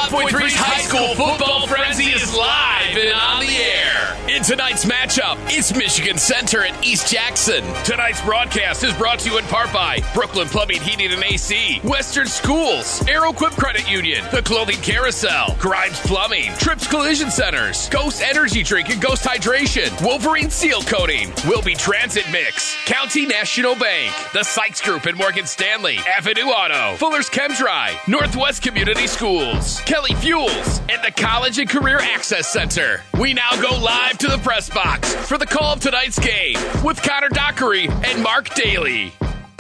105.3's High School Football Frenzy is live and on the air. In tonight's matchup, it's Michigan Center at East Jackson. Tonight's broadcast is brought to you in part by Brooklyn Plumbing, Heating, and AC, Western Schools, Aeroquip Credit Union, The Clothing Carousel, Grimes Plumbing, Trips Collision Centers, Ghost Energy Drink and Ghost Hydration, Wolverine Seal Coating, Wilby Transit Mix, County National Bank, The Sykes Group and Morgan Stanley, Avenue Auto, Fuller's ChemDry, Northwest Community Schools, Kelly Fuels, and the College and Career Access Center. We now go live to the press box for the call of tonight's game with Connor Dockery and Mark Daly.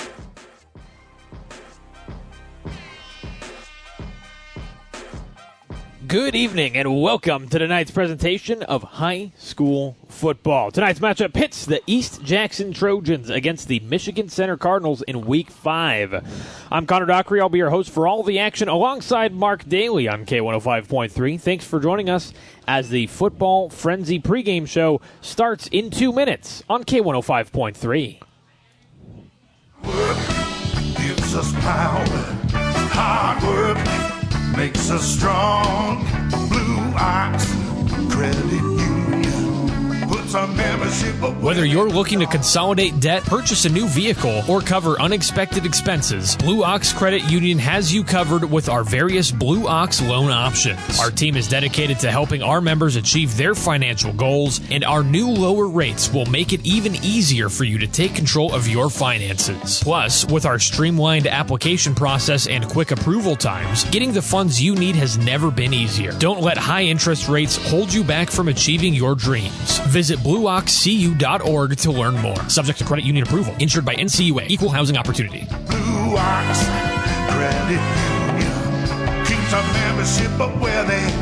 Good evening and welcome to tonight's presentation of high school football. Tonight's matchup pits the East Jackson Trojans against the Michigan Center Cardinals in Week 5. I'm Connor Dockery. I'll be your host for all the action alongside Mark Daly on K105.3. Thanks for joining us as the Football Frenzy pregame show starts in 2 minutes on K105.3. Work gives us power. Hard work makes us strong. Blue Ox Credit Union puts our membership away. Whether you're looking to consolidate debt, purchase a new vehicle, or cover unexpected expenses, Blue Ox Credit Union has you covered with our various Blue Ox loan options. Our team is dedicated to helping our members achieve their financial goals, and our new lower rates will make it even easier for you to take control of your finances. Plus, with our streamlined application process and quick approval times, getting the funds you need has never been easier. Don't let high interest rates hold you back from achieving your dreams. Visit BlueOxCU.org to learn more. Subject to credit union approval. Insured by NCUA. Equal housing opportunity. Blue Ox Credit Union keeps our membership up where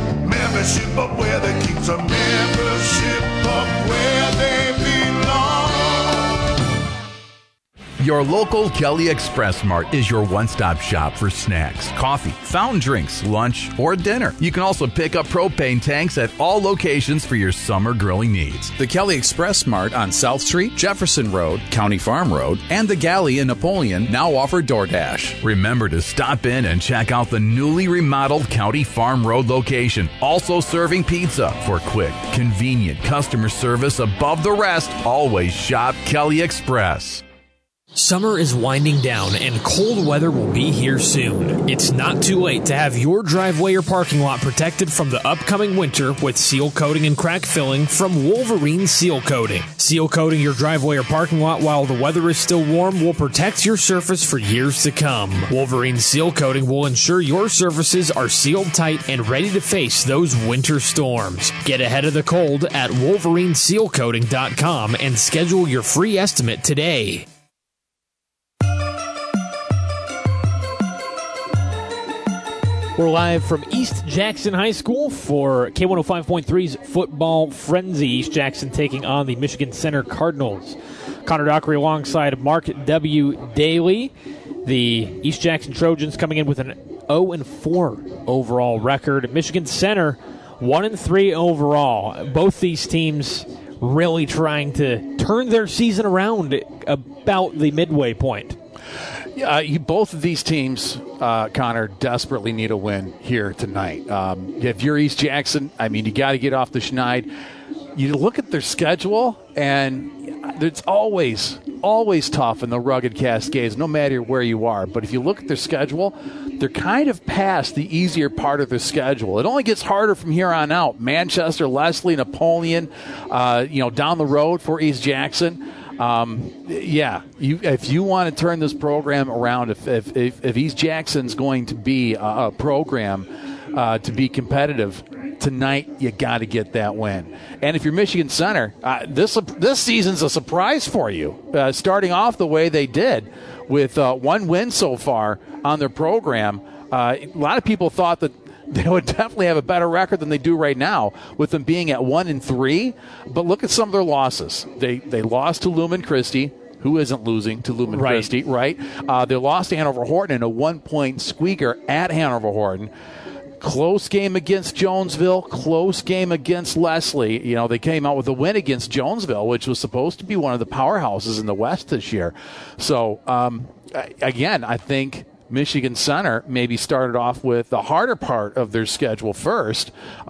they keeps our membership up where they belong. Your local Kelly Express Mart is your one-stop shop for snacks, coffee, fountain drinks, lunch, or dinner. You can also pick up propane tanks at all locations for your summer grilling needs. The Kelly Express Mart on South Street, Jefferson Road, County Farm Road, and the Galley in Napoleon now offer DoorDash. Remember to stop in and check out the newly remodeled County Farm Road location, also serving pizza. For quick, convenient customer service above the rest, always shop Kelly Express. Summer is winding down and cold weather will be here soon. It's not too late to have your driveway or parking lot protected from the upcoming winter with seal coating and crack filling from Wolverine Seal Coating. Seal coating your driveway or parking lot while the weather is still warm will protect your surface for years to come. Wolverine Seal Coating will ensure your surfaces are sealed tight and ready to face those winter storms. Get ahead of the cold at WolverineSealCoating.com and schedule your free estimate today. We're live from East Jackson High School for K105.3's Football Frenzy. East Jackson taking on the Michigan Center Cardinals. Connor Dockery alongside Mark W. Daly. The East Jackson Trojans coming in with an 0-4 overall record. Michigan Center 1-3 overall. Both these teams really trying to turn their season around about the midway point. Yeah, both of these teams, Connor, desperately need a win here tonight. If you're East Jackson, I mean, you got to get off the schneid. You look at their schedule, and it's always tough in the rugged Cascades, no matter where you are. But if you look at their schedule, they're kind of past the easier part of their schedule. It only gets harder from here on out. Manchester, Leslie, Napoleon, down the road for East Jackson. If you want to turn this program around, if East Jackson's going to be a program to be competitive tonight, you got to get that win. And if you're Michigan Center, this season's a surprise for you, starting off the way they did with one win so far on their program. A lot of people thought that they would definitely have a better record than they do right now, with them being at 1-3. But look at some of their losses. They lost to Lumen Christi. Who isn't losing to Lumen Christi, right? They lost to Hanover Horton in a 1-point squeaker at Hanover Horton. Close game against Jonesville, close game against Leslie. They came out with a win against Jonesville, which was supposed to be one of the powerhouses in the West this year. So, again, I think Michigan Center maybe started off with the harder part of their schedule first,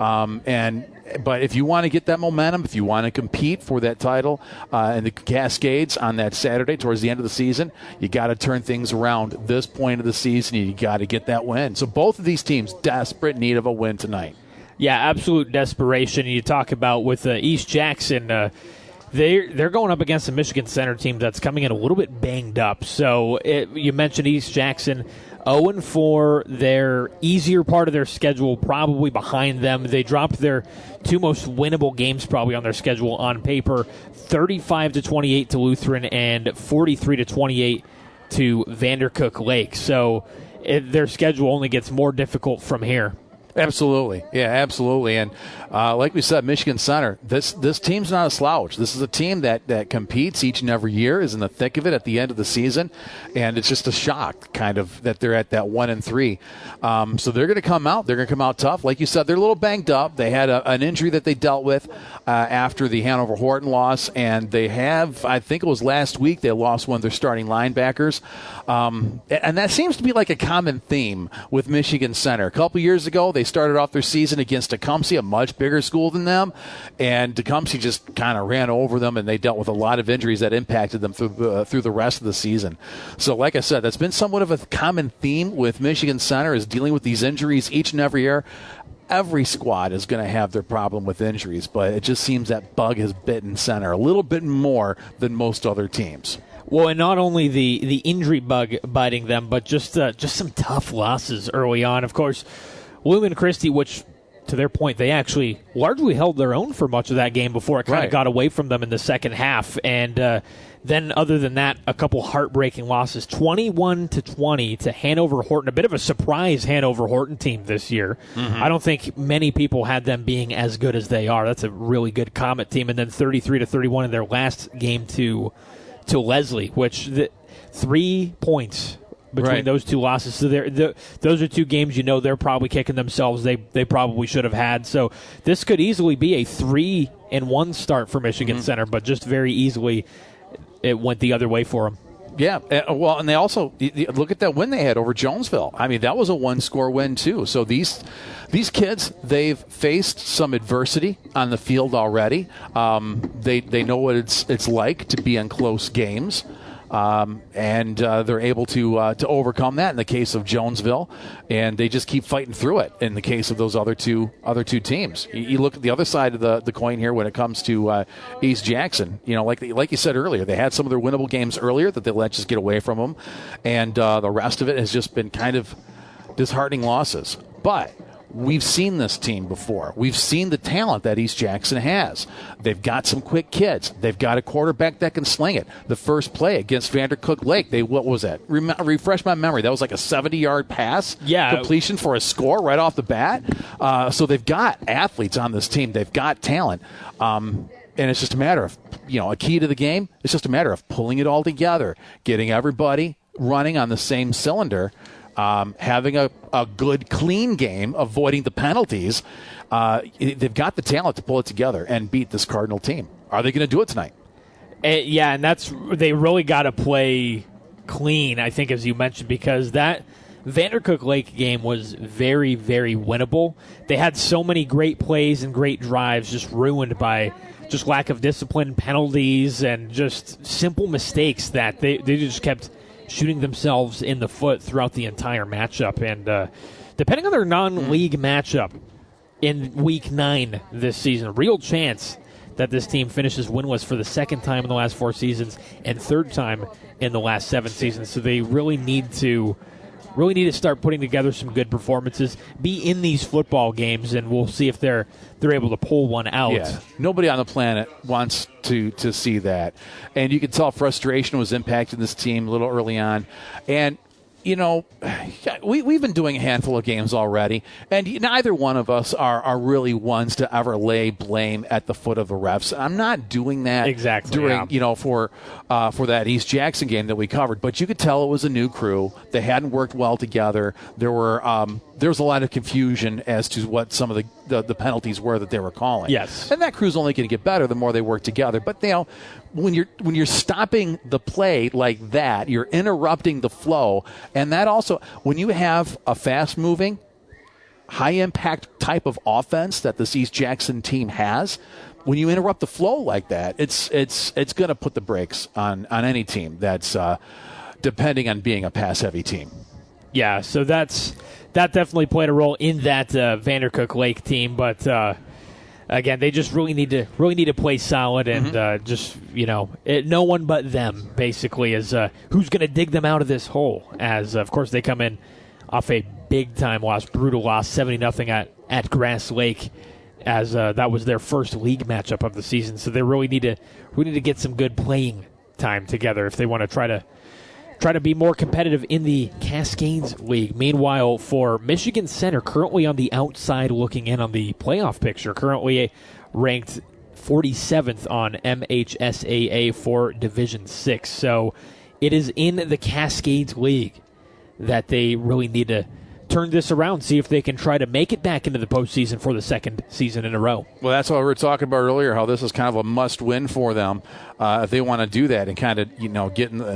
but if you want to get that momentum, if you want to compete for that title in the Cascades on that Saturday towards the end of the season, you got to turn things around at this point of the season. You got to get that win. So both of these teams desperate need of a win tonight. Yeah, absolute desperation. You talk about with East Jackson. They're going up against a Michigan Center team that's coming in a little bit banged up. So you mentioned East Jackson, 0-4, their easier part of their schedule probably behind them. They dropped their two most winnable games probably on their schedule on paper, 35-28 to Lutheran and 43-28 to Vandercook Lake. So their schedule only gets more difficult from here. Absolutely. Yeah, absolutely. And like we said, Michigan Center, this team's not a slouch. This is a team that competes each and every year, is in the thick of it at the end of the season, and it's just a shock kind of that they're at that 1-3. So they're going to come out. They're going to come out tough. Like you said, they're a little banged up. They had an injury that they dealt with after the Hanover Horton loss, and they have, I think it was last week, they lost one of their starting linebackers. And that seems to be like a common theme with Michigan Center. A couple years ago, they started off their season against Tecumseh, a much bigger school than them, and Tecumseh just kind of ran over them, and they dealt with a lot of injuries that impacted them through the rest of the season. So like I said, that's been somewhat of a common theme with Michigan Center, is dealing with these injuries each and every year. Every squad is going to have their problem with injuries, but it just seems that bug has bitten Center a little bit more than most other teams. Well, and not only the injury bug biting them, but just some tough losses early on. Of course, Lumen Christi, which, to their point, they actually largely held their own for much of that game before it kind of got away from them in the second half. And then, other than that, a couple heartbreaking losses, 21-20 to Hanover Horton. A bit of a surprise Hanover Horton team this year. Mm-hmm. I don't think many people had them being as good as they are. That's a really good Comet team. And then 33-31 in their last game to Leslie, which 3 points between those two losses. So those are two games they're probably kicking themselves. They probably should have had. So this could easily be a 3-1 start for Michigan Center, but just very easily it went the other way for them. Yeah, well, and they also look at that win they had over Jonesville. I mean, that was a one-score win too. So these kids, they've faced some adversity on the field already. They know what it's like to be in close games. And they're able to overcome that in the case of Jonesville, and they just keep fighting through it in the case of those other two teams. You look at the other side of the coin here when it comes to East Jackson. Like you said earlier, they had some of their winnable games earlier that they let just get away from them, and the rest of it has just been kind of disheartening losses. But we've seen this team before. We've seen the talent that East Jackson has. They've got some quick kids. They've got a quarterback that can sling it. The first play against Vandercook Lake, what was that? Refresh my memory. That was like a 70-yard pass completion for a score right off the bat. So they've got athletes on this team. They've got talent. And it's just a matter of, a key to the game, it's just a matter of pulling it all together, getting everybody running on the same cylinder, having a good, clean game, avoiding the penalties. They've got the talent to pull it together and beat this Cardinal team. Are they going to do it tonight? And they really got to play clean, I think, as you mentioned, because that Vandercook Lake game was very, very winnable. They had so many great plays and great drives just ruined by just lack of discipline, penalties, and just simple mistakes that they just kept shooting themselves in the foot throughout the entire matchup. And depending on their non-league matchup in Week 9 this season, real chance that this team finishes winless for the second time in the last 4 seasons and third time in the last 7 seasons. So they really need to start putting together some good performances, be in these football games, and we'll see if they're able to pull one out. Yeah. Nobody on the planet wants to see that. And you can tell frustration was impacting this team a little early on. And, we've been doing a handful of games already, and neither one of us are really ones to ever lay blame at the foot of the refs. I'm not doing that during, for that East Jackson game that we covered. But you could tell it was a new crew. They hadn't worked well together. There was a lot of confusion as to what some of the penalties were that they were calling. Yes. And that crew's only going to get better the more they work together. But, when you're stopping the play like that, you're interrupting the flow, and that also when you have a fast-moving, high-impact type of offense that this East Jackson team has, when you interrupt the flow like that, it's going to put the brakes on any team that's depending on being a pass-heavy team. Yeah, so that definitely played a role in that Vandercook Lake team, but again, they just really need to play solid and just no one but them basically is who's going to dig them out of this hole. As of course they come in off a big time loss, brutal loss, 70-0 at Grass Lake, as that was their first league matchup of the season. So they really need to get some good playing time together if they want to try to be more competitive in the Cascades League. Meanwhile, for Michigan Center, currently on the outside looking in on the playoff picture, currently ranked 47th on MHSAA for Division 6. So it is in the Cascades League that they really need to turn this around, see if they can try to make it back into the postseason for the second season in a row. Well, that's what we were talking about earlier, how this is kind of a must-win for them if they want to do that and kind of get in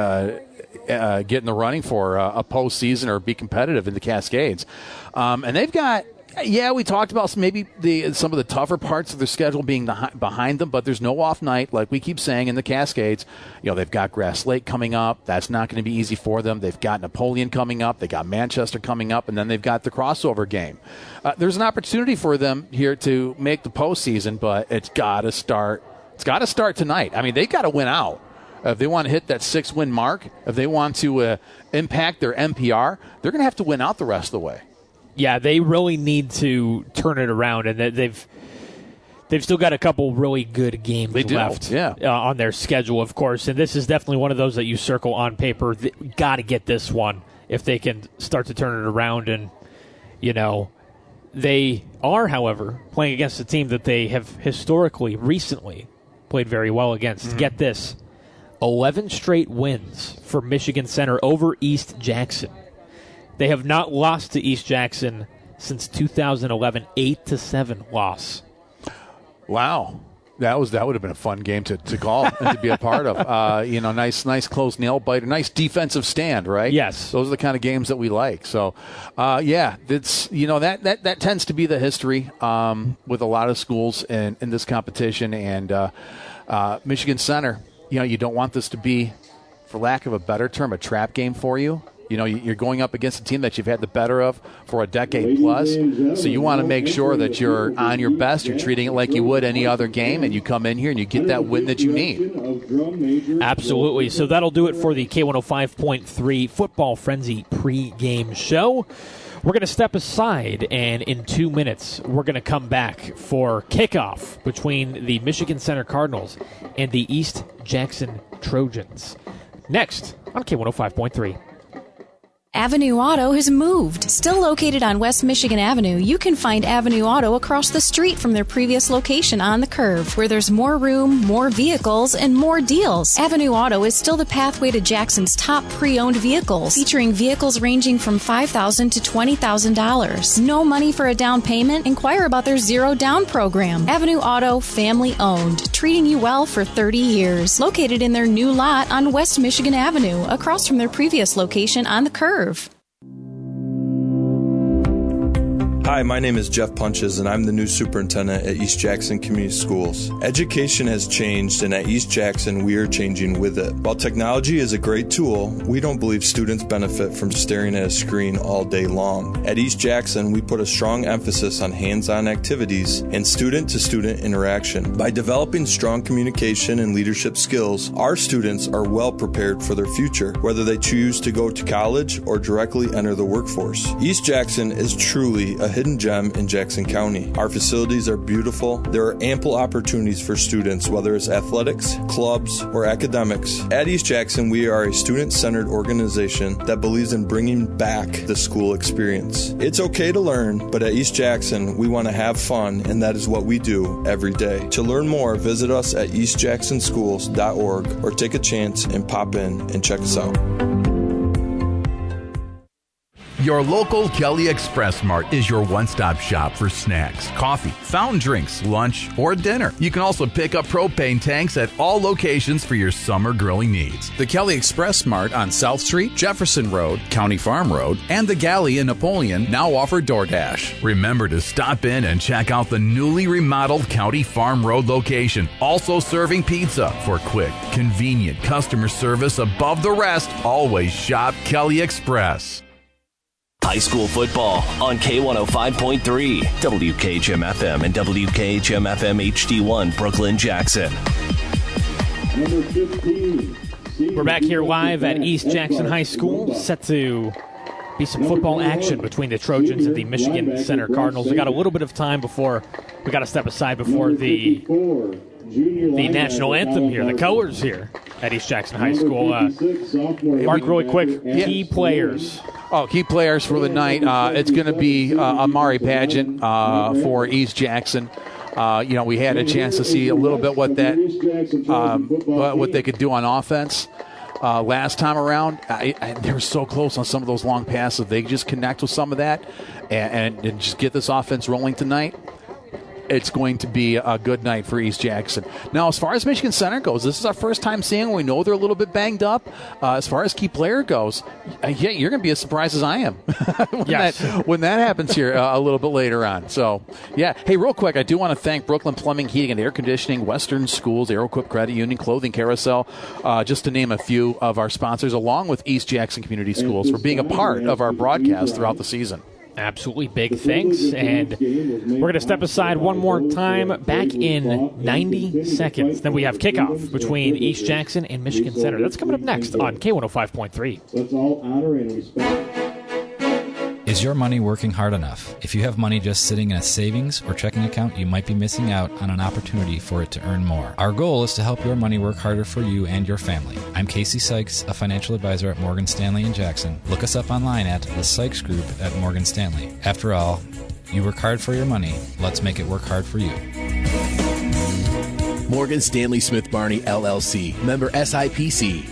the running for a postseason or be competitive in the Cascades. And they've got, we talked about some of the tougher parts of their schedule being behind them, but there's no off night, like we keep saying, in the Cascades. They've got Grass Lake coming up. That's not going to be easy for them. They've got Napoleon coming up. They got Manchester coming up, and then they've got the crossover game. There's an opportunity for them here to make the postseason, but it's got to start. It's got to start tonight. I mean, they got to win out. If they want to hit that 6-win mark, if they want to impact their MPR, they're going to have to win out the rest of the way. Yeah, they really need to turn it around, and they've still got a couple really good games left on their schedule, of course. And this is definitely one of those that you circle on paper. Got to get this one if they can start to turn it around. And, they are, however, playing against a team that they have recently played very well against. Mm-hmm. Get this, 11 straight wins for Michigan Center over East Jackson. They have not lost to East Jackson since 2011, 8-7 loss. Wow. That would have been a fun game to call and to be a part of. Nice close nail biter, nice defensive stand, right? Yes. Those are the kind of games that we like. So, it's that tends to be the history with a lot of schools in this competition. And Michigan Center, you don't want this to be, for lack of a better term, a trap game for you. You're going up against a team that you've had the better of for a decade plus, so you want to make sure that you're on your best, you're treating it like you would any other game, and you come in here and you get that win that you need. Absolutely. So that'll do it for the K105.3 Football Frenzy pregame show. We're going to step aside, and in 2 minutes, we're going to come back for kickoff between the Michigan Center Cardinals and the East Jackson Trojans. Next on K105.3. Avenue Auto has moved. Still located on West Michigan Avenue, you can find Avenue Auto across the street from their previous location on the curve, where there's more room, more vehicles, and more deals. Avenue Auto is still the pathway to Jackson's top pre-owned vehicles, featuring vehicles ranging from $5,000 to $20,000. No money for a down payment? Inquire about their zero down program. Avenue Auto, family owned, treating you well for 30 years. Located in their new lot on West Michigan Avenue, across from their previous location on the curve. Hi, my name is Jeff Punches, and I'm the new superintendent at East Jackson Community Schools. Education has changed, and at East Jackson, we are changing with it. While technology is a great tool, we don't believe students benefit from staring at a screen all day long. At East Jackson, we put a strong emphasis on hands-on activities and student-to-student interaction. By developing strong communication and leadership skills, our students are well prepared for their future, whether they choose to go to college or directly enter the workforce. East Jackson is truly a hidden gem in Jackson County. Our facilities are beautiful. There are ample opportunities for students, whether it's athletics, clubs, or academics. At East Jackson, we are a student-centered organization that believes in bringing back the school experience. It's okay to learn, but at East Jackson, we want to have fun, and that is what we do every day. To learn more, visit us at eastjacksonschools.org or take a chance and pop in and check us out. Your local Kelly Express Mart is your one-stop shop for snacks, coffee, fountain drinks, lunch, or dinner. You can also pick up propane tanks at all locations for your summer grilling needs. The Kelly Express Mart on South Street, Jefferson Road, County Farm Road, and the Galley in Napoleon now offer DoorDash. Remember to stop in and check out the newly remodeled County Farm Road location. Also serving pizza. For quick, convenient customer service above the rest, always shop Kelly Express. High school football on K105.3, WKHM-FM and WKHM-FM HD1, Brooklyn, Jackson. We're back here live at East Jackson High School, set to be some football action between the Trojans and the Michigan Center Cardinals. We got a little bit of time before we got to step aside before the national anthem here, the colors here at East Jackson High School. Mark, really quick, key players. Key players for the night. It's going to be Amari Pageant for East Jackson. We had a chance to see a little bit what they could do on offense last time around. They were so close on some of those long passes. If they just connect with some of that and just get this offense rolling tonight, it's going to be a good night for East Jackson. Now, as far as Michigan Center goes, this is our first time seeing them. We know they're a little bit banged up. As far as key player goes, you're going to be as surprised as I am when that happens here a little bit later on. So, yeah. Hey, real quick, I do want to thank Brooklyn Plumbing, Heating, and Air Conditioning, Western Schools, Aeroquip Credit Union, Clothing Carousel, just to name a few of our sponsors, along with East Jackson Community Schools, for being a part of our broadcast throughout the season. Absolutely. Big thanks. And we're going to step aside one more time, back in 90 seconds. Then we have kickoff between East Jackson and Michigan Center. That's coming up next on K105.3. Let's all honor and respect. Is your money working hard enough? If you have money just sitting in a savings or checking account, you might be missing out on an opportunity for it to earn more. Our goal is to help your money work harder for you and your family. I'm Casey Sykes, a financial advisor at Morgan Stanley in Jackson. Look us up online at the Sykes Group at Morgan Stanley. After all, you work hard for your money. Let's make it work hard for you. Morgan Stanley Smith Barney, LLC. Member SIPC.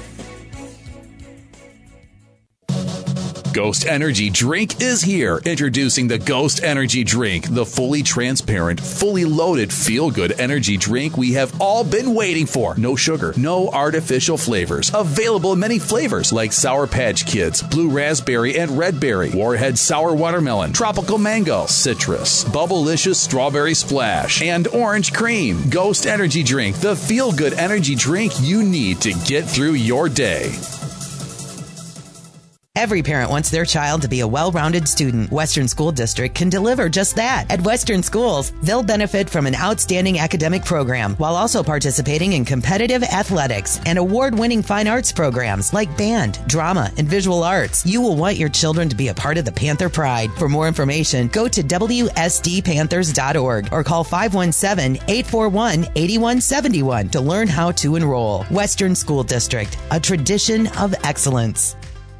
Ghost Energy Drink is here. Introducing the Ghost Energy Drink, the fully transparent, fully loaded, feel-good energy drink we have all been waiting for. No sugar, no artificial flavors. Available in many flavors like Sour Patch Kids, Blue Raspberry and Red Berry, Warhead Sour Watermelon, Tropical Mango, Citrus, Bubblicious Strawberry Splash, and Orange Cream. Ghost Energy Drink, the feel-good energy drink you need to get through your day. Every parent wants their child to be a well-rounded student. Western School District can deliver just that. At Western Schools, they'll benefit from an outstanding academic program while also participating in competitive athletics and award-winning fine arts programs like band, drama, and visual arts. You will want your children to be a part of the Panther Pride. For more information, go to WSDPanthers.org or call 517-841-8171 to learn how to enroll. Western School District, a tradition of excellence.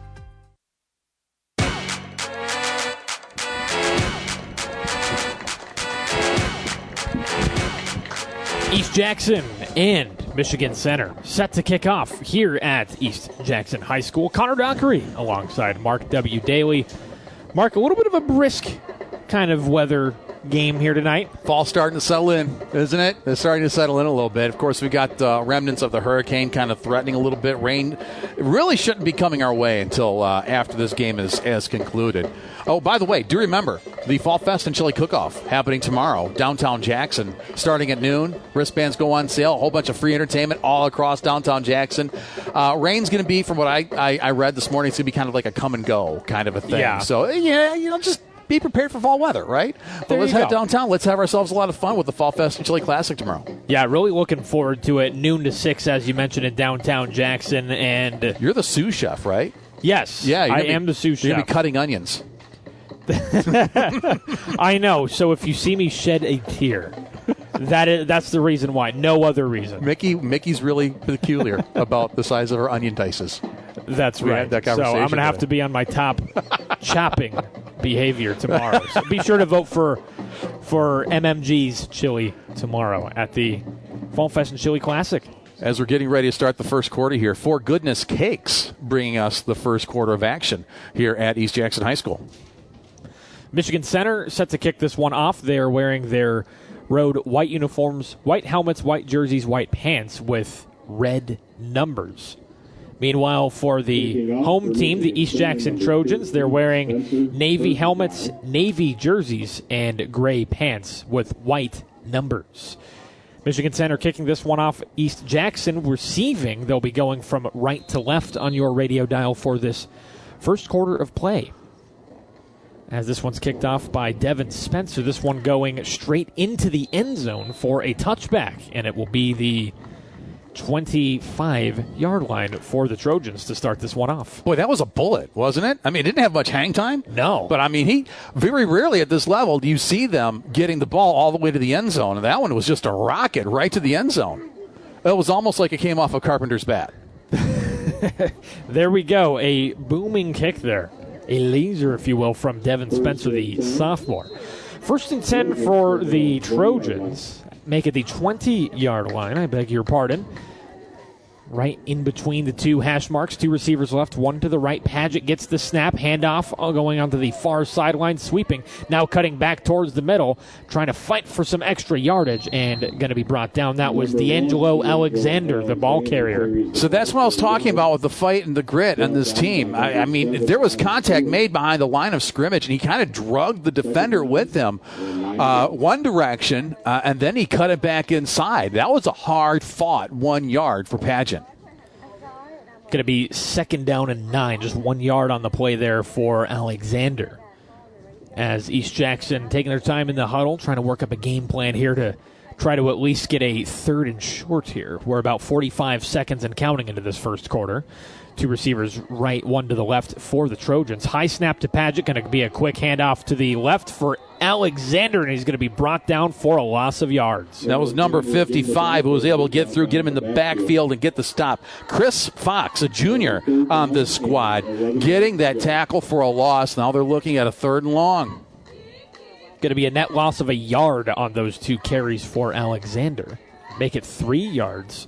East Jackson and Michigan Center set to kick off here at East Jackson High School. Connor Dockery alongside Mark W. Daly. Mark, a little bit of a brisk kind of weather game here tonight. Fall's starting to settle in, isn't it? It's starting to settle in a little bit. Of course, we got remnants of the hurricane kind of threatening a little bit. Rain really shouldn't be coming our way until after this game is concluded. Oh, by the way, do remember the Fall Fest and Chili Cook-Off happening tomorrow, downtown Jackson, starting at noon. Wristbands go on sale, a whole bunch of free entertainment all across downtown Jackson. Rain's going to be, from what I read this morning, it's going to be kind of like a come and go kind of a thing. Yeah. So, just be prepared for fall weather, right? But let's head downtown. Let's have ourselves a lot of fun with the Fall Fest and Chili Classic tomorrow. Yeah, really looking forward to it. Noon to 6, as you mentioned, in downtown Jackson. And you're the sous chef, right? Yes. Yeah, I am the sous chef. You're going to be cutting onions. I know. So if you see me shed a tear, that's the reason why. No other reason. Mickey's really peculiar about the size of her onion dices. That's right. That so I'm going to have today. to be on my top chopping behavior tomorrow. So be sure to vote for MMG's chili tomorrow at the Fall Fest and Chili Classic. As we're getting ready to start the first quarter here, For Goodness Cakes bringing us the first quarter of action here at East Jackson High School. Michigan Center set to kick this one off. They're wearing their road white uniforms, white helmets, white jerseys, white pants with red numbers. Meanwhile, for the home team, the East Jackson Trojans, they're wearing navy helmets, navy jerseys, and gray pants with white numbers. Michigan Center kicking this one off. East Jackson receiving. They'll be going from right to left on your radio dial for this first quarter of play. As this one's kicked off by Devin Spencer. This one going straight into the end zone for a touchback, and it will be the 25-yard line for the Trojans to start this one off. Boy, that was a bullet, wasn't it? I mean, it didn't have much hang time. No. But, I mean, very rarely at this level do you see them getting the ball all the way to the end zone, and that one was just a rocket right to the end zone. It was almost like it came off a carpenter's bat. There we go. A booming kick there. A laser, if you will, from Devin Spencer, the sophomore. 1st and 10 for the Trojans. Make it the 20-yard line. I beg your pardon. Right in between the two hash marks. 2 receivers left, 1 to the right. Padgett gets the snap. Handoff going onto the far sideline, sweeping. Now cutting back towards the middle, trying to fight for some extra yardage, and going to be brought down. That was D'Angelo Alexander, the ball carrier. So that's what I was talking about with the fight and the grit on this team. I mean, there was contact made behind the line of scrimmage, and he kind of drugged the defender with him one direction, and then he cut it back inside. That was a hard-fought 1 yard for Padgett. Going to be 2nd down and 9, just 1 yard on the play there for Alexander. As East Jackson taking their time in the huddle, trying to work up a game plan here to try to at least get a 3rd and short here. We're about 45 seconds and counting into this first quarter. 2 receivers right, 1 to the left for the Trojans. High snap to Padgett, going to be a quick handoff to the left for Alexander, and he's going to be brought down for a loss of yards. That was number 55 who was able to get through, get him in the backfield, and get the stop. Chris Fox, a junior on this squad, getting that tackle for a loss. Now they're looking at a 3rd and long. Going to be a net loss of a yard on those 2 carries for Alexander. Make it 3 yards.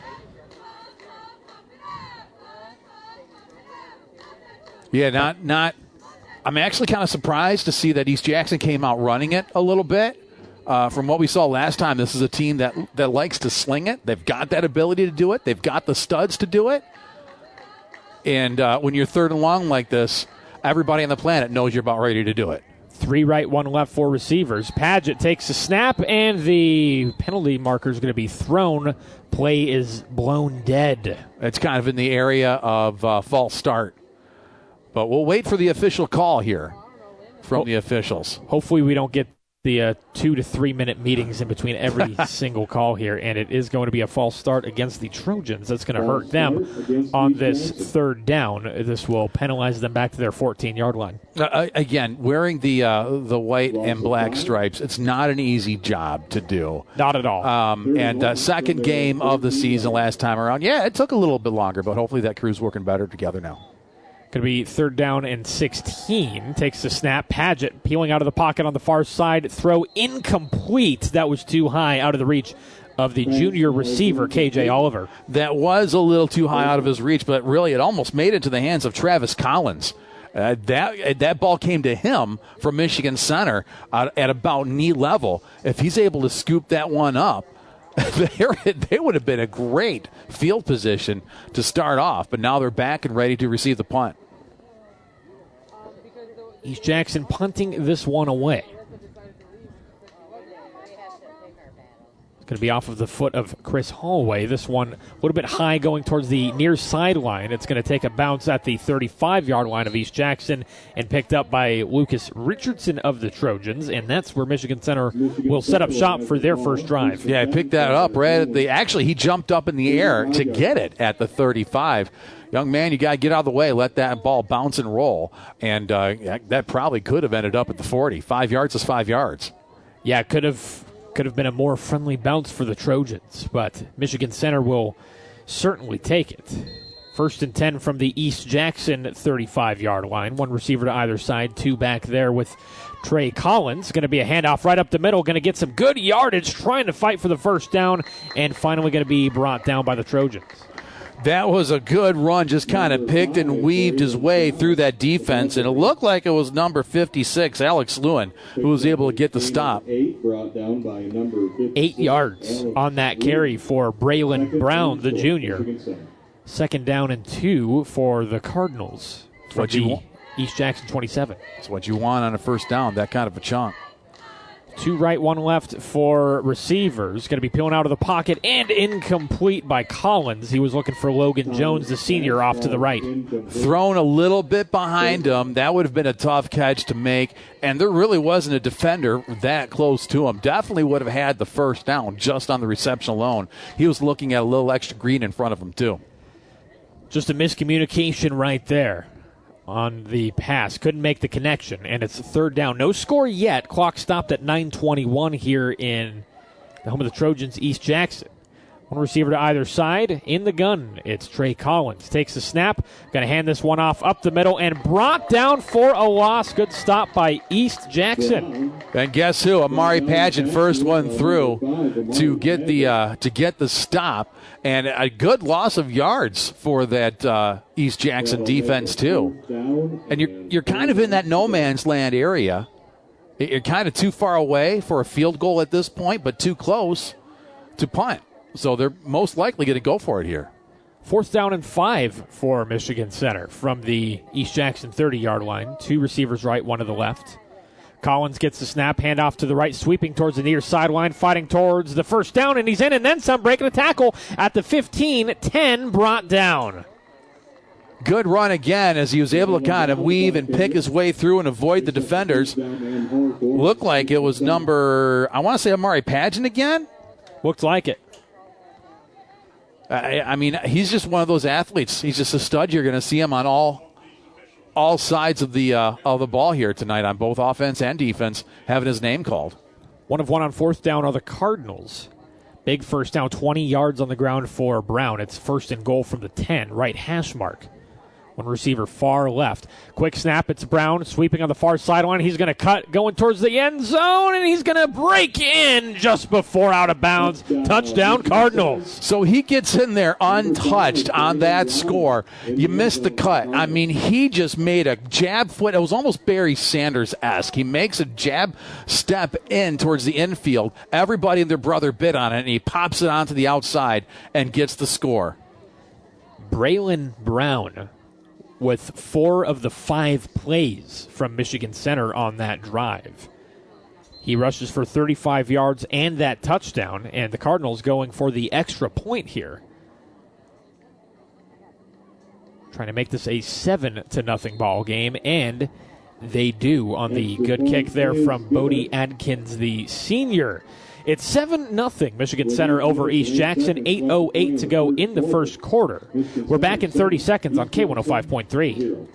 Yeah, not. I'm actually kind of surprised to see that East Jackson came out running it a little bit. From what we saw last time, this is a team that likes to sling it. They've got that ability to do it. They've got the studs to do it. And when you're 3rd and long like this, everybody on the planet knows you're about ready to do it. 3 right, 1 left for receivers. Padgett takes a snap, and the penalty marker is going to be thrown. Play is blown dead. It's kind of in the area of false start. But we'll wait for the official call here from the officials. Hopefully we don't get the 2 to 3 minute meetings in between every single call here, and it is going to be a false start against the Trojans. That's going to hurt them on this 3rd down. This will penalize them back to their 14-yard line. Again, wearing the white and black stripes, it's not an easy job to do. Not at all. And second game of the season last time around. Yeah, it took a little bit longer, but hopefully that crew's working better together now. Going to be 3rd down and 16. Takes the snap. Padgett peeling out of the pocket on the far side. Throw incomplete. That was too high, out of the reach of the junior receiver, KJ Oliver. That was a little too high out of his reach, but really it almost made it to the hands of Travis Collins. That ball came to him from Michigan Center at about knee level. If he's able to scoop that one up, they would have been a great field position to start off, but now they're back and ready to receive the punt. East Jackson punting this one away. It's going to be off of the foot of Chris Holloway. This one a little bit high going towards the near sideline. It's going to take a bounce at the 35-yard line of East Jackson and picked up by Lucas Richardson of the Trojans, and that's where Michigan Center will set up shop for their first drive. Yeah, I picked that up right at actually, he jumped up in the air to get it at the 35. Young man, you got to get out of the way, let that ball bounce and roll, and that probably could have ended up at the 40. 5 yards is 5 yards. Yeah, it could have been a more friendly bounce for the Trojans, but Michigan Center will certainly take it. 1st and 10 from the East Jackson 35-yard line. 1 receiver to either side, 2 back there with Trey Collins. Going to be a handoff right up the middle. Going to get some good yardage, trying to fight for the first down, and finally going to be brought down by the Trojans. That was a good run, just kind of picked and weaved his way through that defense, and it looked like it was number 56, Alex Lewin, who was able to get the stop. 8 yards on that carry for Braylon Brown, the junior. 2nd down and 2 for the Cardinals. What you want? East Jackson 27. That's what you want on a first down, that kind of a chunk. 2 right, 1 left for receivers. Going to be peeling out of the pocket and incomplete by Collins. He was looking for Logan Jones, the senior, off to the right. Thrown a little bit behind him. That would have been a tough catch to make, and there really wasn't a defender that close to him. Definitely would have had the first down just on the reception alone. He was looking at a little extra green in front of him, too. Just a miscommunication right there on the pass. Couldn't make the connection, and it's 3rd down. No score yet. Clock stopped at 9:21 here in the home of the Trojans, East Jackson. One receiver to either side. In the gun, it's Trey Collins. Takes the snap. Going to hand this one off up the middle and brought down for a loss. Good stop by East Jackson. And guess who? Amari Paget, first one through to get the stop. And a good loss of yards for that East Jackson defense, too. And you're kind of in that no man's land area. You're kind of too far away for a field goal at this point, but too close to punt. So they're most likely going to go for it here. 4th down and 5 for Michigan Center from the East Jackson 30-yard line. 2 receivers right, 1 to the left. Collins gets the snap, handoff to the right, sweeping towards the near sideline, fighting towards the first down, and he's in, and then some, breaking a tackle at the 15, 10 brought down. Good run again as he was able to kind of weave and pick his way through and avoid the defenders. Looked like it was I want to say Amari Paget again? Looked like it. I mean, he's just one of those athletes. He's just a stud. You're going to see him on all sides of the ball here tonight on both offense and defense, having his name called. 1 of 1 on 4th down are the Cardinals. Big first down, 20 yards on the ground for Brown. It's 1st and goal from the 10, right hash mark. 1 receiver far left. Quick snap, it's Brown sweeping on the far sideline. He's going to cut, going towards the end zone, and he's going to break in just before out of bounds. Touchdown, Cardinals. So he gets in there untouched on that score. You missed the cut. I mean, he just made a jab foot. It was almost Barry Sanders-esque. He makes a jab step in towards the infield. Everybody and their brother bid on it, and he pops it onto the outside and gets the score. Braylon Brown with 4 of the 5 plays from Michigan Center on that drive. He rushes for 35 yards and that touchdown, and the Cardinals going for the extra point here. Trying to make this a 7-0 ball game, and they do on the good kick there from Bodie Adkins, the senior. It's 7-0 Michigan Center over East Jackson. 8:08 to go in the first quarter. We're back in 30 seconds on K105.3.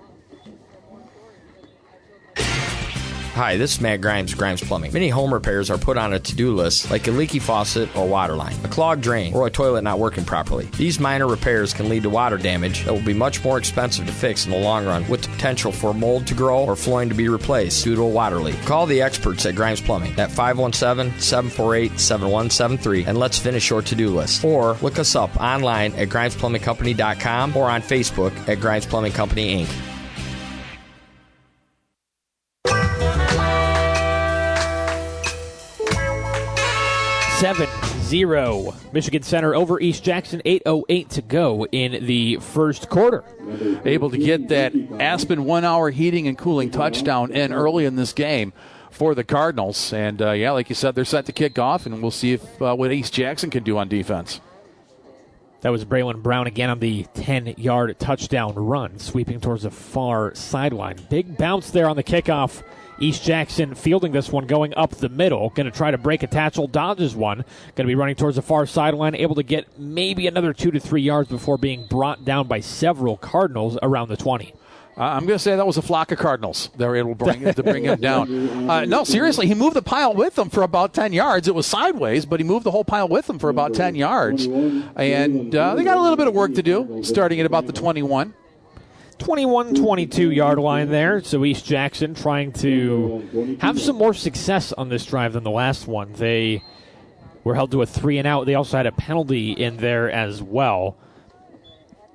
Hi, this is Matt Grimes, Grimes Plumbing. Many home repairs are put on a to-do list, like a leaky faucet or water line, a clogged drain, or a toilet not working properly. These minor repairs can lead to water damage that will be much more expensive to fix in the long run, with the potential for mold to grow or flooring to be replaced due to a water leak. Call the experts at Grimes Plumbing at 517-748-7173 and let's finish your to-do list. Or look us up online at GrimesPlumbingCompany.com or on Facebook at Grimes Plumbing Company, Inc. 7-0 Michigan Center over East Jackson. 8:08 to go in the first quarter. Able to get that Aspen 1-hour heating and cooling touchdown in early in this game for the Cardinals. And, like you said, they're set to kick off, and we'll see what East Jackson can do on defense. That was Braylon Brown again on the 10-yard touchdown run, sweeping towards the far sideline. Big bounce there on the kickoff. East Jackson fielding this one, going up the middle. Going to try to break a tackle, dodges one. Going to be running towards the far sideline, able to get maybe another 2 to 3 yards before being brought down by several Cardinals around the 20. I'm going to say that was a flock of Cardinals that were able to bring him down. No, seriously, he moved the pile with them for about 10 yards. It was sideways, but he moved the whole pile with them for about 10 yards. And they got a little bit of work to do, starting at about the 21. 22-yard line there. So East Jackson trying to have some more success on this drive than the last one. They were held to a 3-and-out. They also had a penalty in there as well.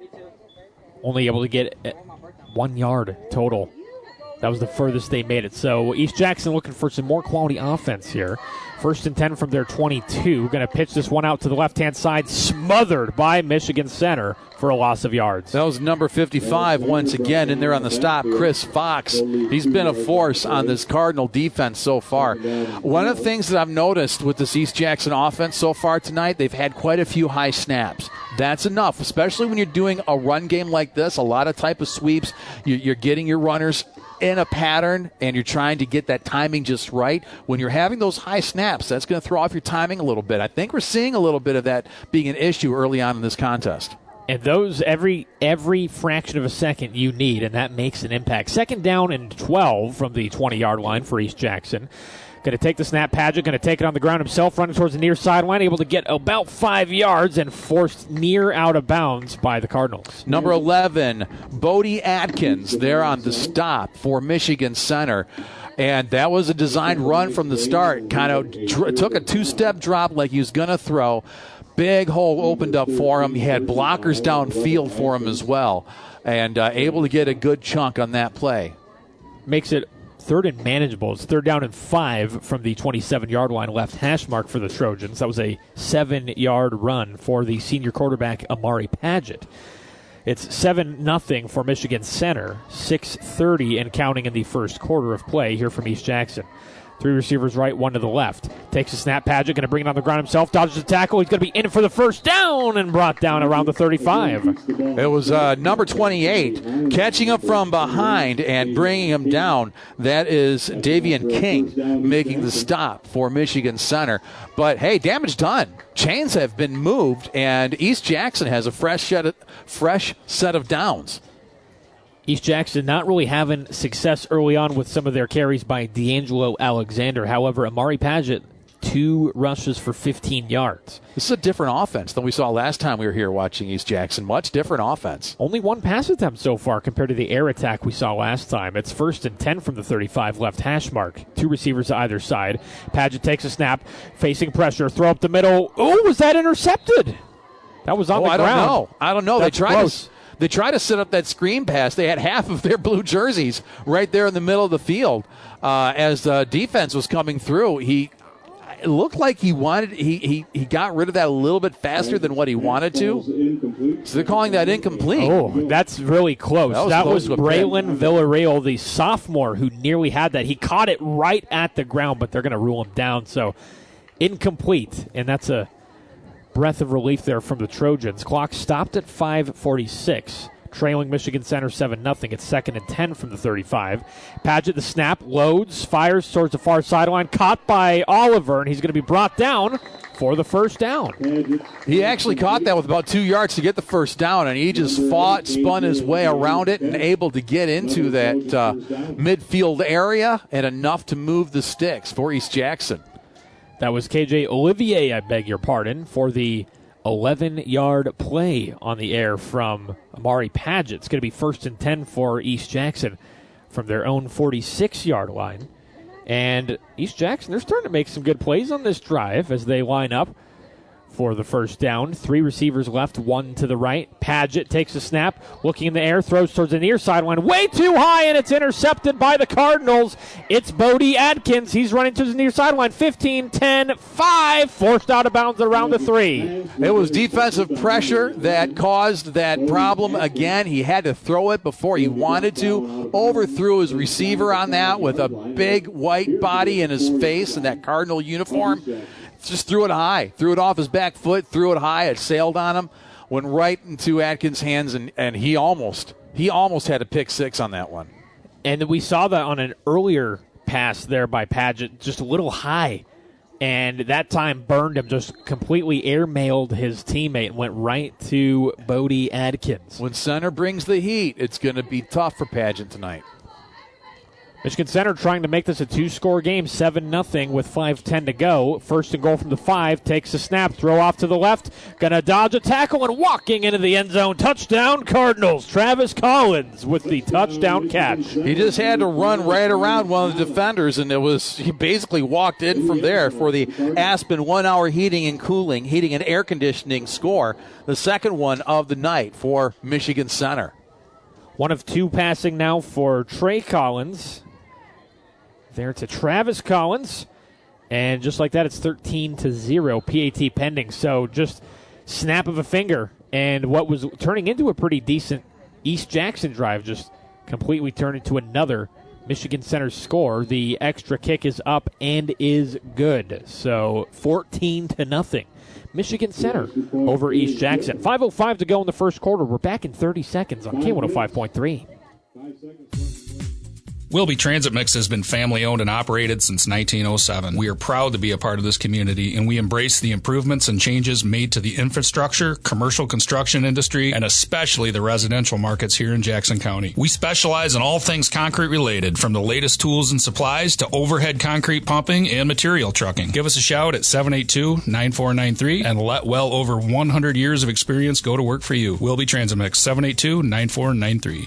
only able to get 1 yard total. That was the furthest they made it. So East Jackson looking for some more quality offense here. 1st and 10 from their 22. Going to pitch this one out to the left-hand side, smothered by Michigan Center for a loss of yards. That was number 55 once again in there on the stop, Chris Fox. He's been a force on this Cardinal defense so far. One of the things that I've noticed with this East Jackson offense so far tonight, they've had quite a few high snaps. That's enough, especially when you're doing a run game like this, a lot of type of sweeps. You're getting your runners in a pattern, and you're trying to get that timing just right. When you're having those high snaps, that's going to throw off your timing a little bit. I think we're seeing a little bit of that being an issue early on in this contest. And those, every fraction of a second you need, and that makes an impact. 2nd down and 12 from the 20-yard line for East Jackson. Going to take the snap. Padgett going to take it on the ground himself, running towards the near sideline, able to get about 5 yards and forced near out of bounds by the Cardinals. Number 11, Bodie Atkins, there on the stop for Michigan Center. And that was a designed run from the start. Kind of took a 2-step drop like he was going to throw. Big hole opened up for him. He had blockers downfield for him as well. And able to get a good chunk on that play. Makes it 3rd and manageable. It's 3rd down and 5 from the 27-yard line, left hash mark for the Trojans. That was a 7-yard run for the senior quarterback, Amari Padgett. It's 7-0 for Michigan Center, 6:30 and counting in the first quarter of play here from East Jackson. 3 receivers right, 1 to the left. Takes a snap. Padgett going to bring it on the ground himself. Dodges the tackle. He's going to be in for the first down and brought down around the 35. It was number 28 catching up from behind and bringing him down. That is Davian King making the stop for Michigan Center. But, hey, damage done. Chains have been moved, and East Jackson has a fresh set of downs. East Jackson not really having success early on with some of their carries by D'Angelo Alexander. However, Amari Padgett, 2 rushes for 15 yards. This is a different offense than we saw last time we were here watching East Jackson. Much different offense. Only 1 pass attempt so far compared to the air attack we saw last time. It's 1st and 10 from the 35 left hash mark. 2 receivers to either side. Padgett takes a snap, facing pressure, throw up the middle. Oh, was that intercepted? That was on the ground. I don't know. That's They tried to set up that screen pass. They had half of their blue jerseys right there in the middle of the field as the defense was coming through. It looked like he got rid of that a little bit faster than what he wanted to. So they're calling that incomplete. Oh, that's really close. That was Braylon Villarreal, the sophomore, who nearly had that. He caught it right at the ground, but they're going to rule him down. So incomplete, and that's a breath of relief there from the Trojans. Clock stopped at 5:46. Trailing Michigan Center 7-0. It's 2nd and 10 from the 35. Padgett, the snap, loads, fires towards the far sideline. Caught by Oliver, and he's going to be brought down for the first down. He actually caught that with about 2 yards to get the first down, and he just fought, spun his way around it, and able to get into that midfield area and enough to move the sticks for East Jackson. That was KJ Olivier, I beg your pardon, for the 11-yard play on the air from Amari Padgett. It's going to be 1st and 10 for East Jackson from their own 46-yard line. And East Jackson, they're starting to make some good plays on this drive as they line up for the first down. 3 receivers left, 1 to the right. Padgett takes a snap, looking in the air, throws towards the near sideline. Way too high, and it's intercepted by the Cardinals. It's Bodie Atkins. He's running to the near sideline. 15, 10, 5. Forced out of bounds around the 3. It was defensive pressure that caused that problem again. He had to throw it before he wanted to. Overthrew his receiver on that with a big white body in his face in that Cardinal uniform. Just threw it high, threw it off his back foot, threw it high, it sailed on him, went right into Atkins' hands, and he almost had a pick 6 on that one. And we saw that on an earlier pass there by Padgett, just a little high, and that time burned him, just completely airmailed his teammate and went right to Bodie Atkins. When center brings the heat, it's going to be tough for Padgett tonight. Michigan Center trying to make this a 2-score game, 7-0 with 5:10 to go. 1st and goal from the 5, takes a snap, throw off to the left, gonna dodge a tackle and walking into the end zone. Touchdown Cardinals. Travis Collins with the touchdown catch. He just had to run right around one of the defenders, and he basically walked in from there for the Aspen 1 hour heating and air conditioning score, the second one of the night for Michigan Center. 1 of 2 passing now for Trey Collins. There to Travis Collins. And just like that, it's 13-0, PAT pending. So just snap of a finger. And what was turning into a pretty decent East Jackson drive just completely turned into another Michigan Center score. The extra kick is up and is good. So 14-0. Michigan Center over East Jackson. 5:05 to go in the first quarter. We're back in 30 seconds on K105.3. Wilby Transit Mix has been family-owned and operated since 1907. We are proud to be a part of this community, and we embrace the improvements and changes made to the infrastructure, commercial construction industry, and especially the residential markets here in Jackson County. We specialize in all things concrete-related, from the latest tools and supplies to overhead concrete pumping and material trucking. Give us a shout at 782-9493 and let well over 100 years of experience go to work for you. Wilby Transit Mix, 782-9493.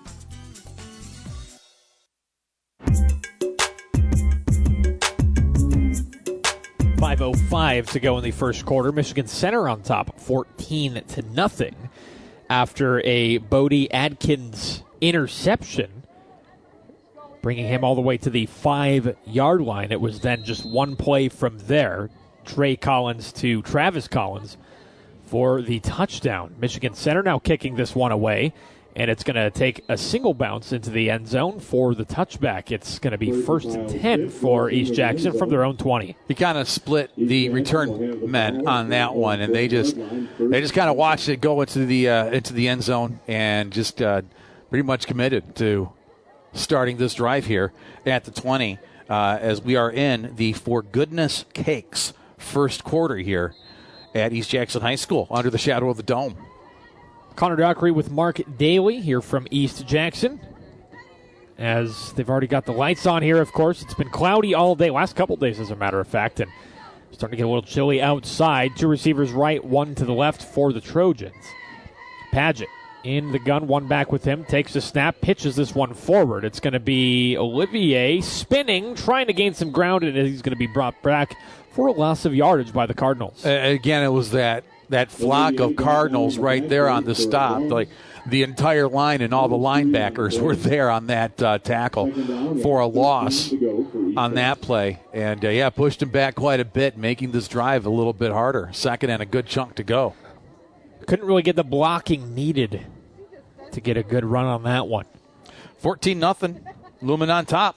5:05 to go in the first quarter. Michigan Center on top, 14-0, after a Bodie Adkins interception, bringing him all the way to the 5-yard line. It was then just one play from there, Trey Collins to Travis Collins for the touchdown. Michigan Center now kicking this one away, and it's going to take a single bounce into the end zone for the touchback. It's going to be 1st and 10 for East Jackson from their own 20. He kind of split the return men on that one, and they just kind of watched it go into the end zone and just pretty much committed to starting this drive here at the 20 as we are in the For Goodness Cakes first quarter here at East Jackson High School under the shadow of the dome. Connor Dockery with Mark Daly here from East Jackson. As they've already got the lights on here, of course. It's been cloudy all day, last couple days, as a matter of fact, and starting to get a little chilly outside. 2 receivers right, 1 to the left for the Trojans. Padgett in the gun, 1 back with him, takes a snap, pitches this one forward. It's going to be Olivier spinning, trying to gain some ground, and he's going to be brought back for a loss of yardage by the Cardinals. Again, it was that flock of Cardinals right there on the stop. Like the entire line and all the linebackers were there on that tackle for a loss on that play. And, pushed him back quite a bit, making this drive a little bit harder. Second and a good chunk to go. Couldn't really get the blocking needed to get a good run on that one. 14-0. Lumen on top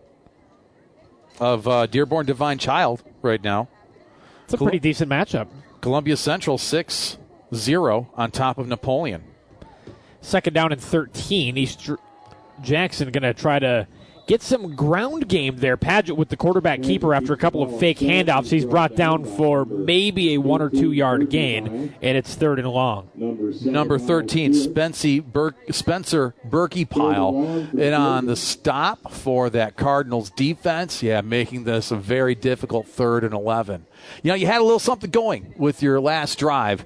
of Dearborn Divine Child right now. It's a pretty decent matchup. Columbia Central 6-0 on top of Napoleon. 2nd down and 13. East Jackson going to try to get some ground game there. Padgett with the quarterback keeper after a couple of fake handoffs. He's brought down for maybe a 1 or 2 yard gain, and it's 3rd and long. Number 13, Spencer Berkey Pile, and on the stop for that Cardinals defense. Making this a very difficult 3rd and 11. You had a little something going with your last drive,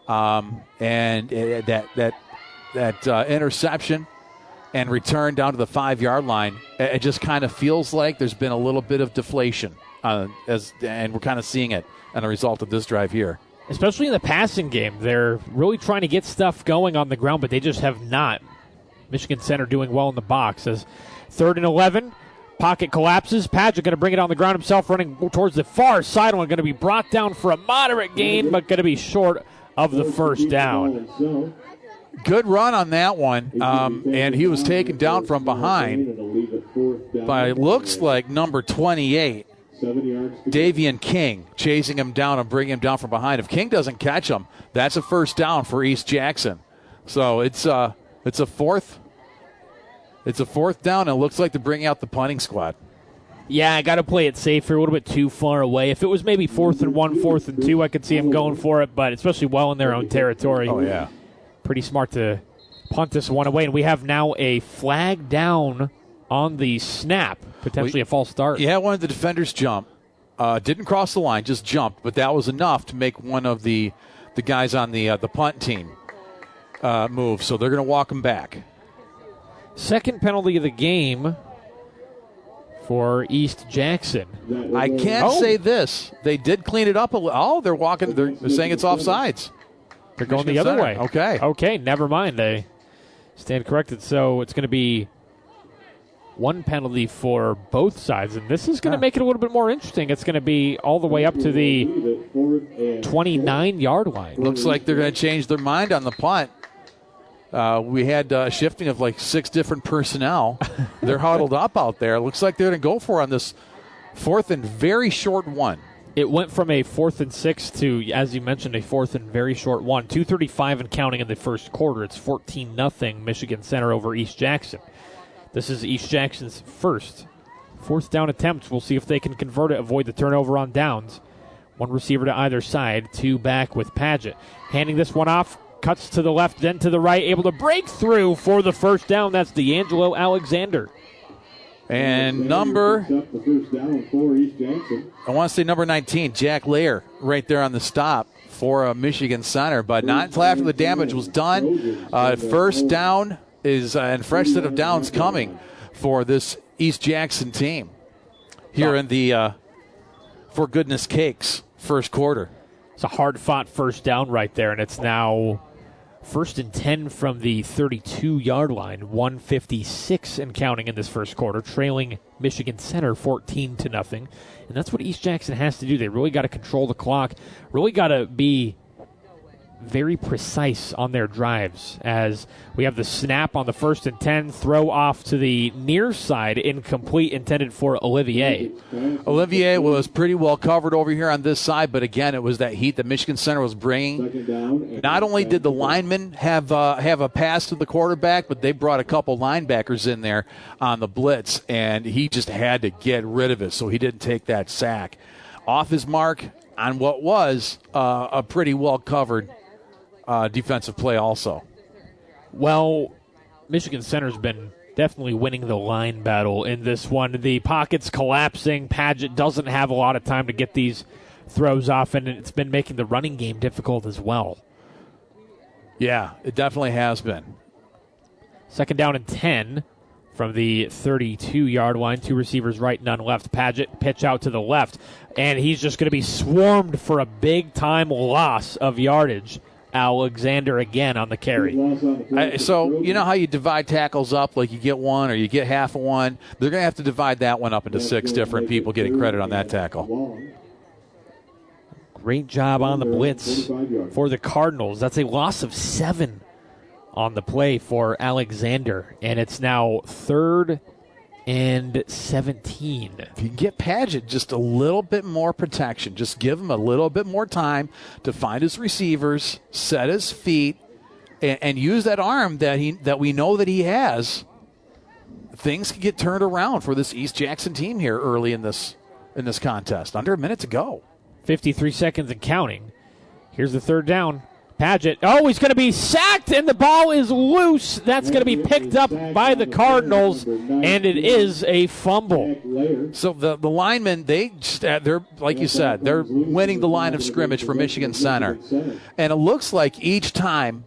and that interception and return down to the 5-yard line. It just kind of feels like there's been a little bit of deflation, and we're kind of seeing it as a result of this drive here. Especially in the passing game, they're really trying to get stuff going on the ground, but they just have not. Michigan Center doing well in the box as 3rd and 11. Pocket collapses. Padgett going to bring it on the ground himself, running towards the far sideline. Going to be brought down for a moderate gain, but going to be short of the 1st down. Good run on that one, and he was taken down from behind by, looks like, number 28, Davian King, chasing him down and bringing him down from behind. If King doesn't catch him, that's a 1st down for East Jackson. So it's a 4th. It's a 4th down, and it looks like they're bringing out the punting squad. Yeah, I got to play it safer, a little bit too far away. If it was maybe 4th and 1, 4th and 2, I could see him going for it, but especially well in their own territory. Oh, yeah. Pretty smart to punt this one away, and we have now a flag down on the snap, potentially a false start. Yeah, one of the defenders jumped. Didn't cross the line, just jumped, but that was enough to make one of the guys on the punt team move, so they're going to walk him back. 2nd penalty of the game for East Jackson. I can't say this. They did clean it up a little. Oh, they're walking. They're saying it's offsides. They're going the other way. Okay. Okay, never mind. They Stand corrected. So it's going to be one penalty for both sides, and this is going to make it a little bit more interesting. It's going to be all the way up to the 29-yard line. Looks like they're going to change their mind on the punt. We had shifting of like 6 different personnel. They're huddled up out there. Looks like they're going to go for on this 4th and very short one. It went from a 4th and 6 to, as you mentioned, a 4th and very short one. 2:35 and counting in the first quarter. It's 14-0 Michigan Center over East Jackson. This is East Jackson's first 4th down attempt. We'll see if they can convert it, avoid the turnover on downs. One receiver to either side, 2 back with Padgett. Handing this one off, cuts to the left, then to the right, able to break through for the first down. That's D'Angelo Alexander. And number, I want to say number 19, Jack Lair, right there on the stop for Michigan Center. But not until after the damage was done. First down is, and fresh set of downs coming for this East Jackson team here in the For Goodness Cakes first quarter. It's a hard-fought first down right there, and it's now 1st and 10 from the 32-yard line, 1:56 and counting in this first quarter, trailing Michigan Center 14-0. And that's what East Jackson has to do. They really got to control the clock, really got to be very precise on their drives, as we have the snap on the 1st and 10, throw off to the near side, incomplete, intended for Olivier. Olivier was pretty well covered over here on this side, but again, it was that heat that Michigan Center was bringing. Not only did the linemen have a pass to the quarterback, but they brought a couple linebackers in there on the blitz, and he just had to get rid of it, so he didn't take that sack. Off his mark on what was a pretty well covered defensive play also. Well, Michigan Center's been definitely winning the line battle in this one. The pocket's collapsing. Padgett doesn't have a lot of time to get these throws off, and it's been making the running game difficult as well. Yeah, it definitely has been. 2nd down and 10 from the 32-yard line. 2 receivers right, none left. Padgett pitch out to the left, and he's just going to be swarmed for a big-time loss of yardage. Alexander again on the carry. So you know how you divide tackles up, like you get one or you get half of one? They're going to have to divide that one up into 6 different people getting credit on that tackle. Great job on the blitz for the Cardinals. That's a loss of 7 on the play for Alexander, and it's now 3rd and 17. If you get Padgett just a little bit more protection, just give him a little bit more time to find his receivers, set his feet, and use that arm that we know that he has, things can get turned around for this East Jackson team here early in this contest. Under a minute to go. 53 seconds and counting. Here's the 3rd down. Padgett, he's going to be sacked, and the ball is loose. That's going to be picked up by the Cardinals, and it is a fumble. So the linemen, they're like you said, they're winning the line of scrimmage for Michigan Center. And it looks like each time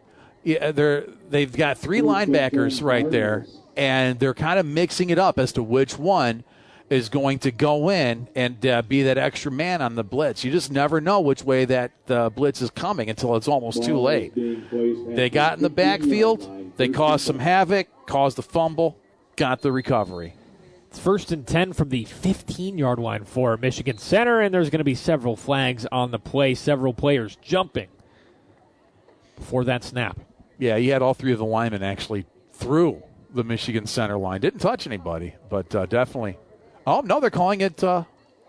they've got 3 linebackers right there, and they're kind of mixing it up as to which one is going to go in and be that extra man on the blitz. You just never know which way that blitz is coming until it's almost too late. They got in the backfield. They caused some havoc, caused the fumble, got the recovery. It's 1st and 10 from the 15-yard line for Michigan Center, and there's going to be several flags on the play, several players jumping before that snap. Yeah, you had all 3 of the linemen actually through the Michigan Center line. Didn't touch anybody, but definitely. Oh, no, they're calling it. All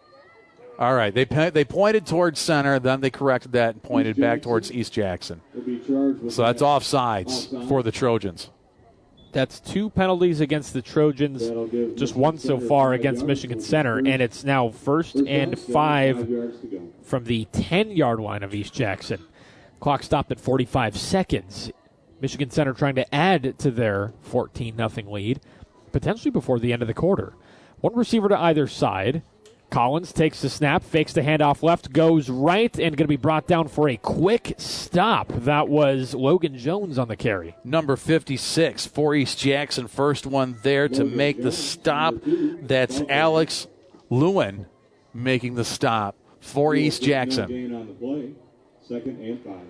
right, they pointed towards center, then they corrected that and pointed back towards East Jackson. So that's offsides for the Trojans. That's 2 penalties against the Trojans, just 1 so far against Michigan Center, and it's now 1st and 5 from the 10-yard line of East Jackson. Clock stopped at 45 seconds. Michigan Center trying to add to their 14-0 lead, potentially before the end of the quarter. 1 receiver to either side. Collins takes the snap, fakes the handoff left, goes right, and going to be brought down for a quick stop. That was Logan Jones on the carry. Number 56 for East Jackson. First one there to make the stop. That's Alex Lewin making the stop for East Jackson. 2nd and 5.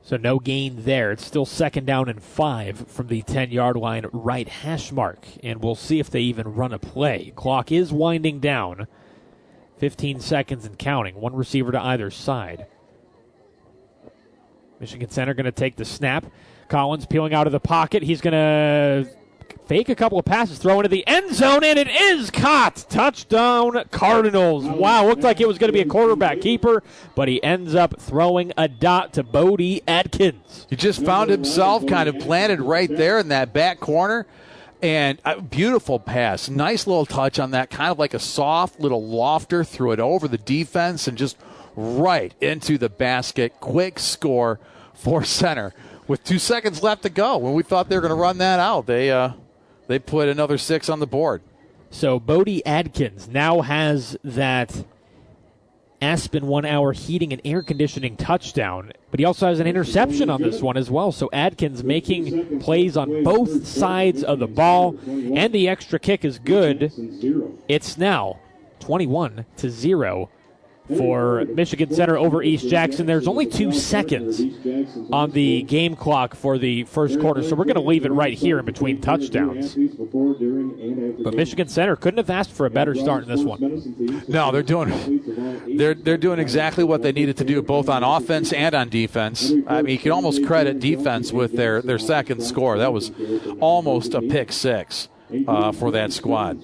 So no gain there. It's still 2nd down and 5 from the 10-yard line right hash mark. And we'll see if they even run a play. Clock is winding down. 15 seconds and counting. One receiver to either side. Michigan Center going to take the snap. Collins peeling out of the pocket. He's going to fake a couple of passes, throw into the end zone, and it is caught. Touchdown, Cardinals. Wow, looked like it was going to be a quarterback keeper, but he ends up throwing a dot to Bodie Adkins. He just found himself kind of planted right there in that back corner, and a beautiful pass. Nice little touch on that, kind of like a soft little lofter, threw it over the defense and just right into the basket. Quick score for Center. With 2 seconds left to go, when we thought they were going to run that out, they put another 6 on the board. So Bodie Adkins now has that Aspen 1 Hour Heating and Air Conditioning touchdown, but he also has an interception on this one as well. So Adkins making plays on both sides of the ball, and the extra kick is good. It's now 21-0. For Michigan Center over East Jackson. There's only 2 seconds on the game clock for the first quarter, so we're going to leave it right here in between touchdowns. But Michigan Center couldn't have asked for a better start in this one. No, they're doing exactly what they needed to do, both on offense and on defense. I mean, you can almost credit defense with their second score. That was almost a pick 6. For that squad.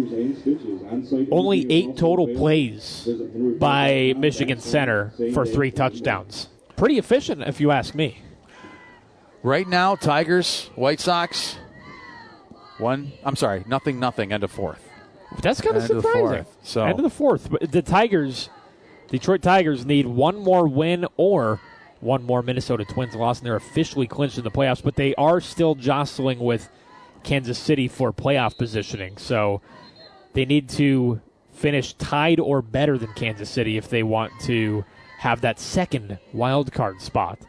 Only 8 total plays by Michigan Center for 3 touchdowns. Pretty efficient, if you ask me. Right now, Tigers, White Sox, nothing, end of 4th. That's kind of surprising. So. End of the 4th. But the Detroit Tigers need one more win or one more Minnesota Twins loss, and they're officially clinched in the playoffs, but they are still jostling with Kansas City for playoff positioning. So they need to finish tied or better than Kansas City if they want to have that second wild card spot.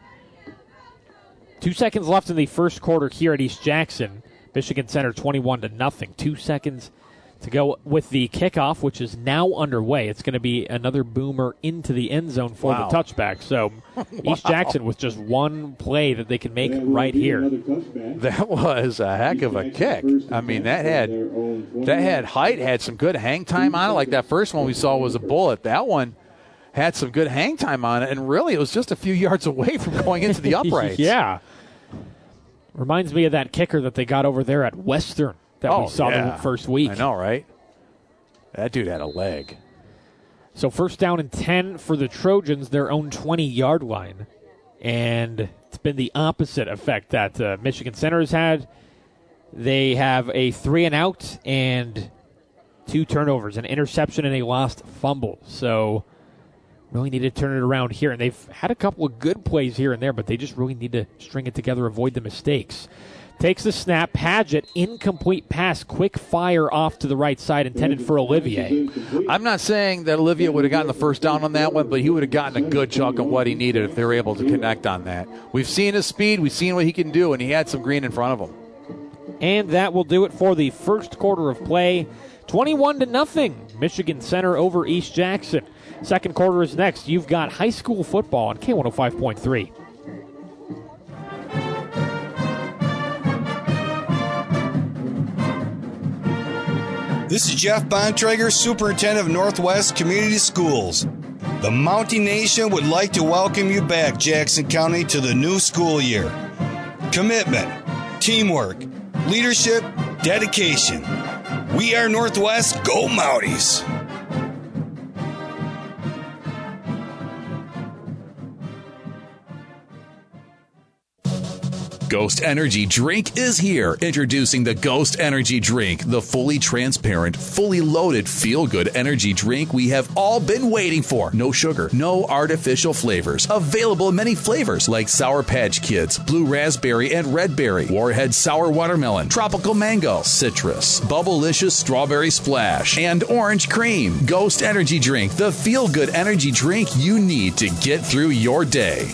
2 seconds left in the first quarter here at East Jackson. Michigan Center 21-0. 2 seconds to go with the kickoff, which is now underway. It's going to be another boomer into the end zone for the touchback. So East Jackson with just one play that they can make right here. That was a heck of a kick. I mean, that had height, had some good hang time on it. Like that first one we saw was a bullet. That one had some good hang time on it, and really it was just a few yards away from going into the uprights. Yeah. Reminds me of that kicker that they got over there at Western that we saw the first week. I know, right? That dude had a leg. So 1st down and 10 for the Trojans, their own 20-yard line. And it's been the opposite effect that Michigan Center has had. They have a 3-and-out and 2 turnovers, an interception and a lost fumble. So really need to turn it around here. And they've had a couple of good plays here and there, but they just really need to string it together, avoid the mistakes. Takes the snap. Padgett, incomplete pass, quick fire off to the right side, intended for Olivier. I'm not saying that Olivier would have gotten the first down on that one, but he would have gotten a good chunk of what he needed if they were able to connect on that. We've seen his speed. We've seen what he can do, and he had some green in front of him. And that will do it for the first quarter of play. 21-0, Michigan Center over East Jackson. Second quarter is next. You've got high school football on K105.3. This is Jeff Bontrager, Superintendent of Northwest Community Schools. The Mountie Nation would like to welcome you back, Jackson County, to the new school year. Commitment, teamwork, leadership, dedication. We are Northwest. Go Mounties! Ghost Energy Drink is here. Introducing the Ghost Energy Drink, the fully transparent, fully loaded, feel-good energy drink we have all been waiting for. No sugar, no artificial flavors. Available in many flavors like Sour Patch Kids, Blue Raspberry and Red Berry, Warhead Sour Watermelon, Tropical Mango, Citrus, Bubblicious Strawberry Splash, and Orange Cream. Ghost Energy Drink, the feel-good energy drink you need to get through your day.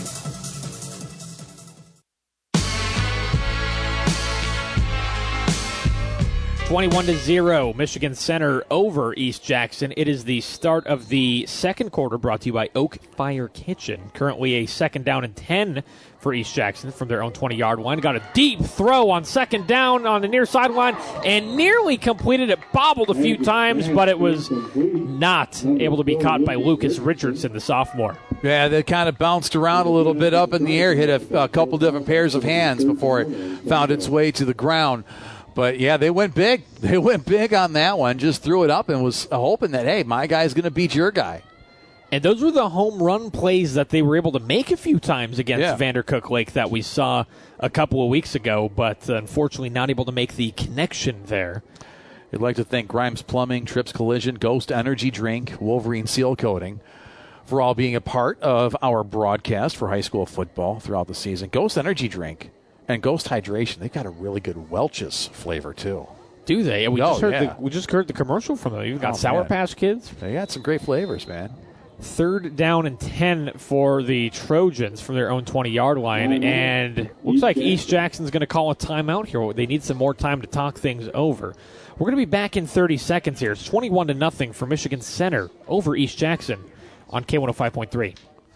21-0, Michigan Center over East Jackson. It is the start of the second quarter, brought to you by Oak Fire Kitchen. Currently a 2nd down and 10 for East Jackson from their own 20-yard line. Got a deep throw on 2nd down on the near sideline and nearly completed it. Bobbled a few times, but it was not able to be caught by Lucas Richardson, the sophomore. Yeah, they kind of bounced around a little bit up in the air, hit a couple different pairs of hands before it found its way to the ground. But, yeah, they went big. They went big on that one, just threw it up and was hoping that, hey, my guy's going to beat your guy. And those were the home run plays that they were able to make a few times against Vandercook Lake that we saw a couple of weeks ago, but unfortunately not able to make the connection there. I'd like to thank Grimes Plumbing, Trips Collision, Ghost Energy Drink, Wolverine Seal Coating for all being a part of our broadcast for high school football throughout the season. Ghost Energy Drink and Ghost Hydration, they've got a really good Welch's flavor, too. Do they? We just heard the commercial from them. You've got Sour Patch Kids. They got some great flavors, man. 3rd down and 10 for the Trojans from their own 20-yard line. And looks like East Jackson's going to call a timeout here. They need some more time to talk things over. We're going to be back in 30 seconds here. It's 21-0 for Michigan Center over East Jackson on K105.3.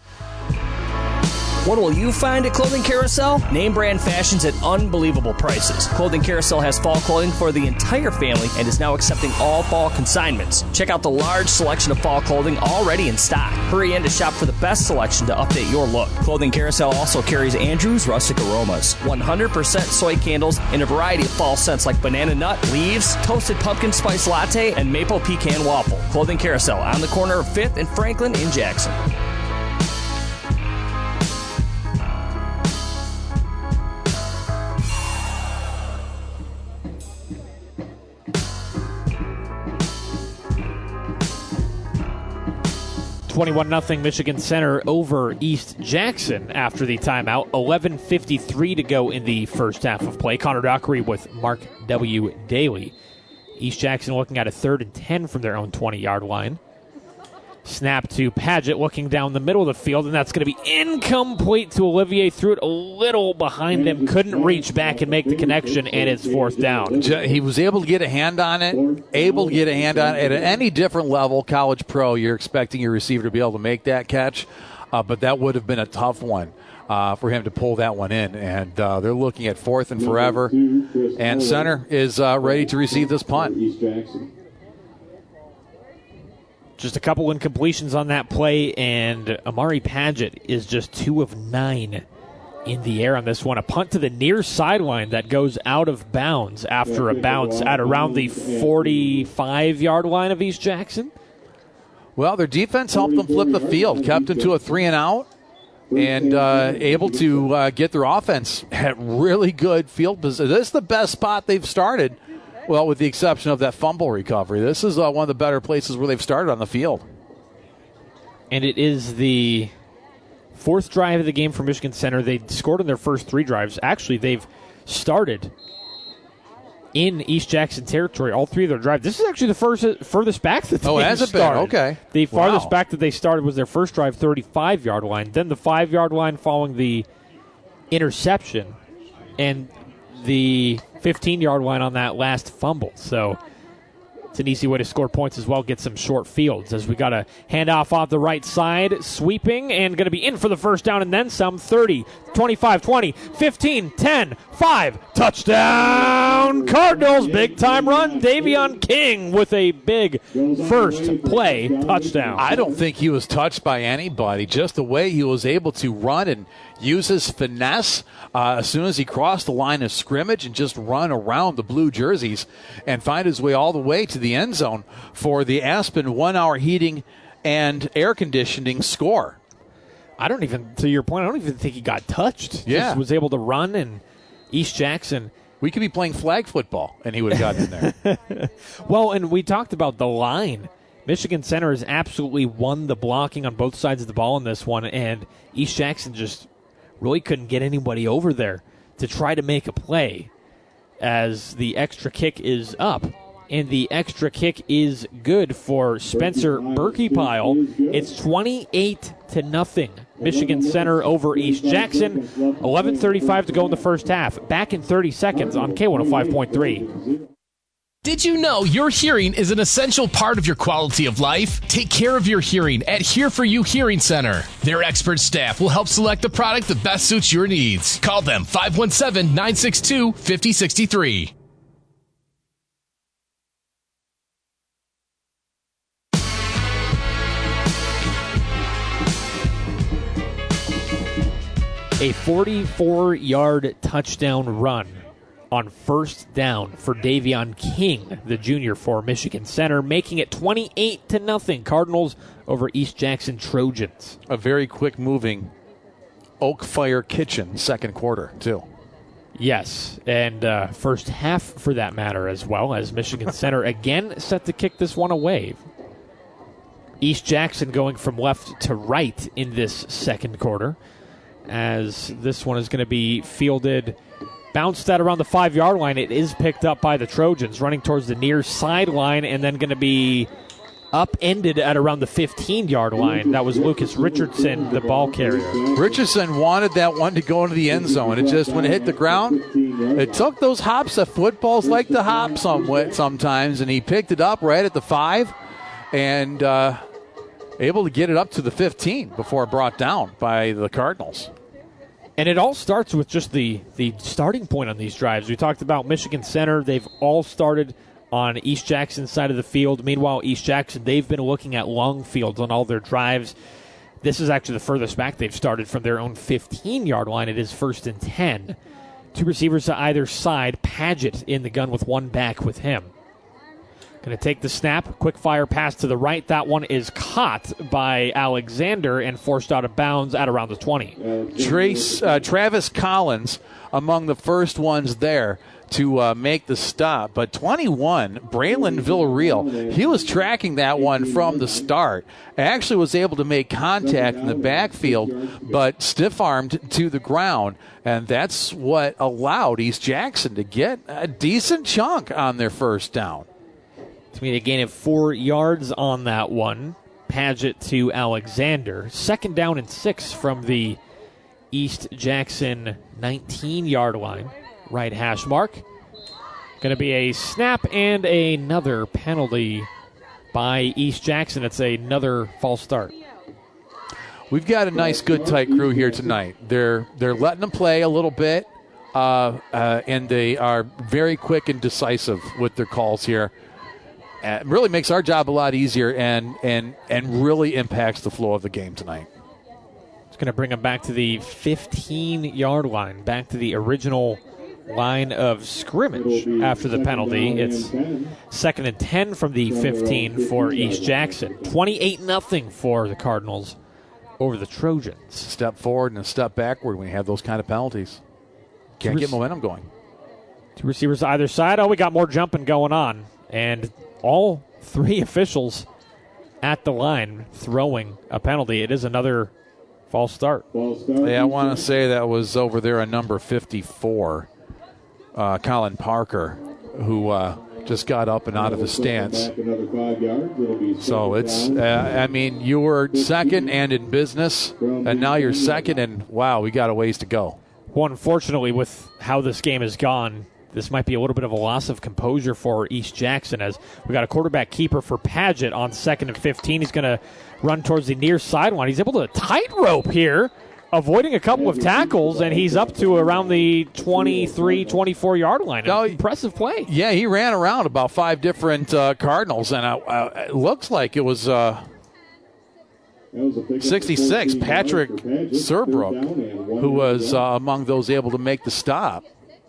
What will you find at Clothing Carousel? Name brand fashions at unbelievable prices. Clothing Carousel has fall clothing for the entire family and is now accepting all fall consignments. Check out the large selection of fall clothing already in stock. Hurry in to shop for the best selection to update your look. Clothing Carousel also carries Andrew's Rustic Aromas, 100% soy candles, and a variety of fall scents like banana nut, leaves, toasted pumpkin spice latte, and maple pecan waffle. Clothing Carousel on the corner of 5th and Franklin in Jackson. $21-0 Michigan Center over East Jackson after the timeout. 11:53 to go in the first half of play. Connor Dockery with Mark W. Daly. East Jackson looking at a 3rd and 10 from their own 20-yard line. Snap to Padgett looking down the middle of the field, and that's going to be incomplete to Olivier. Threw it a little behind him, couldn't reach back and make the connection, and it's 4th down. He was able to get a hand on it, At any different level, college pro, you're expecting your receiver to be able to make that catch, but that would have been a tough one for him to pull that one in. And they're looking at 4th and forever, and center is ready to receive this punt. Just a couple incompletions on that play, and Amari Padgett is just 2 of 9 in the air on this one. A punt to the near sideline that goes out of bounds after a bounce at around the 45-yard line of East Jackson. Well, their defense helped them flip the field, kept them to a 3-and-out, and able to get their offense at really good field position. This is the best spot they've started. Well, with the exception of that fumble recovery. This is one of the better places where they've started on the field. And it is the 4th drive of the game for Michigan Center. They scored on their first 3 drives. Actually, they've started in East Jackson territory, all 3 of their drives. This is actually the furthest back that they started. Okay. The farthest back that they started was their first drive, 35-yard line. Then the 5-yard line following the interception. And the 15-yard line on that last fumble. So it's an easy way to score points as well, get some short fields as we got a handoff off the right side, sweeping, and going to be in for the first down and then some. 30, 25, 20, 15, 10, 5. Touchdown Cardinals. Big-time run. Davion King with a big first play touchdown. I don't think he was touched by anybody. Just the way he was able to run and use his finesse as soon as he crossed the line of scrimmage and just run around the blue jerseys and find his way all the way to the end zone for the Aspen 1-hour heating and air conditioning score. To your point, I don't even think he got touched. Yeah. Just was able to run, and East Jackson. We could be playing flag football, and he would have gotten in there. Well, and we talked about the line. Michigan Center has absolutely won the blocking on both sides of the ball in this one, and East Jackson just really couldn't get anybody over there to try to make a play as the extra kick is up. And the extra kick is good for Spencer Berkeypile. It's 28-0. Michigan Center over East Jackson. 11:35 to go in the first half. Back in 30 seconds on K105.3. Did you know your hearing is an essential part of your quality of life? Take care of your hearing at Here For You Hearing Center. Their expert staff will help select the product that best suits your needs. Call them 517-962-5063. A 44-yard touchdown run on first down for Davion King, the junior for Michigan Center, making it 28-0 Cardinals over East Jackson Trojans. A very quick-moving Oak Fire Kitchen second quarter, too. Yes, and first half for that matter as well, as Michigan Center again set to kick this one away. East Jackson going from left to right in this second quarter, as this one is going to be fielded, bounced out around the 5-yard line. It is picked up by the Trojans, running towards the near sideline, and then going to be upended at around the 15-yard line. That was Lucas Richardson, the ball carrier. Richardson wanted that one to go into the end zone. It just, when it hit the ground, it took those hops that footballs like to hop sometimes, and he picked it up right at the 5 and able to get it up to the 15 before brought down by the Cardinals. And it all starts with just the starting point on these drives. We talked about Michigan Center. They've all started on East Jackson's side of the field. Meanwhile, East Jackson, they've been looking at long fields on all their drives. This is actually the furthest back they've started from their own 15-yard line. It is 1st and 10. 2 receivers to either side. Paget in the gun with one back with him. Going to take the snap. Quick fire pass to the right. That one is caught by Alexander and forced out of bounds at around the 20. Travis Collins among the first ones there to make the stop. But 21, Braylon Villarreal, he was tracking that one from the start. Actually was able to make contact in the backfield, but stiff-armed to the ground. And that's what allowed East Jackson to get a decent chunk on their first down. It's going to be a gain of 4 yards on that one. Paget to Alexander. 2nd down and 6 from the East Jackson 19-yard line. Right hash mark. Going to be a snap and another penalty by East Jackson. It's another false start. We've got a nice, good, tight crew here tonight. They're letting them play a little bit, and they are very quick and decisive with their calls here. It really makes our job a lot easier and really impacts the flow of the game tonight. It's going to bring them back to the 15-yard line, back to the original line of scrimmage after the penalty. It's 2nd and 10 from the 15 for East Jackson. 28-0 for the Cardinals over the Trojans. Step forward and a step backward when you have those kind of penalties. Can't get momentum going. 2 receivers either side. Oh, we got more jumping going on. And all 3 officials at the line throwing a penalty. It is another false start. Yeah, I want to say that was over there a number 54, Colin Parker, who just got up and out of his stance. So it's, you were second and in business, and now you're second, and wow, we got a ways to go. Well, unfortunately, with how this game has gone, this might be a little bit of a loss of composure for East Jackson, as we got a quarterback keeper for Paget on 2nd and 15. He's going to run towards the near sideline. He's able to tightrope here, avoiding a couple of tackles, and he's up to around the 23, 24-yard line. Impressive play. Yeah, he ran around about 5 different Cardinals, and it looks like it was 66, Patrick Serbrook, who was among those able to make the stop.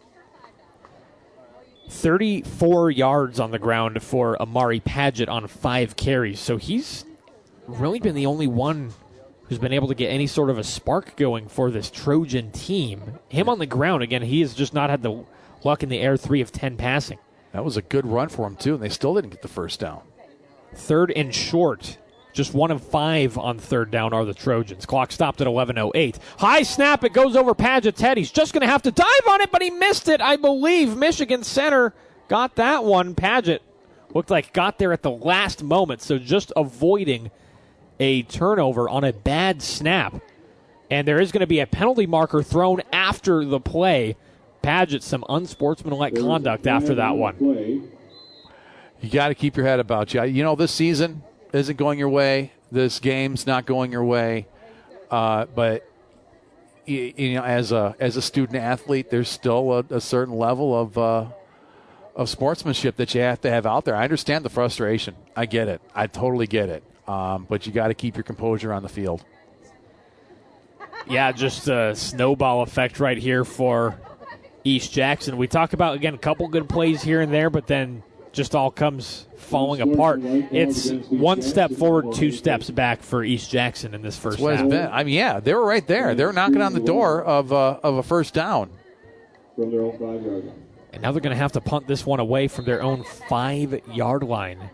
34 yards on the ground for Amari Paget on 5 carries. So he's really been the only one who's been able to get any sort of a spark going for this Trojan team. Him on the ground, again, he has just not had the luck in the air. 3 of 10 passing. That was a good run for him, too, and they still didn't get the first down. 3rd and short. Just 1 of 5 on 3rd down are the Trojans. Clock stopped at 11:08. High snap. It goes over Paget's head. He's just going to have to dive on it, but he missed it. I believe Michigan Center got that one. Paget looked like got there at the last moment, so just avoiding a turnover on a bad snap. And there is going to be a penalty marker thrown after the play. Paget, some unsportsmanlike conduct after that one. You got to keep your head about you. You know, this season isn't going your way. This game's not going your way. But you know, as a student athlete, there's still a certain level of sportsmanship that you have to have out there. I understand the frustration. I get it. I totally get it. But you got to keep your composure on the field. Yeah, just a snowball effect right here for East Jackson. We talk about, again, a couple good plays here and there, but then just all comes falling apart. It's one step forward, two steps back for East Jackson in this first half. That's what it's been. I mean, yeah, they were right there. They were knocking on the door of a first down. From their own 5-yard line. And now they're going to have to punt this one away from their own 5-yard line.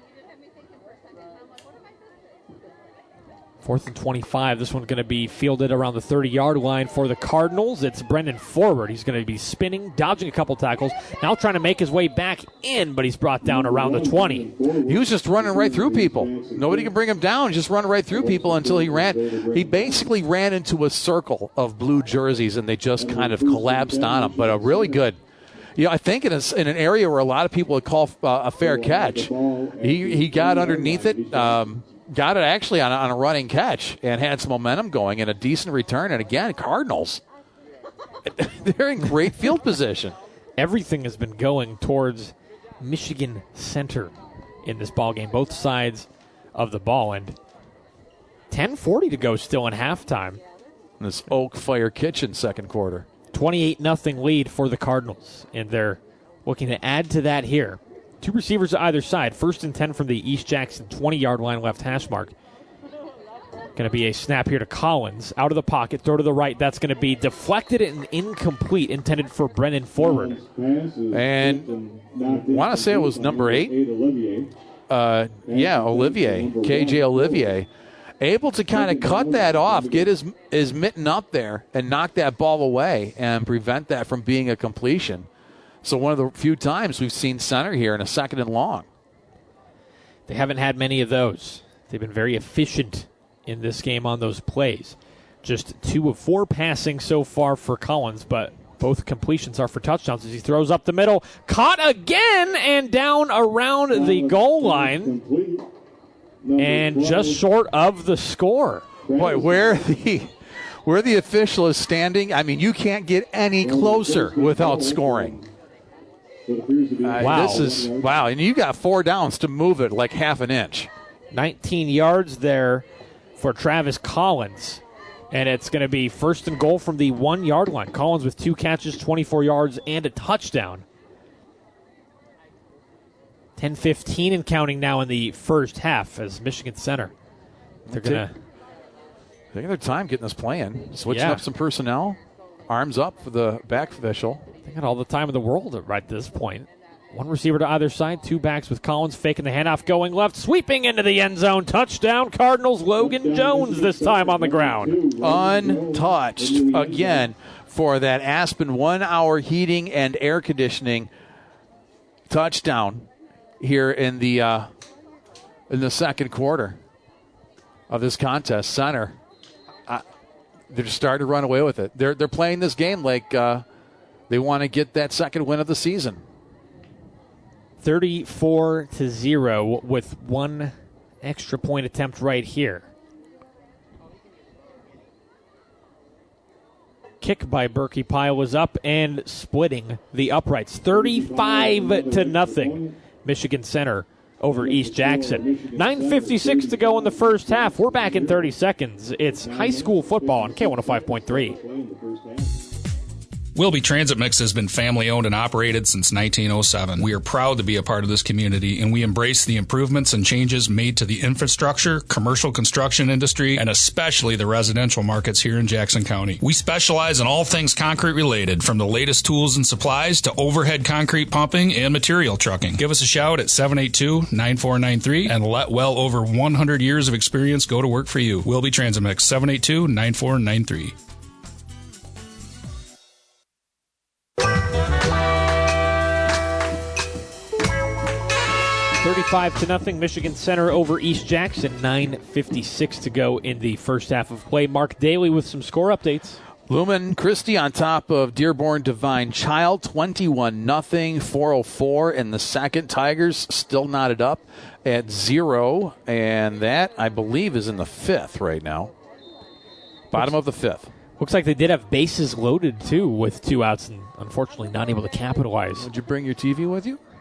4th and 25. This one's going to be fielded around the 30-yard line for the Cardinals. It's Brendan Forward. He's going to be spinning, dodging a couple tackles, now trying to make his way back in, but he's brought down around the 20. He was just running right through people. Nobody can bring him down, just running right through people until he ran. He basically ran into a circle of blue jerseys, and they just kind of collapsed on him, but a really good. I think in an area where a lot of people would call a fair catch, he got underneath it, got it actually on a running catch and had some momentum going and a decent return. And again, Cardinals, they're in great field position. Everything has been going towards Michigan Center in this ball game, both sides of the ball. And 10:40 to go still in halftime. In this Oak Fire Kitchen second quarter. 28-0 lead for the Cardinals, and they're looking to add to that here. Two receivers to either side. 1st and 10 from the East Jackson 20-yard line left hash mark. Going to be a snap here to Collins. Out of the pocket, throw to the right. That's going to be deflected and incomplete, intended for Brendan Forward. And I want to say it was number 8. Olivier. KJ Olivier. Able to kind of cut that off, get his mitten up there, and knock that ball away and prevent that from being a completion. So one of the few times we've seen center here in a 2nd and long. They haven't had many of those. They've been very efficient in this game on those plays. Just 2 of 4 passing so far for Collins, but both completions are for touchdowns as he throws up the middle. Caught again and down around the goal line. And just short of the score. Boy, where the official is standing, I mean, you can't get any closer without scoring. Wow. And you got 4 downs to move it like half an inch. 19 yards there for Travis Collins. And it's going to be 1st and goal from the 1-yard line. Collins with 2 catches, 24 yards, and a touchdown. 10-15 and counting now in the first half as Michigan Center. They're going to taking their time getting this play in. Switching up some personnel. Arms up for the back official. They got all the time in the world right at this point. 1 receiver to either side. 2 backs with Collins faking the handoff, going left, sweeping into the end zone. Touchdown, Cardinals. Logan Jones this time on the ground. Untouched again for that Aspen 1-hour heating and air conditioning touchdown here in the second quarter of this contest. Center, they're just starting to run away with it. They're playing this game like they want to get that second win of the season. 34-0 with 1 extra point attempt right here. Kick by Berkey Pyle was up and splitting the uprights. 35-0. Michigan Center over East Jackson. 9:56 to go in the first half. We're back in 30 seconds. It's high school football on K105.3. Wilby Transit Mix has been family-owned and operated since 1907. We are proud to be a part of this community, and we embrace the improvements and changes made to the infrastructure, commercial construction industry, and especially the residential markets here in Jackson County. We specialize in all things concrete-related, from the latest tools and supplies to overhead concrete pumping and material trucking. Give us a shout at 782-9493 and let well over 100 years of experience go to work for you. Wilby Transit Mix, 782-9493. 35-0, Michigan Center over East Jackson. 9:56 to go in the first half of play. Mark Daly with some score updates. Lumen Christie on top of Dearborn Divine Child, 21-0, 4:04 in the second. Tigers still knotted up at 0, and that, I believe, is in the fifth right now. Bottom of the fifth. Looks like they did have bases loaded, too, with 2 outs, and unfortunately not able to capitalize. Did you bring your TV with you?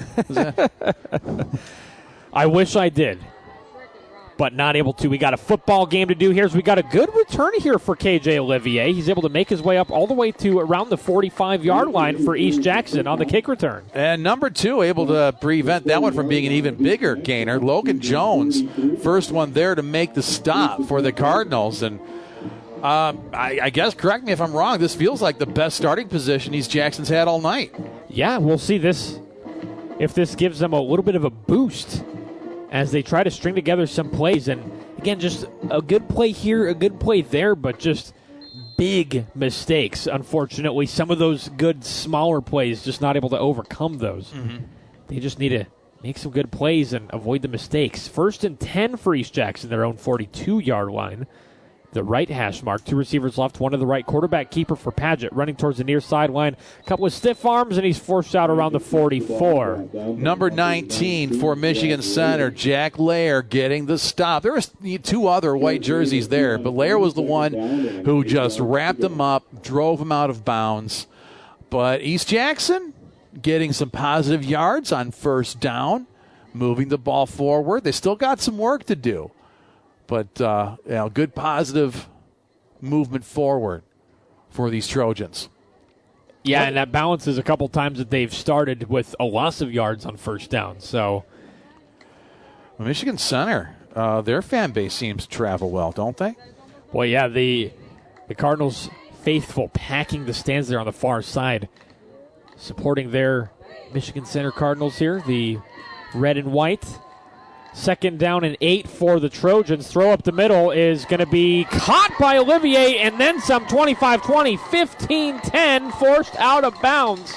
I wish I did, but not able to. We got a football game to do here. So we got a good return here for KJ Olivier. He's able to make his way up all the way to around the 45-yard line for East Jackson on the kick return. And number 2 able to prevent that one from being an even bigger gainer. Logan Jones, first one there to make the stop for the Cardinals. And I guess, correct me if I'm wrong, this feels like the best starting position East Jackson's had all night. Yeah, we'll see this if this gives them a little bit of a boost as they try to string together some plays. And, again, just a good play here, a good play there, but just big mistakes, unfortunately. Some of those good, smaller plays, just not able to overcome those. Mm-hmm. They just need to make some good plays and avoid the mistakes. 1st and 10 for East Jackson, their own 42-yard line. The right hash mark. 2 receivers left, one to the right. Quarterback keeper for Padgett, running towards the near sideline. A couple of stiff arms, and he's forced out around the 44. Number 19 for Michigan Center, Jack Lair getting the stop. There was 2 other white jerseys there, but Lair was the one who just wrapped him up, drove him out of bounds. But East Jackson getting some positive yards on first down, moving the ball forward. They still got some work to do. But, good positive movement forward for these Trojans. Yeah, and that balances a couple times that they've started with a loss of yards on first down. So, Michigan Center, their fan base seems to travel well, don't they? Well, yeah, the Cardinals faithful packing the stands there on the far side, supporting their Michigan Center Cardinals here, the red and white. 2nd down and 8 for the Trojans. Throw up the middle is going to be caught by Olivier, and then some. 25-20, 15-10, forced out of bounds.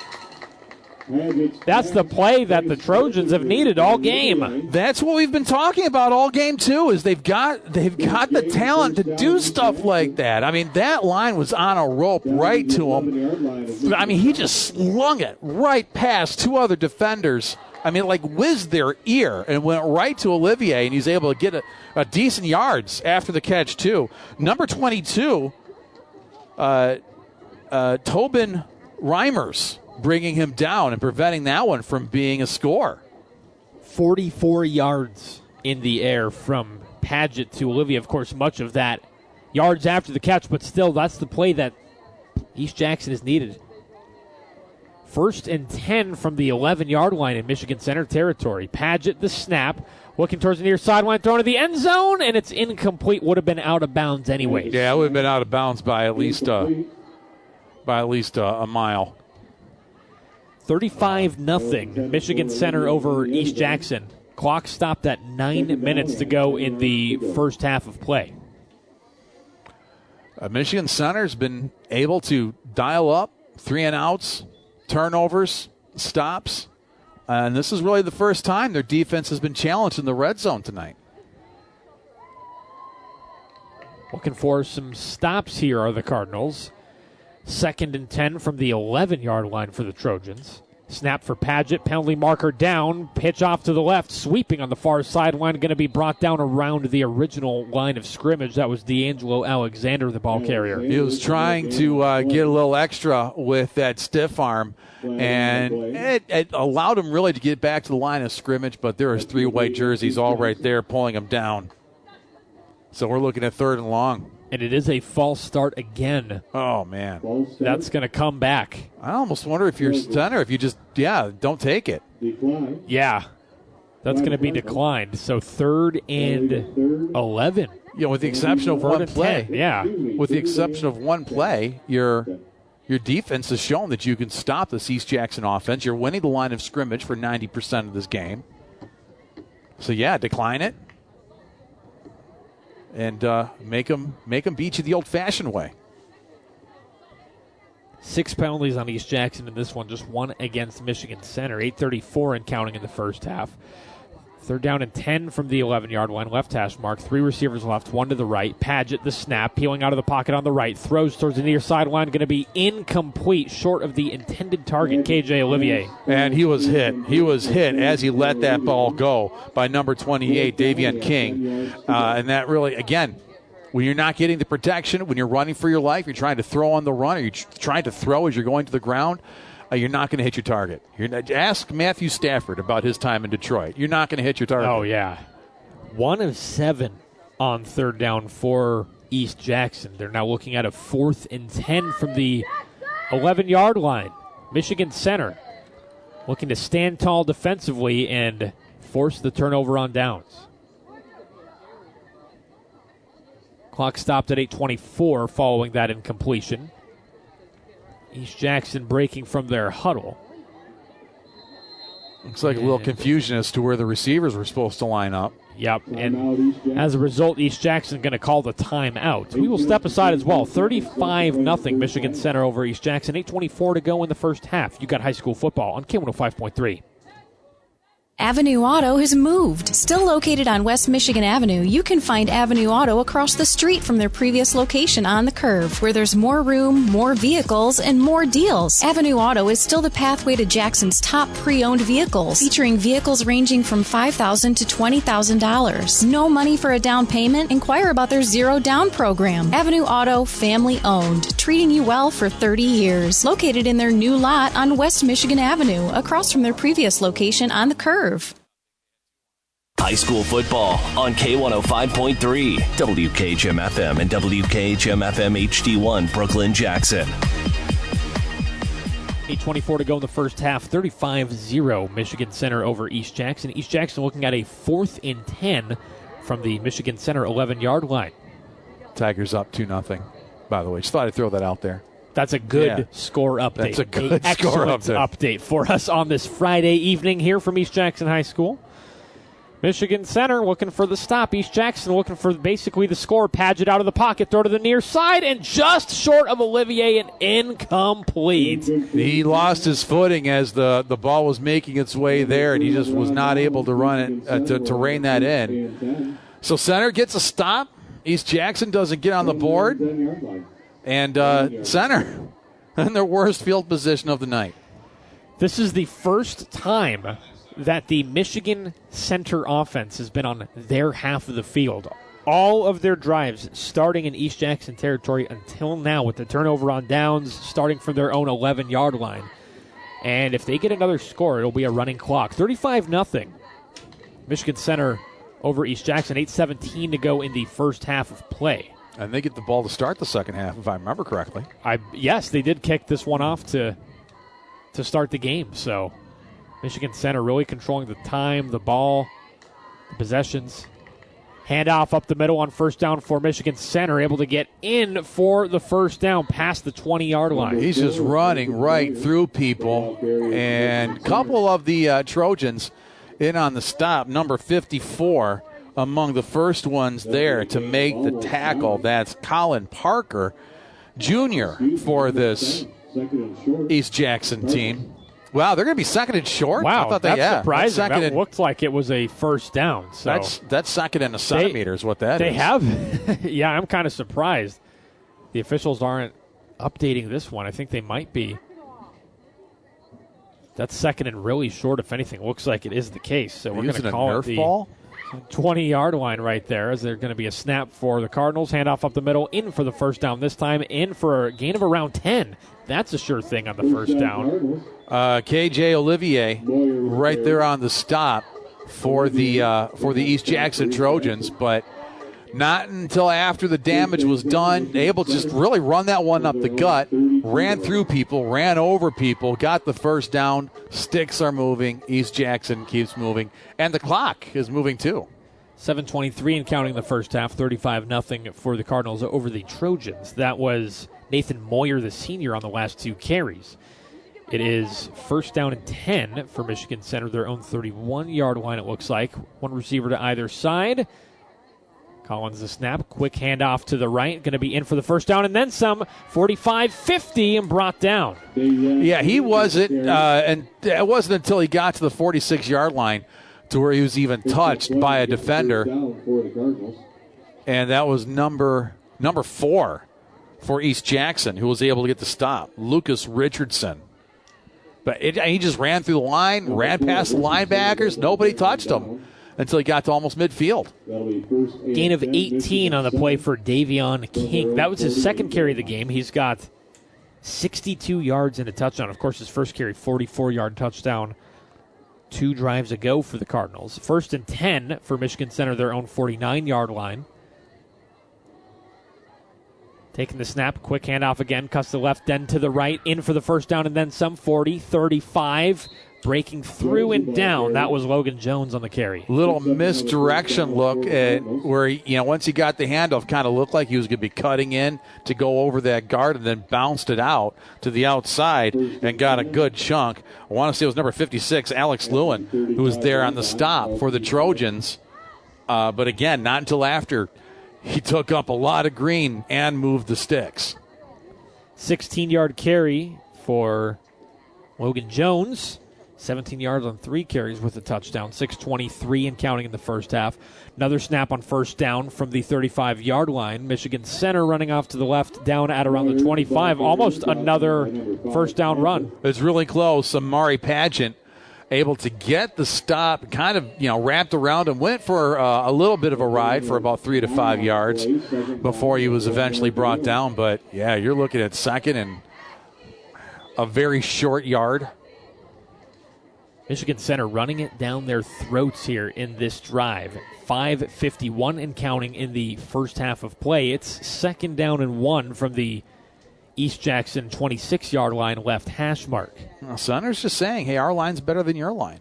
That's the play that the Trojans have needed all game. That's what we've been talking about all game, too, is they've got the talent to do stuff like that. I mean, that line was on a rope right to him. I mean, he just slung it right past 2 other defenders. I mean, like whizzed their ear and went right to Olivier, and he's able to get a decent yards after the catch, too. Number 22, Tobin Reimers, bringing him down and preventing that one from being a score. 44 yards in the air from Padgett to Olivier. Of course, much of that yards after the catch, but still, that's the play that East Jackson has needed. 1st and 10 from the 11-yard line in Michigan Center territory. Padgett, the snap, looking towards the near sideline, thrown to the end zone, and it's incomplete. Would have been out of bounds anyways. Yeah, it would have been out of bounds by at least a mile. 35-0, Michigan Center over East Jackson. Clock stopped at 9 minutes to go in the first half of play. Michigan Center's been able to dial up 3-and-outs, turnovers, stops, and this is really the first time their defense has been challenged in the red zone tonight. Looking for some stops here are the Cardinals. 2nd and 10 from the 11-yard line for the Trojans. Snap for Padgett, penalty marker down, pitch off to the left, sweeping on the far sideline, going to be brought down around the original line of scrimmage. That was D'Angelo Alexander, the ball carrier. He was trying to get a little extra with that stiff arm, and it allowed him really to get back to the line of scrimmage, but there was 3 white jerseys all right there pulling him down. So we're looking at 3rd and long. And it is a false start again. Oh, man. That's going to come back. I almost wonder if you're center, if you just, don't take it. Yeah. That's going to be declined. So 3rd and 11. Yeah, with the exception of one play. 10, yeah. With the exception of one play, your defense has shown that you can stop this East Jackson offense. You're winning the line of scrimmage for 90% of this game. So, yeah, decline it. And make them beat you the old-fashioned way. 6 penalties on East Jackson in this one, just 1 against Michigan Center. 8:34 and counting in the first half. 3rd down and 10 from the 11-yard line, left hash mark. 3 receivers left, 1 to the right. Padgett, the snap, peeling out of the pocket on the right. Throws towards the near sideline, going to be incomplete, short of the intended target, KJ Olivier. And he was hit. He was hit as he let that ball go by number 28, Davian King. And that really, again, when you're not getting the protection, when you're running for your life, you're trying to throw on the run, or you're trying to throw as you're going to the ground, you're not going to hit your target. Ask Matthew Stafford about his time in Detroit. You're not going to hit your target. Oh, yeah. 1 of 7 on 3rd down for East Jackson. They're now looking at a 4th and 10 from the 11-yard line. Michigan Center looking to stand tall defensively and force the turnover on downs. Clock stopped at 8:24 following that incompletion. East Jackson breaking from their huddle. Looks like a little confusion as to where the receivers were supposed to line up. Yep, and as a result, East Jackson going to call the timeout. We will step aside as well. 35-0 Michigan Center over East Jackson. 8:24 to go in the first half. You got high school football on K105.3. Avenue Auto has moved. Still located on West Michigan Avenue, you can find Avenue Auto across the street from their previous location on the curve, where there's more room, more vehicles, and more deals. Avenue Auto is still the pathway to Jackson's top pre-owned vehicles, featuring vehicles ranging from $5,000 to $20,000. No money for a down payment? Inquire about their Zero Down program. Avenue Auto, family owned, treating you well for 30 years. Located in their new lot on West Michigan Avenue, across from their previous location on the curve. High school football on K105.3, WKHM-FM and WKHM-FM HD1, Brooklyn, Jackson. 8:24 to go in the first half. 35-0 Michigan Center over East Jackson. East Jackson looking at a 4th and 10 from the Michigan Center 11-yard line. Tigers up 2-0, by the way. Just thought I'd throw that out there. That's a good score update. That's a good score update for us on this Friday evening here from East Jackson High School. Michigan Center looking for the stop. East Jackson looking for basically the score. Padgett out of the pocket, throw to the near side, and just short of Olivier and incomplete. He lost his footing as the ball was making its way there, and he just was not able to run it, to rein that in. So Center gets a stop. East Jackson doesn't get on the board. And Center in their worst field position of the night. This is the first time that the Michigan Center offense has been on their half of the field. All of their drives starting in East Jackson territory until now, with the turnover on downs starting from their own 11-yard line. And if they get another score, it'll be a running clock. 35-0. Michigan Center over East Jackson. 8:17 to go in the first half of play. And they get the ball to start the second half, if I remember correctly. Yes, they did kick this one off to start the game. So Michigan Center really controlling the time, the ball, the possessions. Handoff up the middle on first down for Michigan Center, able to get in for the first down past the 20-yard line. He's just running right through people. And a couple of the Trojans in on the stop, number 54. Among the first ones there to make the tackle. That's Colin Parker, Jr. for this East Jackson team. Wow, they're going to be second and short? Wow, I thought that's surprising. That looked like it was a first down. So that's second and a centimeter is what that is. They have. Yeah, I'm kind of surprised. The officials aren't updating this one. I think they might be. That's second and really short, if anything. Looks like it is the case. So we're going to call it the ball? 20-yard line right there, as there's going to be a snap for the Cardinals. Handoff up the middle, in for the first down this time, in for a gain of around 10. That's a sure thing on the first down. KJ Olivier right there on the stop for the East Jackson Trojans, but not until after the damage was done, able to just really run that one up the gut, ran through people, ran over people, got the first down. Sticks are moving. East Jackson keeps moving. And the clock is moving too. 7:23 and counting the first half, 35-0 for the Cardinals over the Trojans. That was Nathan Moyer, the senior, on the last 2 carries. It is first down and 10 for Michigan Center, their own 31-yard line, it looks like. One receiver to either side. Collins the snap, quick handoff to the right, going to be in for the first down, and then some. 45-50 and brought down. Yeah, he wasn't, and it wasn't until he got to the 46-yard line to where he was even touched by a defender. And that was number 4 for East Jackson, who was able to get the stop, Lucas Richardson. But he just ran through the line, ran past the linebackers. Nobody touched him until he got to almost midfield. Gain of 18 on the play for Davion King. That was his second carry of the game. He's got 62 yards and a touchdown. Of course, his first carry, 44-yard touchdown 2 drives ago for the Cardinals. 1st and 10 for Michigan Center, their own 49-yard line. Taking the snap, quick handoff again, cuts to the left, then to the right, in for the first down, and then some 40, 35, breaking through and down. That was Logan Jones on the carry. Little misdirection look at where, once he got the handoff, kind of looked like he was going to be cutting in to go over that guard and then bounced it out to the outside and got a good chunk. I want to say it was number 56, Alex Lewin, who was there on the stop for the Trojans. But again, not until after he took up a lot of green and moved the sticks. 16-yard carry for Logan Jones. 17 yards on 3 carries with a touchdown. 6:23 and counting in the first half. Another snap on first down from the 35-yard line. Michigan Center running off to the left down at around the 25. Almost another first down run. It's really close. Amari Pageant able to get the stop, kind of, wrapped around and went for a little bit of a ride for about 3 to 5 yards before he was eventually brought down. But, yeah, you're looking at second and a very short yard. Michigan Center running it down their throats here in this drive. 5:51 and counting in the first half of play. It's 2nd down and 1 from the East Jackson 26-yard line left hash mark. Well, Center's just saying, hey, our line's better than your line.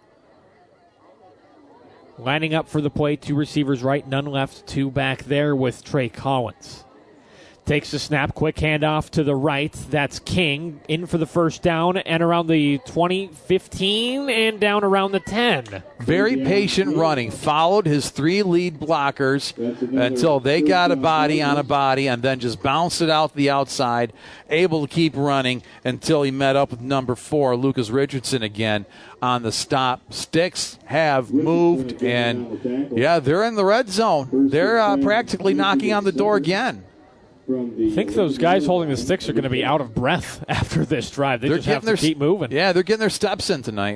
Lining up for the play, 2 receivers right, none left, 2 back there with Trey Collins. Takes the snap, quick handoff to the right. That's King in for the first down and around the 20, 15, and down around the 10. Very patient running. Followed his 3 lead blockers until they got a body on a body and then just bounced it out the outside. Able to keep running until he met up with number 4, Lucas Richardson, again on the stop. Sticks have moved, and, yeah, they're in the red zone. They're practically knocking on the door again. I think those guys holding the sticks are going to be out of breath after this drive. They're just have to keep moving. Yeah, they're getting their steps in tonight.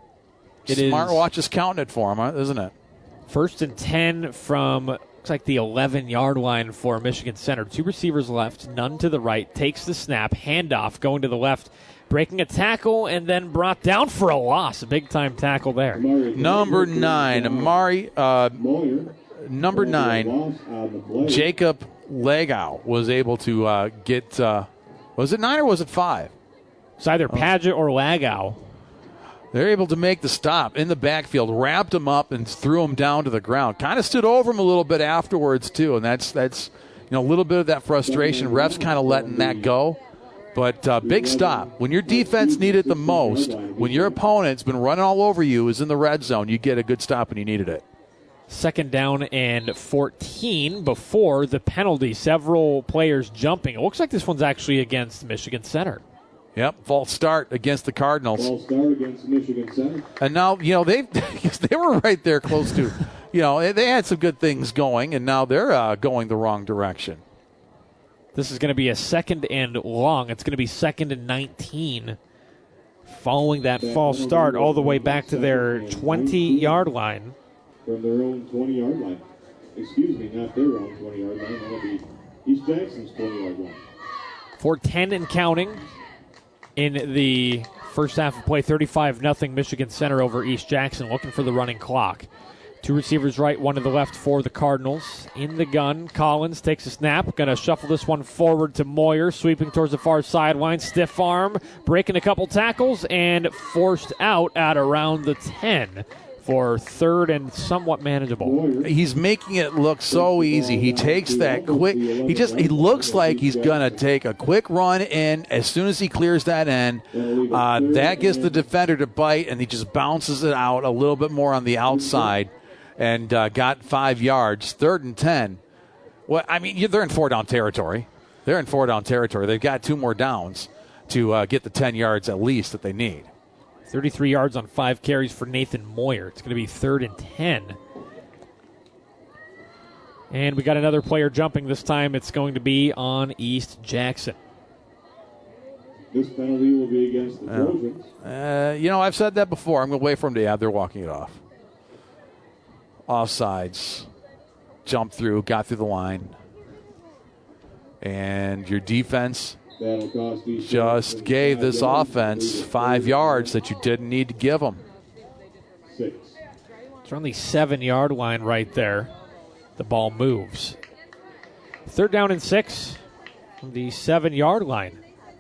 Smartwatch is counting it for them, isn't it? 1st and 10 from, looks like the 11-yard line for Michigan Center. 2 receivers left, none to the right. Takes the snap, handoff, going to the left, breaking a tackle, and then brought down for a loss. A big-time tackle there. Number 9, Amari. Number 9, Jacob Legau was able to get, was it 9 or was it 5? It's either Paget or Legau. They're able to make the stop in the backfield, wrapped him up and threw him down to the ground. Kind of stood over him a little bit afterwards too, and that's a little bit of that frustration. Refs kind of letting that go. But big stop. When your defense needed it the most, when your opponent's been running all over you, is in the red zone, you get a good stop and you needed it. 2nd down and 14 before the penalty. Several players jumping. It looks like this one's actually against Michigan Center. Yep, false start against the Cardinals. False start against Michigan Center. And now, they were right there close to, they had some good things going, and now they're going the wrong direction. This is going to be a 2nd and long. It's going to be 2nd and 19 following that false start all the way back to their 20-yard line. From their own 20-yard line. Excuse me, not their own 20-yard line. That'll be East Jackson's 20-yard line. 4:10 and counting in the first half of play. 35-0 Michigan Center over East Jackson, looking for the running clock. 2 receivers right, 1 to the left for the Cardinals. In the gun, Collins takes a snap. Going to shuffle this one forward to Moyer, sweeping towards the far sideline. Stiff arm, breaking a couple tackles, and forced out at around the 10. For 3rd and somewhat manageable. He's making it look so easy. He takes that quick. He looks like he's going to take a quick run in as soon as he clears that end. That gets the defender to bite, and he just bounces it out a little bit more on the outside and got 5 yards. 3rd and 10. Well, I mean, they're in 4-down territory. They've got 2 more downs to get the 10 yards at least that they need. 33 yards on 5 carries for Nathan Moyer. It's going to be 3rd and 10. And we got another player jumping. This time it's going to be on East Jackson. This penalty will be against the Trojans. I've said that before. I'm going to wait for them to add. They're walking it off. Offsides. Jumped through, got through the line. And your defense just gave this offense 5 yards that you didn't need to give them. 6. It's on the 7-yard line right there. The ball moves. 3rd down and 6 from the 7-yard line.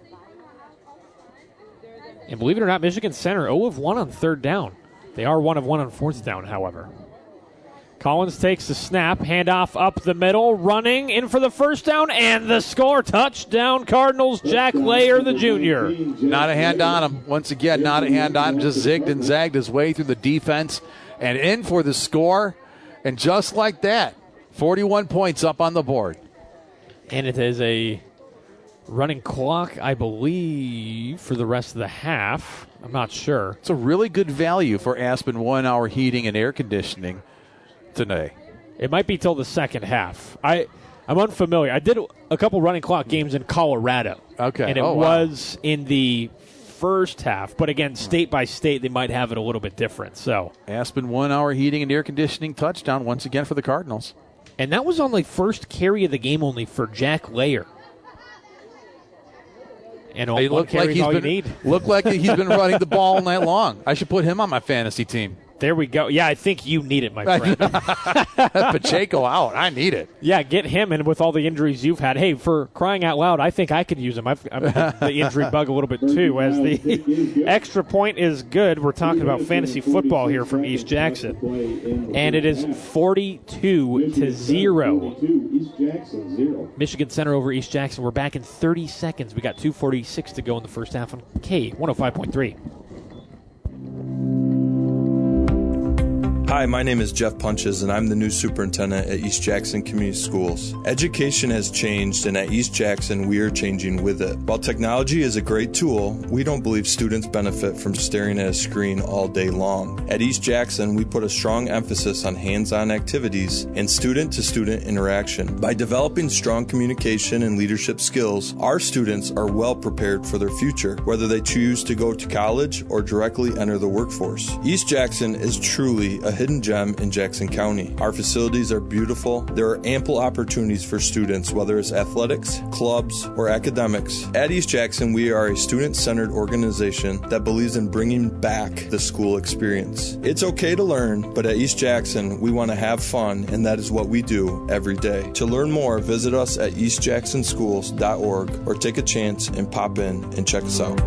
And believe it or not, Michigan Center 0 of 1 on 3rd down. They are 1 of 1 on 4th down, however. Collins takes the snap, handoff up the middle, running in for the first down, and the score. Touchdown Cardinals, Jack Layer, the junior. Not a hand on him. Once again, not a hand on him. Just zigged and zagged his way through the defense and in for the score. And just like that, 41 points up on the board. And it is a running clock, I believe, for the rest of the half. I'm not sure. It's a really good value for Aspen 1 hour heating and air conditioning today. It might be till the second half. I'm unfamiliar. I did a couple running clock games in Colorado. Okay. And it was in the first half. But again, state by state, they might have it a little bit different. So Aspen 1 hour heating and air conditioning touchdown once again for the Cardinals. And that was on the first carry of the game only for Jack Layer. And all looked like he's been running the ball all night long. I should put him on my fantasy team. There we go. Yeah, I think you need it, my friend. Pacheco out. I need it. Yeah, get him in with all the injuries you've had. Hey, for crying out loud, I think I could use him. I've had the injury bug a little bit, too, as the extra point is good. We're talking about fantasy football here from East Jackson. And it is 42-0. Michigan Center over East Jackson. We're back in 30 seconds. We got 2:46 to go in the first half on K105.3. Hi, my name is Jeff Punches, and I'm the new superintendent at East Jackson Community Schools. Education has changed, and at East Jackson, we are changing with it. While technology is a great tool, we don't believe students benefit from staring at a screen all day long. At East Jackson, we put a strong emphasis on hands-on activities and student-to-student interaction. By developing strong communication and leadership skills, our students are well prepared for their future, whether they choose to go to college or directly enter the workforce. East Jackson is truly a hidden gem in Jackson County. Our facilities are beautiful. There are ample opportunities for students, whether it's athletics, clubs, or academics. At East Jackson, we are a student-centered organization that believes in bringing back the school experience. It's okay to learn, but at East Jackson, we want to have fun, and that is what we do every day. To learn more, visit us at eastjacksonschools.org or take a chance and pop in and check us out.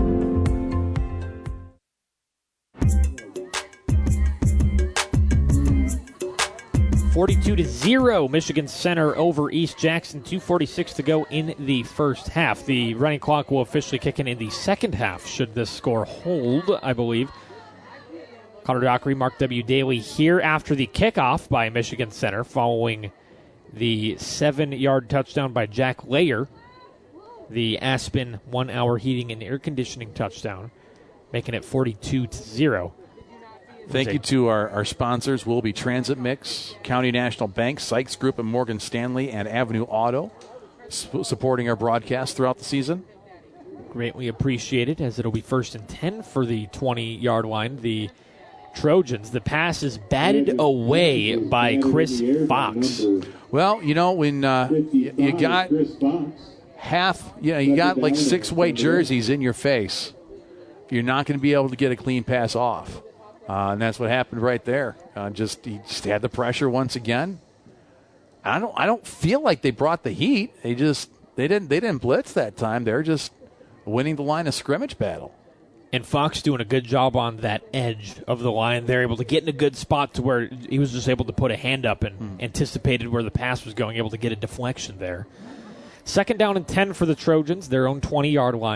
42-0, Michigan Center over East Jackson. 2:46 to go in the first half. The running clock will officially kick in the second half, should this score hold, I believe. Connor Dockery, Mark W. Daly here after the kickoff by Michigan Center, following the 7-yard touchdown by Jack Layer. The Aspen 1 hour heating and air conditioning touchdown, making it 42-0. Thank you to our sponsors, Willoughby Transit Mix, County National Bank, Sykes Group, and Morgan Stanley, and Avenue Auto, supporting our broadcast throughout the season. Greatly appreciated, as it'll be 1st and 10 for the 20-yard line. The Trojans, the pass is batted away by Chris Fox. Well, you know, when you got you got like 6 white jerseys in your face, you're not going to be able to get a clean pass off. And that's what happened right there. He just had the pressure once again. I don't feel like they brought the heat. They didn't blitz that time. They're just winning the line of scrimmage battle. And Fox doing a good job on that edge of the line. They're able to get in a good spot to where he was just able to put a hand up and anticipated where the pass was going, able to get a deflection there. 2nd down and 10 for the Trojans, their own 20-yard line.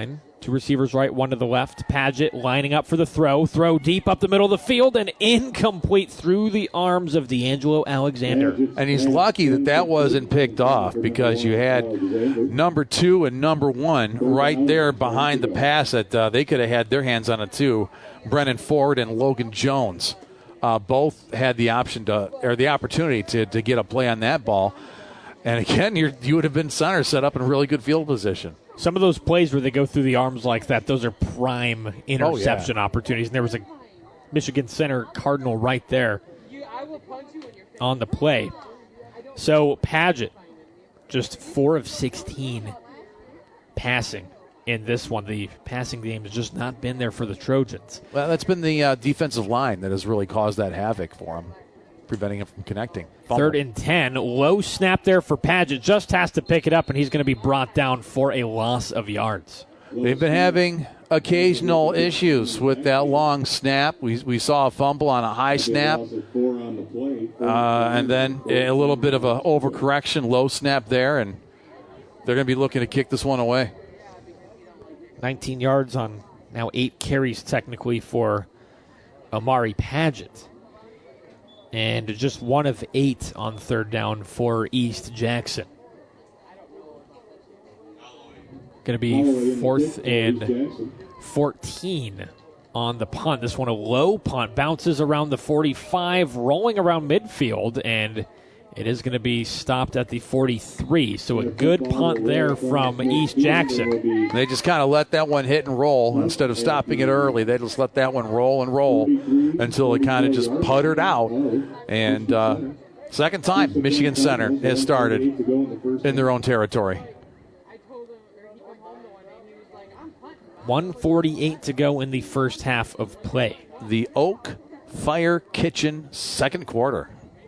Two receivers right, one to the left. Paget lining up for the throw. Throw deep up the middle of the field and incomplete through the arms of D'Angelo Alexander. And he's lucky that wasn't picked off because you had number 2 and number 1 right there behind the pass that they could have had their hands on it too. Brennan Ford and Logan Jones both had the opportunity to get a play on that ball. And again, you would have been center set up in really good field position. Some of those plays where they go through the arms like that, those are prime interception opportunities. And there was a Michigan center Cardinal right there on the play. So Paget, just 4 of 16 passing in this one. The passing game has just not been there for the Trojans. Well, that's been the defensive line that has really caused that havoc for them, preventing him from connecting. Fumble. 3rd and 10. Low snap there for Paget. Just has to pick it up, and he's going to be brought down for a loss of yards. They've been having occasional issues with that long snap. We saw a fumble on a high snap, and then a little bit of an overcorrection, low snap there, and they're going to be looking to kick this one away. 19 yards on now 8 carries technically for Amari Paget. And just 1 of 8 on 3rd down for East Jackson. Going to be 4th and 14 on the punt. This one a low punt. Bounces around the 45, rolling around midfield, and it is going to be stopped at the 43. So a good punt there from East Jackson. They just kind of let that one hit and roll. Instead of stopping it early, they just let that one roll and roll until it kind of just puttered out. And second time Michigan Center has started in their own territory. 1:48 to go in the first half of play. The Oak Fire Kitchen second quarter.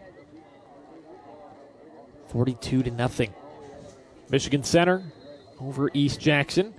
42-0. Michigan Center over East Jackson.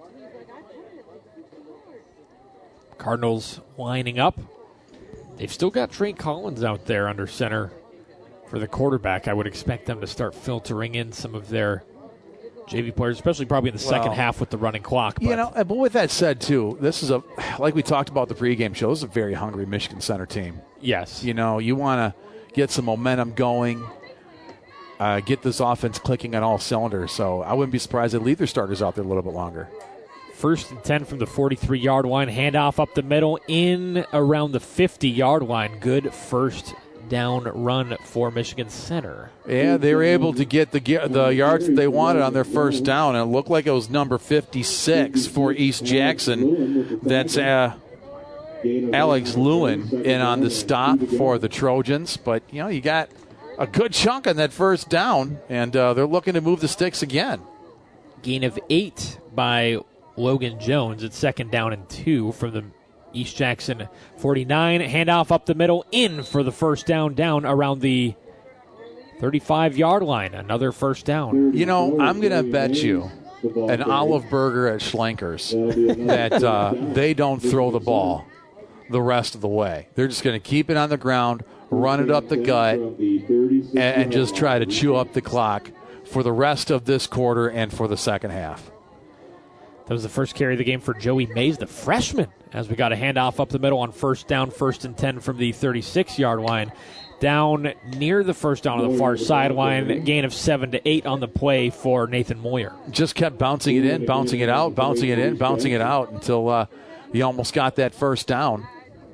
Cardinals lining up. They've still got Trey Collins out there under center for the quarterback. I would expect them to start filtering in some of their JV players, especially probably in the second half with the running clock. But with that said, too, this is like we talked about the pregame show, this is a very hungry Michigan Center team. Yes. You want to get some momentum going, get this offense clicking on all cylinders. So I wouldn't be surprised they leave their starters out there a little bit longer. 1st and 10 from the 43-yard line. Handoff up the middle in around the 50-yard line. Good first down run for Michigan Center. Yeah, they were able to get the yards that they wanted on their first down, and it looked like it was number 56 for East Jackson. That's Alex Lewin in on the stop for the Trojans. But, you got a good chunk on that first down, and they're looking to move the sticks again. Gain of 8 by Logan Jones. It's 2nd down and 2 from the East Jackson 49. Handoff up the middle, in for the first down around the 35-yard line. Another first down. I'm going to bet you an olive burger at Schlenker's that they don't throw the ball the rest of the way. They're just going to keep it on the ground, run it up the gut, and just try to chew up the clock for the rest of this quarter and for the second half. That was the first carry of the game for Joey Mays, the freshman, as we got a handoff up the middle on first down, 1st and 10 from the 36-yard line. Down near the first down on the far sideline, gain of 7 to 8 on the play for Nathan Moyer. Just kept bouncing it in, bouncing it out, bouncing it in, bouncing it out until he almost got that first down.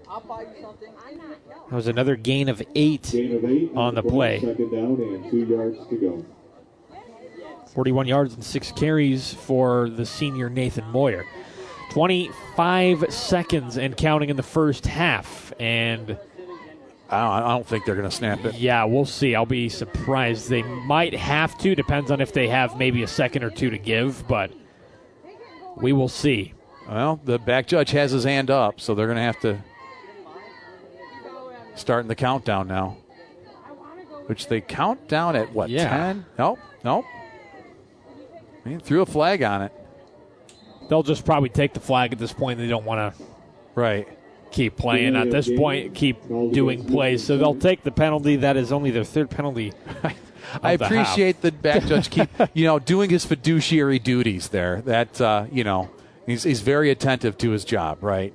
That was another gain of 8 on the play. 2nd down and 2 yards to go. 41 yards and 6 carries for the senior Nathan Moyer. 25 seconds and counting in the first half. And I don't think they're going to snap it. Yeah, we'll see. I'll be surprised. They might have to. Depends on if they have maybe a second or two to give, but we will see. Well, the back judge has his hand up, so they're going to have to start in the countdown now. Which they count down at, 10? Nope. He threw a flag on it. They'll just probably take the flag at this point. They don't want to keep playing. At this point, keep doing plays. So they'll take the penalty. That is only their 3rd penalty. I appreciate the back judge keep doing his fiduciary duties there. That He's very attentive to his job, right?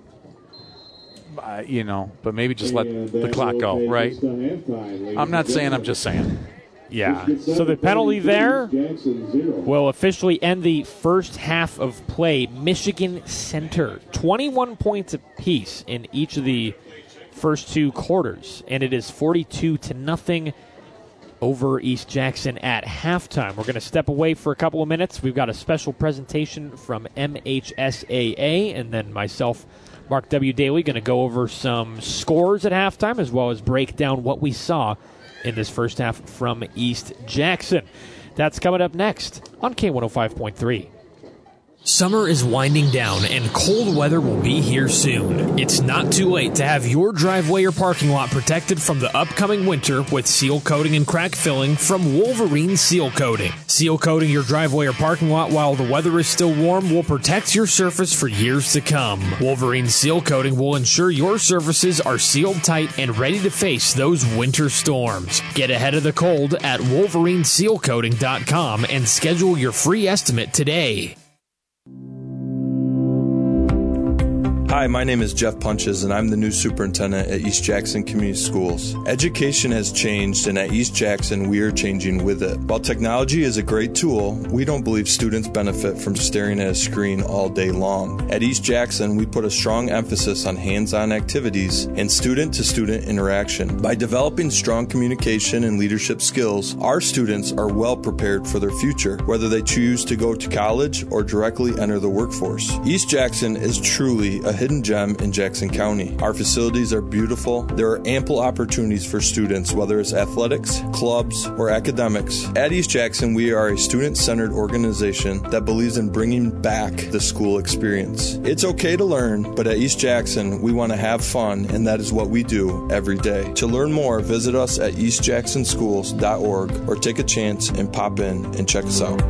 But maybe just let the clock go, right? I'm not saying, I'm just saying. Yeah. So the penalty there will officially end the first half of play. Michigan Center, 21 points apiece in each of the first two quarters, and it is 42-0 over East Jackson at halftime. We're going to step away for a couple of minutes. We've got a special presentation from MHSAA, and then myself, Mark W. Daly, going to go over some scores at halftime as well as break down what we saw in this first half from East Jackson. That's coming up next on K105.3. Summer is winding down and cold weather will be here soon. It's not too late to have your driveway or parking lot protected from the upcoming winter with seal coating and crack filling from Wolverine Seal Coating. Seal coating your driveway or parking lot while the weather is still warm will protect your surface for years to come. Wolverine Seal Coating will ensure your surfaces are sealed tight and ready to face those winter storms. Get ahead of the cold at WolverineSealCoating.com and schedule your free estimate today. Hi, my name is Jeff Punches, and I'm the new superintendent at East Jackson Community Schools. Education has changed, and at East Jackson, we are changing with it. While technology is a great tool, we don't believe students benefit from staring at a screen all day long. At East Jackson, we put a strong emphasis on hands-on activities and student-to-student interaction. By developing strong communication and leadership skills, our students are well prepared for their future, whether they choose to go to college or directly enter the workforce. East Jackson is truly a hidden gem in Jackson County. Our facilities are beautiful. There are ample opportunities for students, whether it's athletics, clubs, or academics. At East Jackson, we are a student-centered organization that believes in bringing back the school experience. It's okay to learn, but at East Jackson, we want to have fun, and that is what we do every day. To learn more, visit us at eastjacksonschools.org or take a chance and pop in and check us out.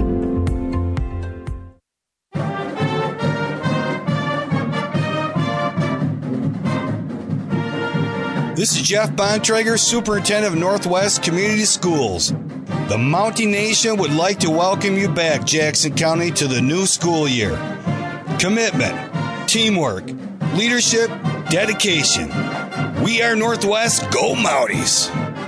This is Jeff Bontrager, Superintendent of Northwest Community Schools. The Mountie Nation would like to welcome you back, Jackson County, to the new school year. Commitment, teamwork, leadership, dedication. We are Northwest. Go Mounties!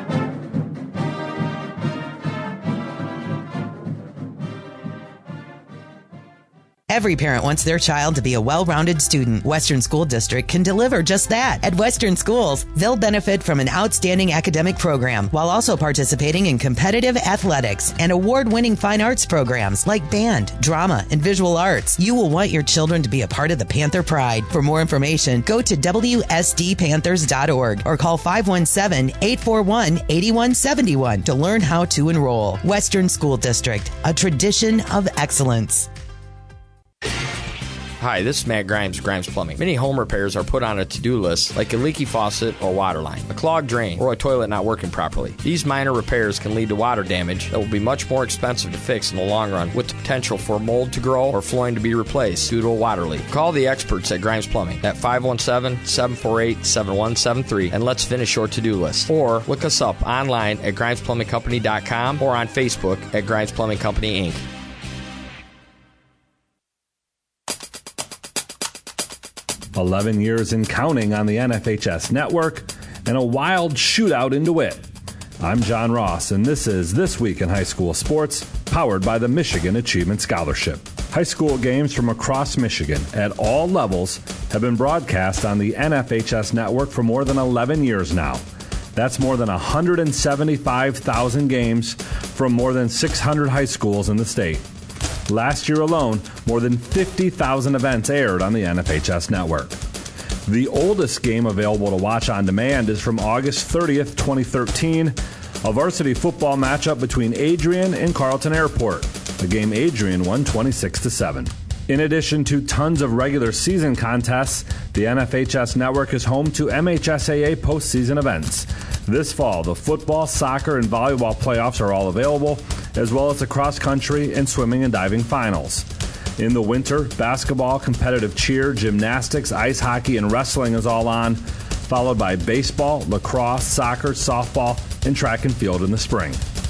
Every parent wants their child to be a well-rounded student. Western School District can deliver just that. At Western Schools, they'll benefit from an outstanding academic program while also participating in competitive athletics and award-winning fine arts programs like band, drama, and visual arts. You will want your children to be a part of the Panther Pride. For more information, go to WSDPanthers.org or call 517-841-8171 to learn how to enroll. Western School District, a tradition of excellence. Hi, this is Matt Grimes, Grimes Plumbing. Many home repairs are put on a to-do list, like a leaky faucet or water line, a clogged drain, or a toilet not working properly. These minor repairs can lead to water damage that will be much more expensive to fix in the long run, with the potential for mold to grow or flooring to be replaced due to a water leak. Call the experts at Grimes Plumbing at 517-748-7173 and let's finish your to-do list. Or look us up online at GrimesPlumbingCompany.com or on Facebook at Grimes Plumbing Company, Inc. "11 years and counting on the NFHS network, and a wild shootout in DeWitt. I'm John Ross, and this is This Week in High School Sports, powered by the Michigan Achievement Scholarship. High school games from across Michigan at all levels have been broadcast on the NFHS network for more than 11 years now. That's more than 175,000 games from more than 600 high schools in the state. Last year alone, more than 50,000 events aired on the NFHS network. The oldest game available to watch on demand is from August 30th, 2013, a varsity football matchup between Adrian and Carleton Airport, a game Adrian won 26-7. In addition to tons of regular season contests, the NFHS network is home to MHSAA postseason events. This fall, the football, soccer, and volleyball playoffs are all available, as well as the cross-country and swimming and diving finals. In the winter, basketball, competitive cheer, gymnastics, ice hockey, and wrestling is all on, followed by baseball, lacrosse, soccer, softball, and track and field in the spring.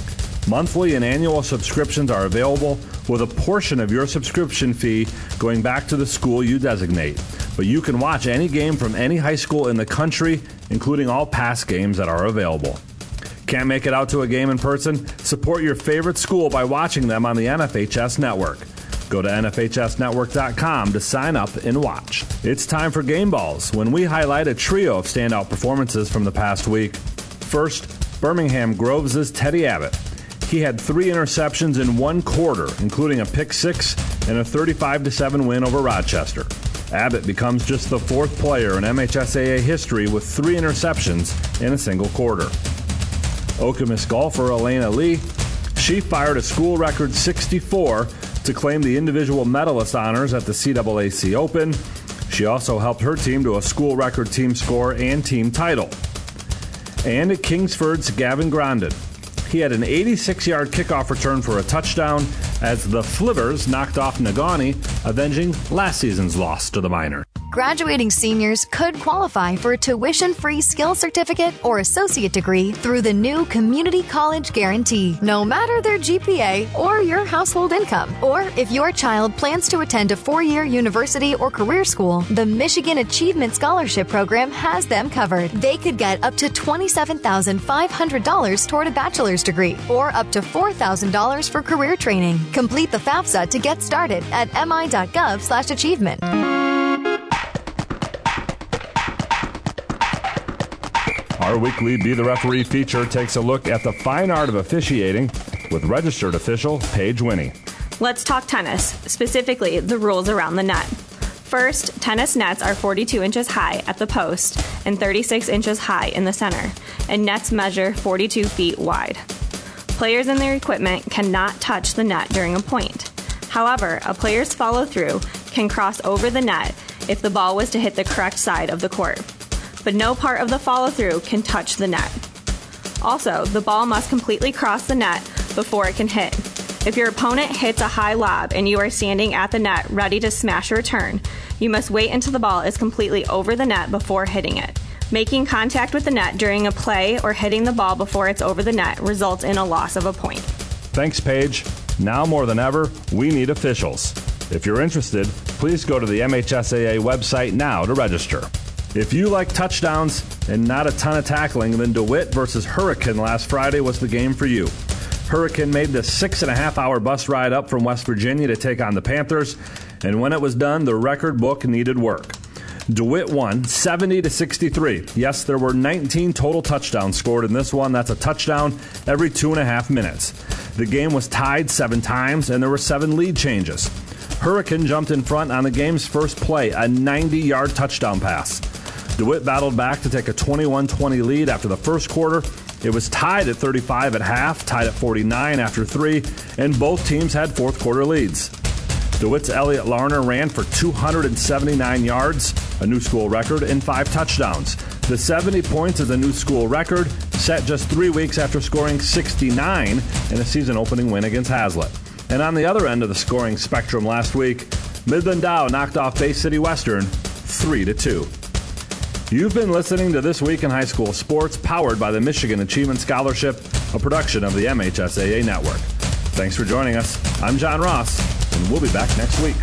Monthly and annual subscriptions are available, with a portion of your subscription fee going back to the school you designate. But you can watch any game from any high school in the country, including all past games that are available. Can't make it out to a game in person? Support your favorite school by watching them on the NFHS Network. Go to NFHSnetwork.com to sign up and watch. It's time for Game Balls, when we highlight a trio of standout performances from the past week. First, Birmingham Groves' Teddy Abbott. He had 3 interceptions in one quarter, including a pick 6 and a 35-7 win over Rochester. Abbott becomes just the 4th player in MHSAA history with 3 interceptions in a single quarter. Okemos golfer Elena Lee, she fired a school record 64 to claim the individual medalist honors at the CAAC Open. She also helped her team to a school record team score and team title. And at Kingsford's Gavin Grondin, he had an 86-yard kickoff return for a touchdown as the Flivers knocked off Negaunee, avenging last season's loss to the Miners. Graduating seniors could qualify for a tuition-free skills certificate or associate degree through the new Community College Guarantee, no matter their GPA or your household income. Or if your child plans to attend a 4-year university or career school, the Michigan Achievement Scholarship Program has them covered. They could get up to $27,500 toward a bachelor's degree or up to $4,000 for career training. Complete the FAFSA to get started at mi.gov/achievement. Our weekly Be the Referee feature takes a look at the fine art of officiating with registered official Paige Winnie. Let's talk tennis, specifically the rules around the net. First, tennis nets are 42 inches high at the post and 36 inches high in the center, and nets measure 42 feet wide. Players and their equipment cannot touch the net during a point. However, a player's follow-through can cross over the net if the ball was to hit the correct side of the court. But no part of the follow-through can touch the net. Also, the ball must completely cross the net before it can hit. If your opponent hits a high lob and you are standing at the net ready to smash a return, you must wait until the ball is completely over the net before hitting it. Making contact with the net during a play or hitting the ball before it's over the net results in a loss of a point. Thanks, Paige. Now more than ever, we need officials. If you're interested, please go to the MHSAA website now to register. If you like touchdowns and not a ton of tackling, then DeWitt versus Hurricane last Friday was the game for you. Hurricane made the 6.5-hour bus ride up from West Virginia to take on the Panthers, and when it was done, the record book needed work. DeWitt won 70-63. Yes, there were 19 total touchdowns scored in this one. That's a touchdown every 2.5 minutes. The game was tied 7 times, and there were 7 lead changes. Hurricane jumped in front on the game's first play, a 90-yard touchdown pass. DeWitt battled back to take a 21-20 lead after the first quarter. It was tied at 35 at half, tied at 49 after 3, and both teams had fourth quarter leads. DeWitt's Elliott Larner ran for 279 yards, a new school record, and 5 touchdowns. The 70 points is a new school record, set just 3 weeks after scoring 69 in a season-opening win against Hazlitt. And on the other end of the scoring spectrum last week, Midland Dow knocked off Bay City Western 3-2. You've been listening to This Week in High School Sports, powered by the Michigan Achievement Scholarship, a production of the MHSAA Network. Thanks for joining us. I'm John Ross, and we'll be back next week.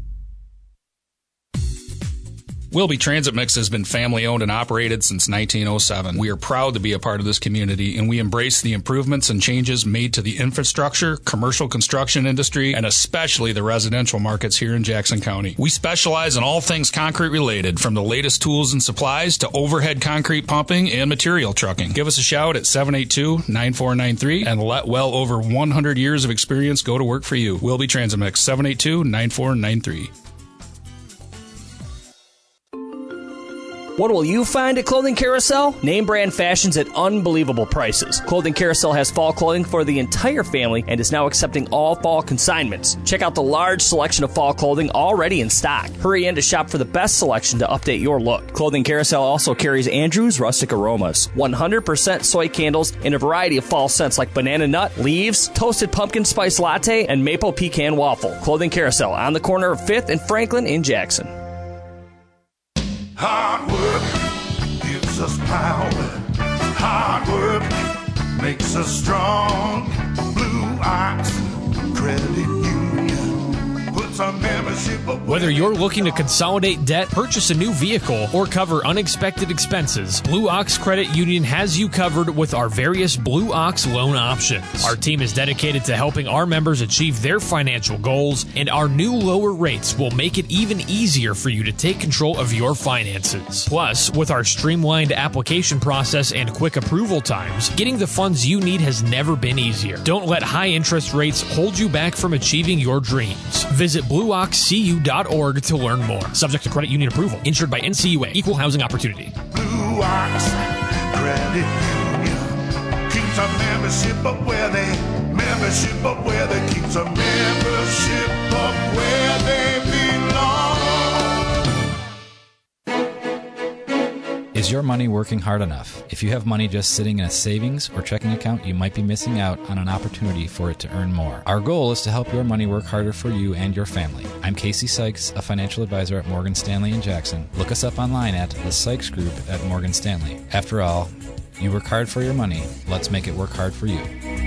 Wilby Transit Mix has been family-owned and operated since 1907. We are proud to be a part of this community, and we embrace the improvements and changes made to the infrastructure, commercial construction industry, and especially the residential markets here in Jackson County. We specialize in all things concrete-related, from the latest tools and supplies to overhead concrete pumping and material trucking. Give us a shout at 782-9493 and let well over 100 years of experience go to work for you. Wilby Transit Mix, 782-9493. What will you find at Clothing Carousel? Name brand fashions at unbelievable prices. Clothing Carousel has fall clothing for the entire family and is now accepting all fall consignments. Check out the large selection of fall clothing already in stock. Hurry in to shop for the best selection to update your look. Clothing Carousel also carries Andrew's Rustic Aromas, 100% soy candles in a variety of fall scents like banana nut, leaves, toasted pumpkin spice latte, and maple pecan waffle. Clothing Carousel on the corner of 5th and Franklin in Jackson. Hard work gives us power. Hard work makes us strong. Blue Ox Credit Union puts a membership away. Whether you're looking to consolidate debt, purchase a new vehicle, or cover unexpected expenses, Blue Ox Credit Union has you covered with our various Blue Ox loan options. Our team is dedicated to helping our members achieve their financial goals, and our new lower rates will make it even easier for you to take control of your finances. Plus, with our streamlined application process and quick approval times, getting the funds you need has never been easier. Don't let high interest rates hold you back from achieving your dreams. Visit blueoxcu.org to learn more. Subject to credit union approval. Insured by NCUA. Equal housing opportunity. Blue Ox Credit Union keeps a membership up where they keeps a membership up where they belong. Is your money working hard enough? If you have money just sitting in a savings or checking account, you might be missing out on an opportunity for it to earn more. Our goal is to help your money work harder for you and your family. I'm Casey Sykes, a financial advisor at Morgan Stanley in Jackson. Look us up online at the Sykes Group at Morgan Stanley. After all, you work hard for your money. Let's make it work hard for you.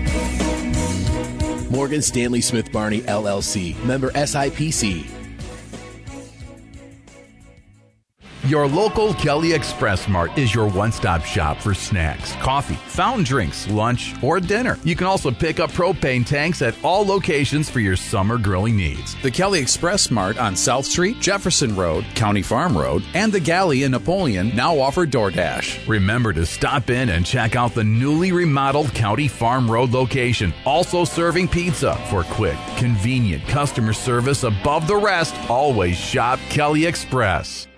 Morgan Stanley Smith Barney, LLC. Member SIPC. Your local Kelly Express Mart is your one-stop shop for snacks, coffee, fountain drinks, lunch, or dinner. You can also pick up propane tanks at all locations for your summer grilling needs. The Kelly Express Mart on South Street, Jefferson Road, County Farm Road, and the Galley in Napoleon now offer DoorDash. Remember to stop in and check out the newly remodeled County Farm Road location. Also serving pizza. For quick, convenient customer service above the rest, always shop Kelly Express.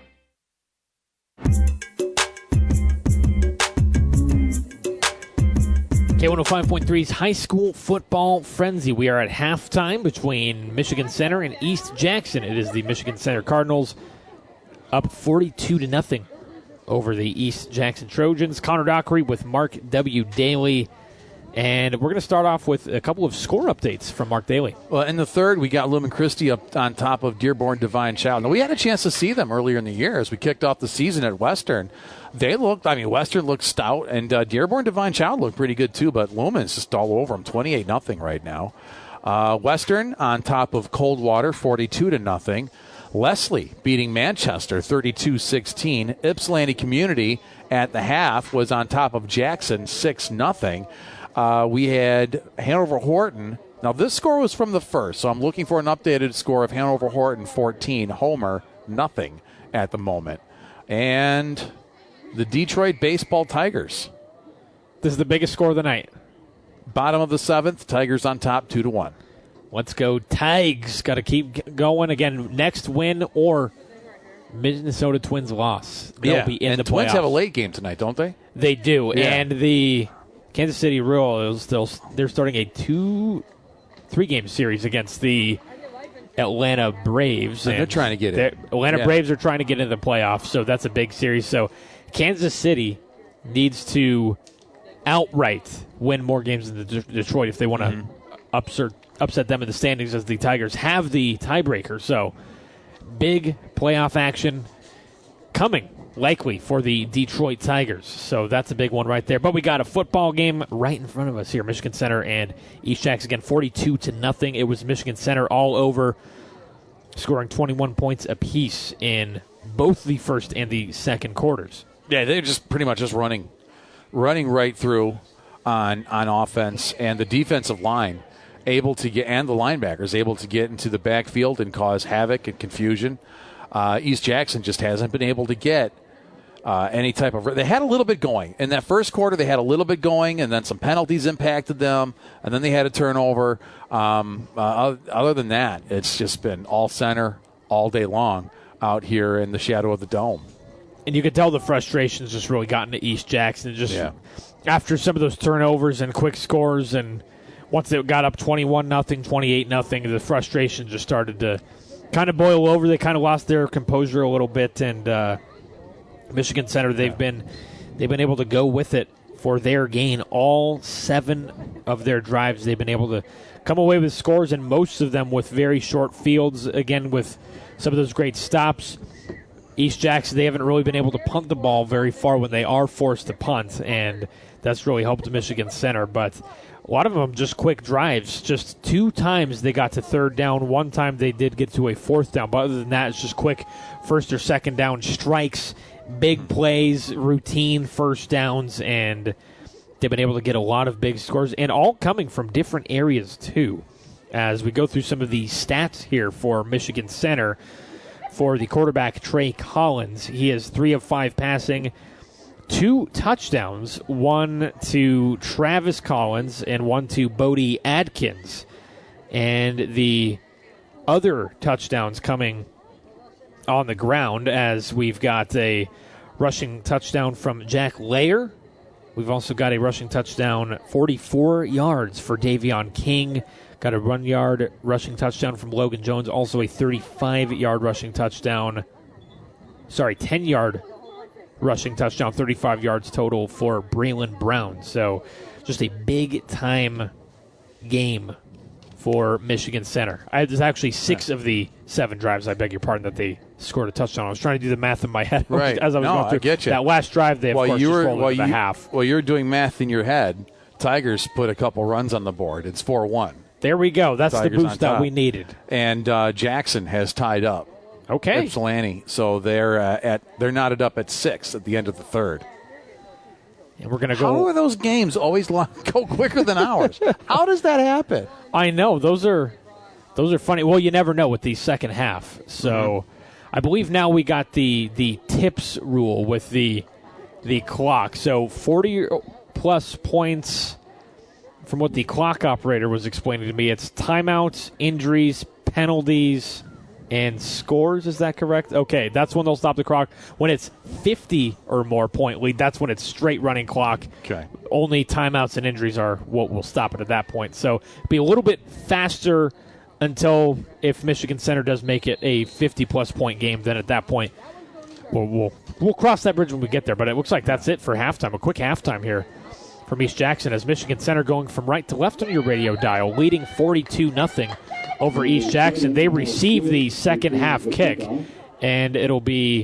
K105.3's high school football frenzy. We are at halftime between Michigan Center and East Jackson. It is the Michigan Center Cardinals up 42-0 over the East Jackson Trojans. Connor Dockery with Mark W. Daly. And we're going to start off with a couple of score updates from Mark Daly. Well, in the third, we got Lumen Christi up on top of Dearborn Divine Child. Now, we had a chance to see them earlier in the year as we kicked off the season at Western. Western looked stout, and Dearborn Divine Child looked pretty good too, but Lumen's just all over them, 28-0 right now. Western on top of Coldwater, 42-0. Leslie beating Manchester, 32-16. Ypsilanti Community at the half was on top of Jackson, 6-0. We had Hanover Horton. Now, this score was from the first, so I'm looking for an updated score of Hanover Horton 14, Homer nothing at the moment. And the Detroit Baseball Tigers. This is the biggest score of the night. Bottom of the seventh, Tigers on top, 2-1. Let's go Tigers. Got to keep going. Again, next win or Minnesota Twins loss. They'll be in the playoffs. Twins have a late game tonight, don't they? They do. Yeah. And the Kansas City Royals, they're starting a 3-game series against the Atlanta Braves. And they're trying to get it. Atlanta Braves are trying to get into the playoffs, so that's a big series. So Kansas City needs to outright win more games than Detroit if they want to upset them in the standings, as the Tigers have the tiebreaker. So big playoff action coming likely for the Detroit Tigers. So that's a big one right there. But we got a football game right in front of us here. Michigan Center and East Jackson, again, 42-0. It was Michigan Center all over, scoring 21 points apiece in both the first and the second quarters. Yeah, they're just pretty much just running right through on offense, and the defensive line able to get, and the linebackers able to get into the backfield and cause havoc and confusion. East Jackson just hasn't been able to get any type of. They had a little bit going in that first quarter. They had a little bit going, and then some penalties impacted them, and then they had a turnover. Other than that, it's just been all center all day long out here in the shadow of the dome. And you could tell the frustration's just really gotten to East Jackson. After some of those turnovers and quick scores, and once it got up 21-0, 28-0, the frustration just started to kind of boil over. They kind of lost their composure a little bit, and Michigan Center, they've been able to go with it for their gain. All 7 of their drives, they've been able to come away with scores, and most of them with very short fields. Again, with some of those great stops. East Jackson, they haven't really been able to punt the ball very far when they are forced to punt, and that's really helped Michigan Center. But A lot of them just quick drives. Just 2 times they got to third down. 1 time they did get to a fourth down. But other than that, it's just quick first or second down strikes, big plays, routine first downs, and they've been able to get a lot of big scores, and all coming from different areas too. As we go through some of the stats here for Michigan Center, for the quarterback Trey Collins, he is 3 of 5 passing, 2 touchdowns, 1 to Travis Collins and 1 to Bodie Adkins. And the other touchdowns coming on the ground, as we've got a rushing touchdown from Jack Layer. We've also got a rushing touchdown, 44 yards for Davion King. Got a rushing touchdown from Logan Jones, also a 35-yard rushing touchdown. 10-yard rushing touchdown, 35 yards total for Braylon Brown. So just a big-time game for Michigan Center. There's actually 6 of the 7 drives, I beg your pardon, that they scored a touchdown. I was trying to do the math in my head right. as I was going through. I get you. That last drive, they, of course, just rolled into the half. While you're doing math in your head, Tigers put a couple runs on the board. It's 4-1. There we go. That's Tigers the boost that we needed. And Jackson has tied up. Okay. Ypsilanti. So they're knotted up at 6 at the end of the third. And we're going to go. How are those games always go quicker than ours? How does that happen? I know. Those are funny. Well, you never know with the second half. So I believe now we got the tips rule with the clock. So 40-plus points. From what the clock operator was explaining to me, it's timeouts, injuries, penalties, and scores. Is that correct? Okay, that's when they'll stop the clock. When it's 50 or more point lead, that's when it's straight running clock. Okay. Only timeouts and injuries are what will stop it at that point. So it'll be a little bit faster until if Michigan Center does make it a 50-plus point game, then at that point we'll cross that bridge when we get there. But it looks like that's it for halftime. A quick halftime here from East Jackson as Michigan Center going from right to left on your radio dial, leading 42-0 over East Jackson. They receive the second half kick, and it'll be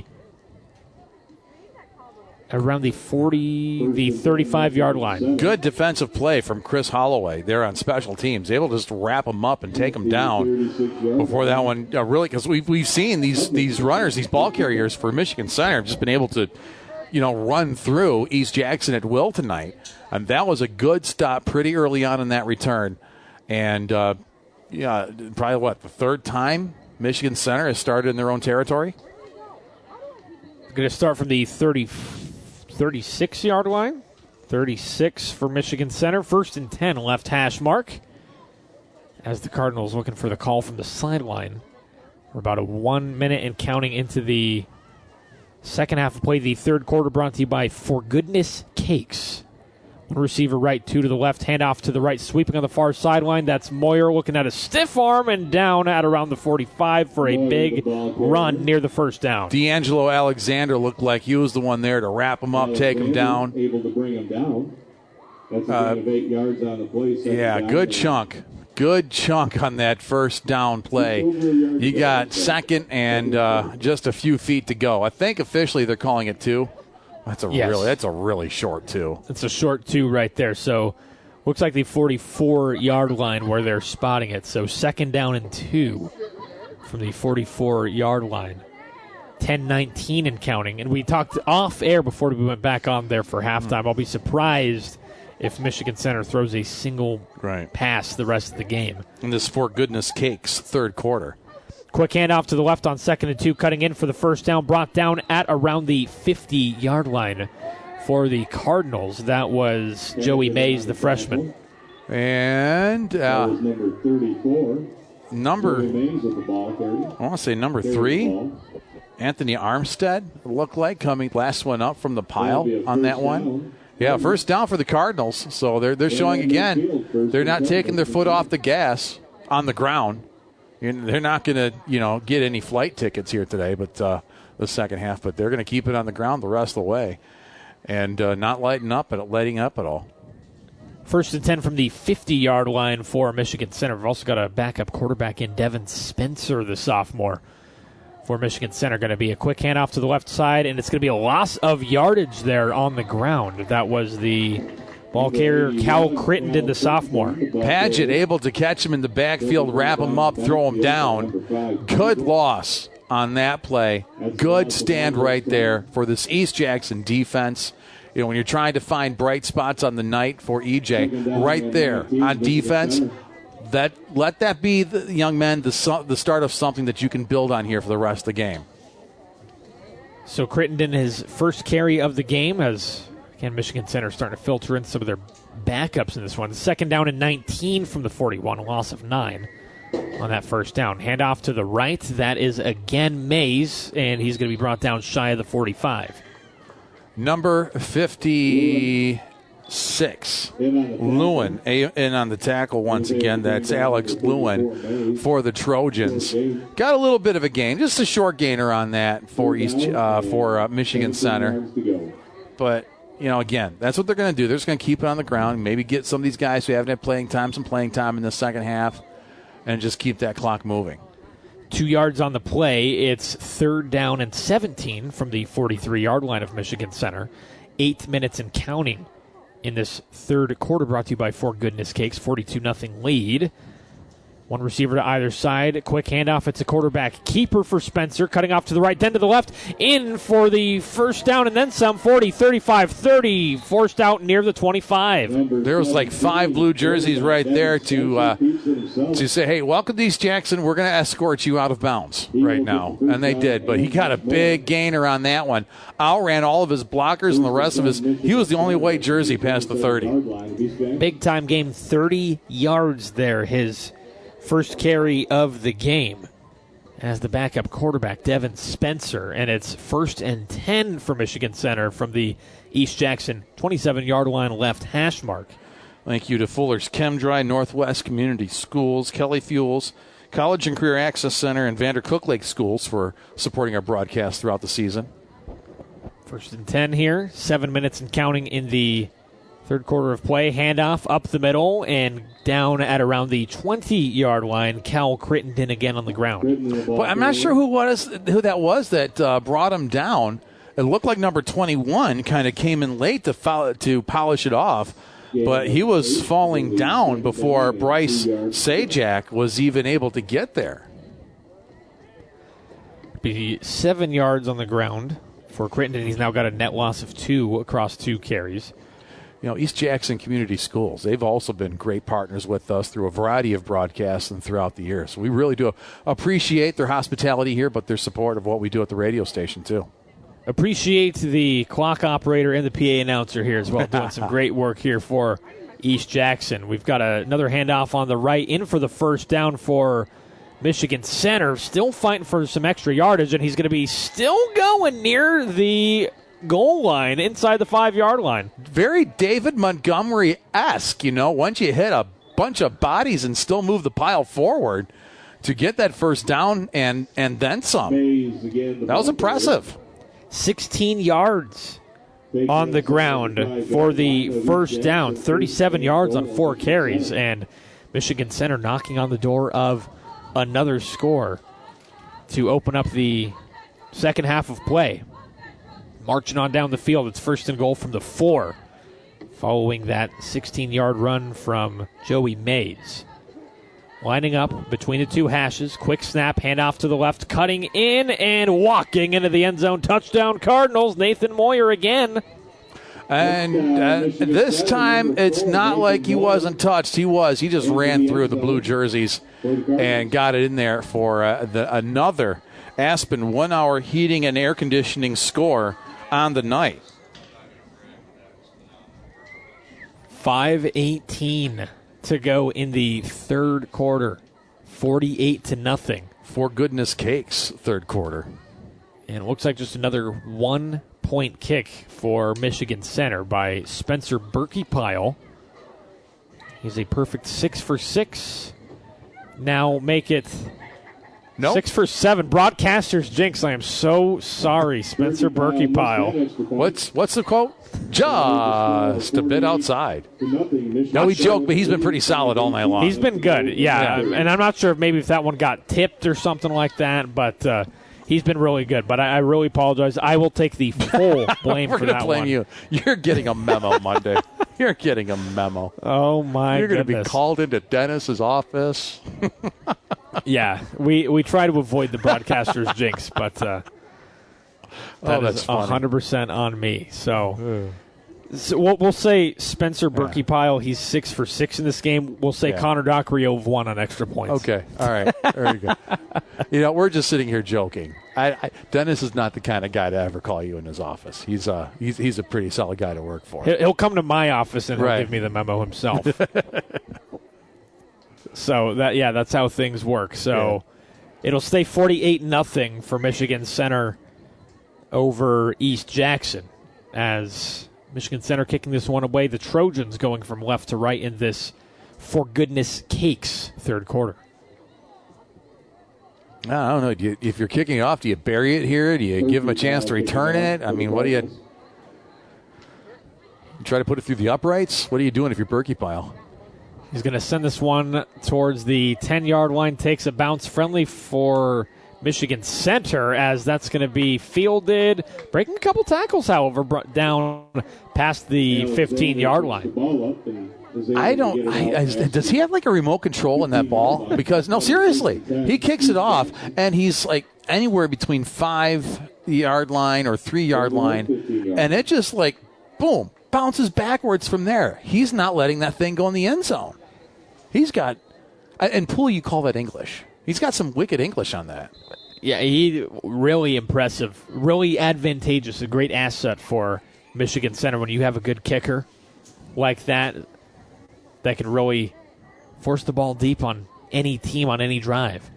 around the 35-yard line. Good defensive play from Chris Holloway there on special teams, able to just wrap them up and take them down before that one really, because we've seen these runners, these ball carriers for Michigan Center have just been able to run through East Jackson at will tonight. And that was a good stop pretty early on in that return. And, probably the third time Michigan Center has started in their own territory? Going to start from the 36-yard line. 36 for Michigan Center. 1st and 10, left hash mark. As the Cardinals looking for the call from the sideline. We're about 1 minute and counting into the second half of play. The third quarter brought to you by For Goodness Cakes. One receiver right, 2 to the left, handoff to the right, sweeping on the far sideline. That's Moyer looking at a stiff arm and down at around the 45 for a big run near the first down. D'Angelo Alexander looked like he was the one there to wrap him up, take him down. Able to bring him down. That's a gain of 8 yards on the play. Yeah, good chunk. Good chunk on that first down play. You got second and just a few feet to go. I think officially they're calling it 2. That's a really short 2. It's a short 2 right there. So looks like the 44-yard line where they're spotting it. So 2nd down and 2 from the 44-yard line. 10-19 and counting. And we talked off air before we went back on there for halftime. I'll be surprised if Michigan Center throws a single pass the rest of the game. And this For Goodness Cakes third quarter. Quick handoff to the left on 2nd and 2, cutting in for the first down, brought down at around the 50-yard line for the Cardinals. That was Joey Mays, the freshman. And number 34. Number 3, Anthony Armstead looked like coming last one up from the pile on that one. Yeah, first down for the Cardinals. So they're showing again they're not taking their foot off the gas on the ground. They're not going to, get any flight tickets here today, but the second half. But they're going to keep it on the ground the rest of the way, and not letting up at all. 1st and 10 from the 50-yard line for Michigan Center. We've also got a backup quarterback in Devin Spencer, the sophomore, for Michigan Center. Going to be a quick handoff to the left side, and it's going to be a loss of yardage there on the ground. That was the Ball carrier Cal Crittenden, the sophomore. Padgett able to catch him in the backfield, wrap him up, throw him down. Good loss on that play. Good stand right there for this East Jackson defense. You know, when you're trying to find bright spots on the night for EJ, right there on defense, let that be, the young men, the start of something that you can build on here for the rest of the game. So Crittenden, his first carry of the game, as again Michigan Center starting to filter in some of their backups in this one. Second down and 19 from the 41, a loss of 9 on that first down. Handoff to the right, that is again Mays, and he's going to be brought down shy of the 45. Number 56, Lewin, in on the tackle once again. That's Alex Lewin for the Trojans. Got a little bit of a gain, just a short gainer on that for Michigan Center. But, you know, again, that's what they're going to do. They're just going to keep it on the ground, maybe get some of these guys who haven't had playing time some playing time in the second half, and just keep that clock moving. 2 yards on the play. It's third down and 17 from the 43-yard line of Michigan Center. 8 minutes and counting in this third quarter, brought to you by For Goodness Cakes. 42-0 lead. One receiver to either side. Quick handoff. It's a quarterback keeper for Spencer. Cutting off to the right, then to the left. In for the first down and then some. 40, 35, 30. Forced out near the 25. There was like 5 blue jerseys right there to say, hey, welcome to East Jackson. We're going to escort you out of bounds right now. And they did. But he got a big gainer on that one. Outran all of his blockers and the rest of his. He was the only white jersey past the 30. Big time game. 30 yards there. His first carry of the game as the backup quarterback, Devin Spencer. And it's 1st and 10 for Michigan Center from the East Jackson 27-yard line left hash mark. Thank you to Fuller's ChemDry, Northwest Community Schools, Kelly Fuels, College and Career Access Center, and Vandercook Lake Schools for supporting our broadcast throughout the season. 1st and 10 here. 7 minutes and counting in the third quarter of play. Handoff up the middle and down at around the 20-yard line. Cal Crittenden again on the ground. Well, I'm not sure who that was that brought him down. It looked like number 21 kind of came in late to polish it off, but he was falling down before Bryce Sajak was even able to get there. Be 7 yards on the ground for Crittenden. He's now got a net loss of 2 across 2 carries. You know, East Jackson Community Schools, they've also been great partners with us through a variety of broadcasts and throughout the year. So we really do appreciate their hospitality here, but their support of what we do at the radio station, too. Appreciate the clock operator and the PA announcer here as well, doing some great work here for East Jackson. We've got another handoff on the right, in for the first down for Michigan Center. Still fighting for some extra yardage, and he's going to be still going near the goal line, inside the 5-yard line. Very David Montgomery-esque, you know, once you hit a bunch of bodies and still move the pile forward to get that first down and then some. That was impressive. 16 yards on the ground for the first down. 37 yards on 4 carries, and Michigan Center knocking on the door of another score to open up the second half of play. Marching on down the field, it's 1st and goal from the 4, following that 16-yard run from Joey Mays. Lining up between the 2 hashes, quick snap, handoff to the left, cutting in and walking into the end zone. Touchdown Cardinals, Nathan Moyer again. And this time, it's not like he wasn't touched. He was. He just ran through the blue jerseys and got it in there for another Aspen 1-hour heating and air conditioning score on the night. 5:18 to go in the third quarter. 48-0. For Goodness Cakes, third quarter. And it looks like just another 1-point kick for Michigan Center by Spencer Berkey-Pyle. He's a perfect 6 for 6. Now make it 6 for 7. Broadcaster's jinx. I am so sorry, Spencer Berkey-Pyle. What's the quote? Just a bit outside. No, he joked, but he's been pretty solid all night long. He's been good, yeah. And I'm not sure if that one got tipped or something like that, but he's been really good. But I really apologize. I will take the full blame for that one. We're going to blame you. You're getting a memo Monday. You're getting a memo. Oh, my You're goodness. going to be called into Dennis's office. Yeah, we try to avoid the broadcaster's jinx, but that that's is funny. 100% on me. So we'll say Spencer Berkey-Pile, he's 6 for 6 in this game. We'll say Connor Dockery 1 on extra points. Okay, all right. There you go. We're just sitting here joking. Dennis is not the kind of guy to ever call you in his office. He's a pretty solid guy to work for. He'll come to my office and he'll give me the memo himself. So that's how things work. So it'll stay 48-0 for Michigan Center over East Jackson as Michigan Center kicking this one away. The Trojans going from left to right in this for goodness cakes third quarter. I don't know. If you're kicking it off, do you bury it here? Do you give him a chance to return it? I mean, what do you try to put it through the uprights? What are you doing if you're Berkey-Pile? He's going to send this one towards the 10-yard line, takes a bounce friendly for Michigan Center as that's going to be fielded. Breaking a couple tackles, however, down past the 15-yard line. Does he have like a remote control in that ball? Because, no, seriously, he kicks it off, and he's like anywhere between 5-yard line or 3-yard line, and it just like, boom, bounces backwards from there. He's not letting that thing go in the end zone. He's got, and Poole, you call that English. He's got some wicked English on that. Yeah, he really impressive, really advantageous, a great asset for Michigan Center when you have a good kicker like that can really force the ball deep on any team on any drive.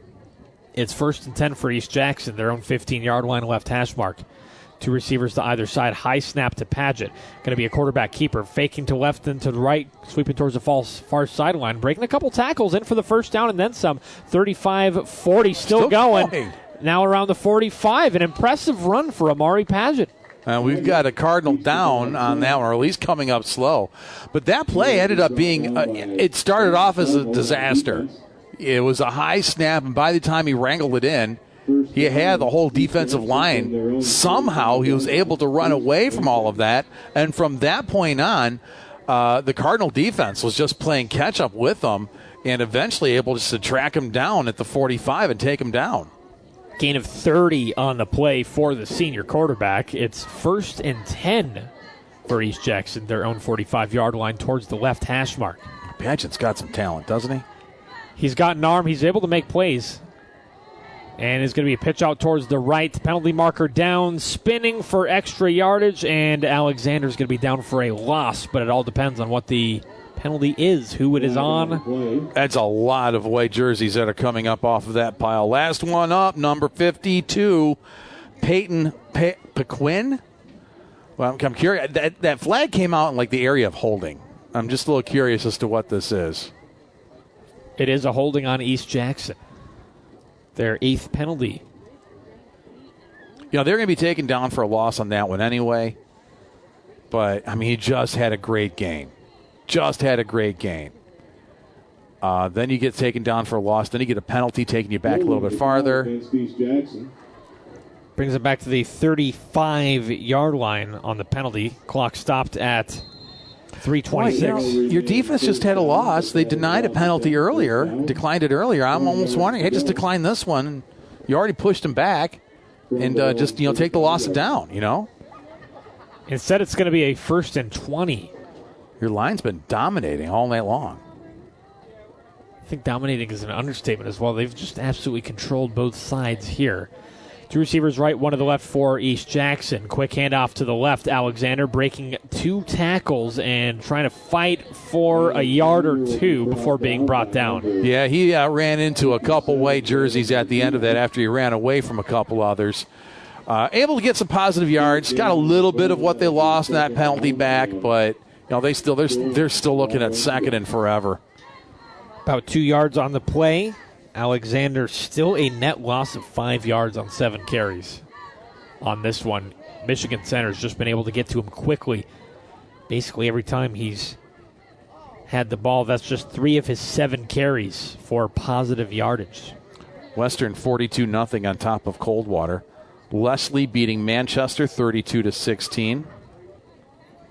It's 1st and 10 for East Jackson, their own 15-yard line left hash mark. 2 receivers to either side. High snap to Padgett. Going to be a quarterback keeper. Faking to left and to the right. Sweeping towards the far sideline. Breaking a couple tackles. In for the first down and then some. 35-40. Still going. Now around the 45. An impressive run for Amari Padgett. We've got a Cardinal down on that one, or at least coming up slow. But that play ended up being, it started off as a disaster. It was a high snap, and by the time he wrangled it in, he had the whole defensive line. Somehow he was able to run away from all of that. And from that point on, the Cardinal defense was just playing catch-up with them and eventually able just to track him down at the 45 and take him down. Gain of 30 on the play for the senior quarterback. It's 1st and 10 for East Jackson, their own 45-yard line towards the left hash mark. Padgett's got some talent, doesn't he? He's got an arm. He's able to make plays. And it's going to be a pitch out towards the right. Penalty marker down, spinning for extra yardage, and Alexander's going to be down for a loss, but it all depends on what the penalty is, who it is on. That's a lot of white jerseys that are coming up off of that pile. Last one up, number 52, Peyton Pequin. Well, I'm curious. That flag came out in like the area of holding. I'm just a little curious as to what this is. It is a holding on East Jackson. Their 8th penalty. They're going to be taken down for a loss on that one anyway. But, I mean, he just had a great game. Then you get taken down for a loss. Then you get a penalty taking you back a little bit farther. Brings it back to the 35-yard line on the penalty. Clock stopped at 3:26. Your defense just had a loss. They denied a penalty earlier, declined it earlier. I'm almost wondering, hey, just decline this one. You already pushed him back, and just take the loss down. Instead, it's going to be a 1st and 20. Your line's been dominating all night long. I think dominating is an understatement as well. They've just absolutely controlled both sides here. 2 receivers right, 1 to the left for East Jackson. Quick handoff to the left. Alexander breaking 2 tackles and trying to fight for a yard or 2 before being brought down. Yeah, he ran into a couple white jerseys at the end of that after he ran away from a couple others. Able to get some positive yards. Got a little bit of what they lost in that penalty back, but they're still looking at 2nd and forever. About 2 yards on the play. Alexander still a net loss of 5 yards on 7 carries on this one. Michigan Center's just been able to get to him quickly. Basically every time he's had the ball, that's just 3 of his 7 carries for positive yardage. Western 42-0 on top of Coldwater. Leslie beating Manchester 32-16.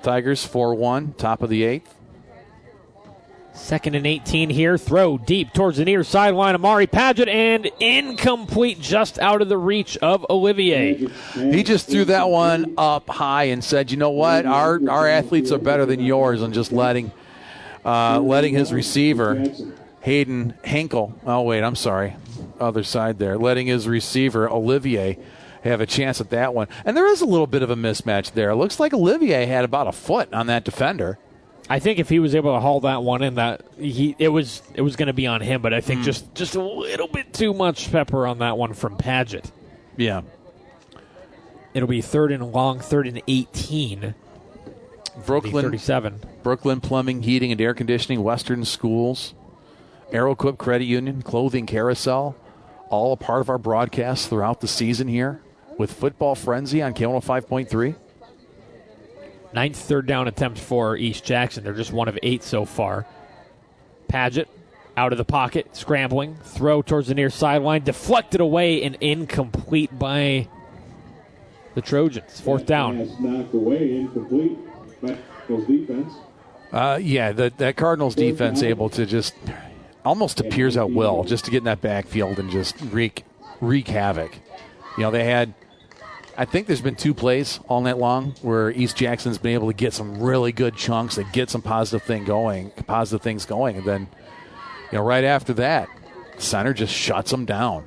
Tigers 4-1, top of the 8th. 2nd and 18 here. Throw deep towards the near sideline. Amari Paget, and incomplete, just out of the reach of Olivier. He just threw that one up high and said, you know what, our athletes are better than yours, and just letting his receiver, Hayden Henkel, other side there, letting his receiver, Olivier, have a chance at that one. And there is a little bit of a mismatch there. It looks like Olivier had about a foot on that defender. I think if he was able to haul that one in, it was going to be on him. But I think just a little bit too much pepper on that one from Paget. Yeah. It'll be 3rd and long, 3rd and 18. Brooklyn 37. Brooklyn Plumbing, Heating, and Air Conditioning, Western Schools, Aeroquip Credit Union, Clothing Carousel, all a part of our broadcast throughout the season here with Football Frenzy on K105.3. 9th third down attempt for East Jackson. They're just 1 of 8 so far. Paget out of the pocket, scrambling. Throw towards the near sideline. Deflected away and incomplete by the Trojans. 4th down. Knocked away, incomplete. Cardinals defense. That Cardinals defense able to just almost appears at will just to get in that backfield and just wreak havoc. They had, I think there's been 2 plays all night long where East Jackson's been able to get some really good chunks and get some positive things going. And then, right after that, center just shuts them down.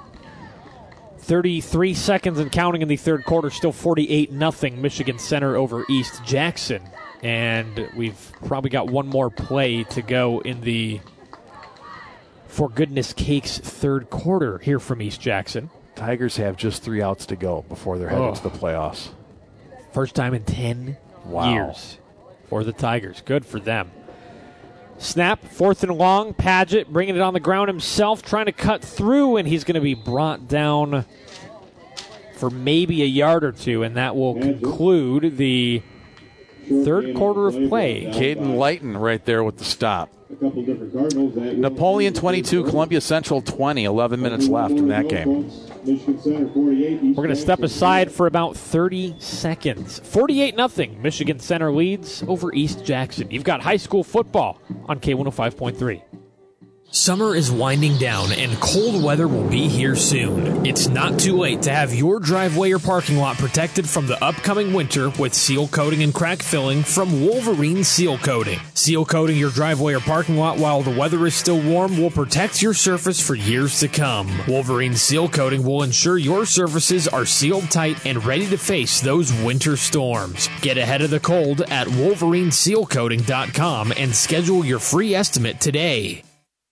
33 seconds and counting in the third quarter, still 48-0 Michigan Center over East Jackson. And we've probably got one more play to go in the For Goodness Cakes third quarter here from East Jackson. Tigers have just 3 outs to go before they're headed to the playoffs. First time in 10 years for the Tigers. Good for them. Snap, 4th and long. Paget bringing it on the ground himself, trying to cut through, and he's going to be brought down for maybe a yard or 2, and that will conclude the third quarter of play. Caden Lighton right there with the stop. Napoleon 22, Columbia Central 20, 11 minutes left in that game. We're going to step aside for about 30 seconds. 48-0, Michigan Center leads over East Jackson. You've got high school football on K105.3. Summer is winding down and cold weather will be here soon. It's not too late to have your driveway or parking lot protected from the upcoming winter with seal coating and crack filling from Wolverine Seal Coating. Seal coating your driveway or parking lot while the weather is still warm will protect your surface for years to come. Wolverine Seal Coating will ensure your surfaces are sealed tight and ready to face those winter storms. Get ahead of the cold at WolverineSealCoating.com and schedule your free estimate today.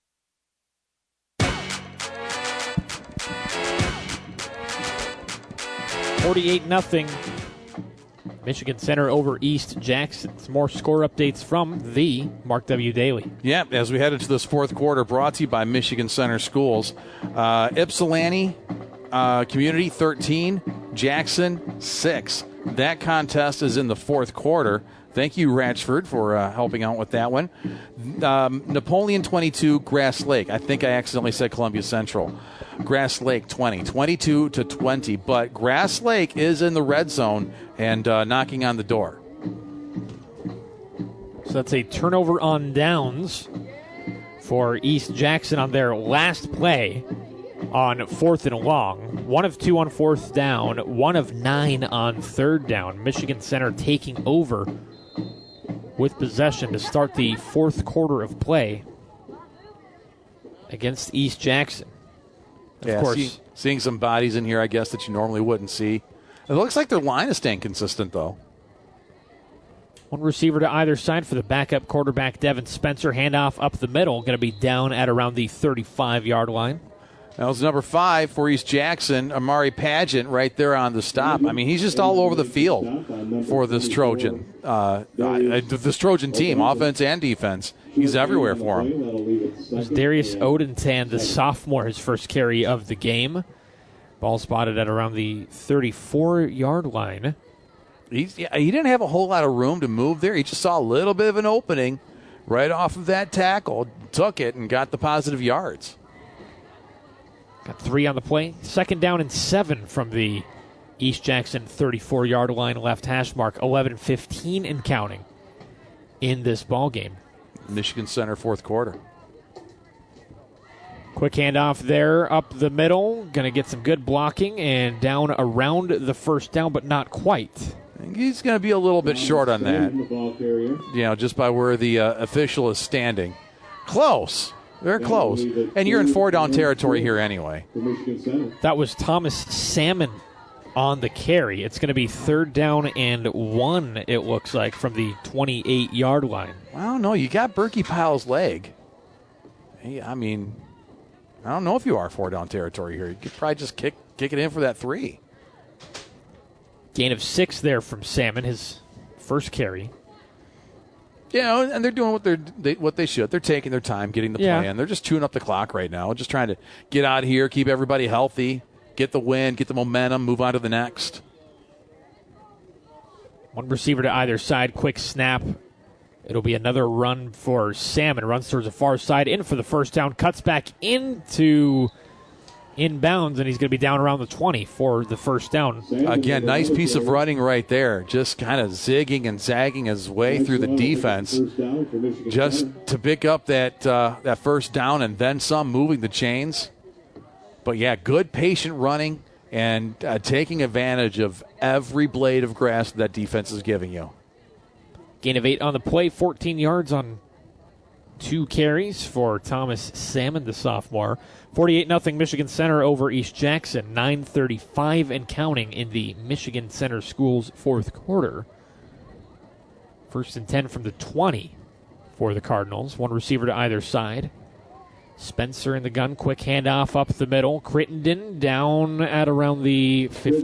48-0. Michigan Center over East Jackson. Some more score updates from the Mark W. Daily. Yeah, as we head into this fourth quarter, brought to you by Michigan Center Schools. Ypsilanti Community 13, Jackson 6. That contest is in the fourth quarter. Thank you, Ratchford, for helping out with that one. Napoleon 22, Grass Lake. I think I accidentally said Columbia Central. Grass Lake 20, 22-20. But Grass Lake is in the red zone and knocking on the door. So that's a turnover on downs for East Jackson on their last play on 4th and long. 1 of 2 on 4th down, 1 of 9 on 3rd down. Michigan Center taking over with possession to start the fourth quarter of play against East Jackson. Of course, seeing some bodies in here, I guess, that you normally wouldn't see. It looks like their line is staying consistent, though. One receiver to either side for the backup quarterback, Devin Spencer. Handoff up the middle, going to be down at around the 35-yard line. That was number 5 for East Jackson, Amari Paget, right there on the stop. I mean, he's just all over the field for this Trojan team, offense and defense. He's everywhere for him. It was Darius Odentan, the sophomore, his first carry of the game. Ball spotted at around the 34-yard line. He didn't have a whole lot of room to move there. He just saw a little bit of an opening right off of that tackle, took it, and got the positive yards. Got 3 on the play. 2nd down and 7 from the East Jackson 34-yard line left hash mark, 11:15 and counting in this ball game. Michigan Center, fourth quarter. Quick handoff there up the middle. Going to get some good blocking and down around the first down, but not quite. I think he's going to be a little bit short on that. Just by where the official is standing. Close. Very close. And you're in 4-down territory here anyway. That was Thomas Salmon on the carry. It's going to be 3rd down and 1, it looks like, from the 28-yard line. Well, no, you got Berkey Pyle's leg. I mean, I don't know if you are 4-down territory here. You could probably just kick it in for that 3. Gain of 6 there from Salmon, his first carry. And they're doing what they should. They're taking their time getting the play in. They're just chewing up the clock right now, just trying to get out of here, keep everybody healthy, get the win, get the momentum, move on to the next. One receiver to either side, quick snap. It'll be another run for Salmon. Runs towards the far side, in for the first down, cuts back into inbounds, and he's going to be down around the 20 for the first down. Again, nice piece of running right there. Just kind of zigging and zagging his way through the defense just to pick up that first down and then some, moving the chains. But, yeah, good patient running and taking advantage of every blade of grass that defense is giving you. Gain of 8 on the play, 14 yards on 2 carries for Thomas Salmon, the sophomore. 48-0 Michigan Center over East Jackson. 9:35 and counting in the Michigan Center Schools fourth quarter. 1st and 10 from the 20 for the Cardinals. One receiver to either side. Spencer in the gun, quick handoff up the middle. Crittenden down at around the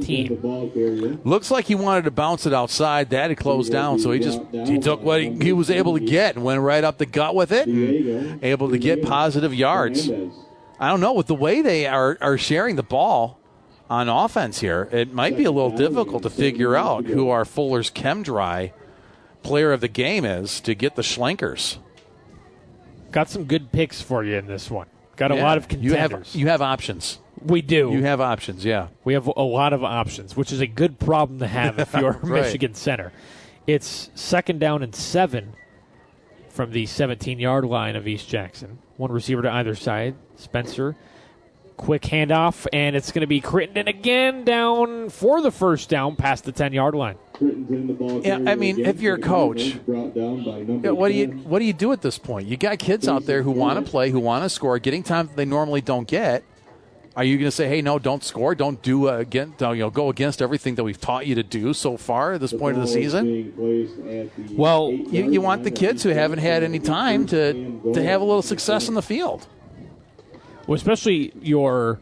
15. Looks like he wanted to bounce it outside. That had closed down, so he took what he was able to get and went right up the gut with it and able to get positive yards. I don't know, with the way they are sharing the ball on offense here, it might be a little difficult to figure out who our Fuller's ChemDry player of the game is to get the Schlenkers. Got some good picks for you in this one. Got a lot of contenders. You have options. We do. You have options, yeah. We have a lot of options, which is a good problem to have if you're right. Michigan Center. It's 2nd down and 7 from the 17-yard line of East Jackson. One receiver to either side. Spencer, quick handoff, and it's going to be Crittenden again down for the first down past the 10-yard line. Yeah, I mean, if you're a coach, what do you do at this point? You got kids out there who want to play, who want to score, getting time that they normally don't get. Are you going to say, hey, no, don't score, don't do go against everything that we've taught you to do so far at this point of the season? Well, you want the kids who haven't had any time to have a little success on the field. Well, especially your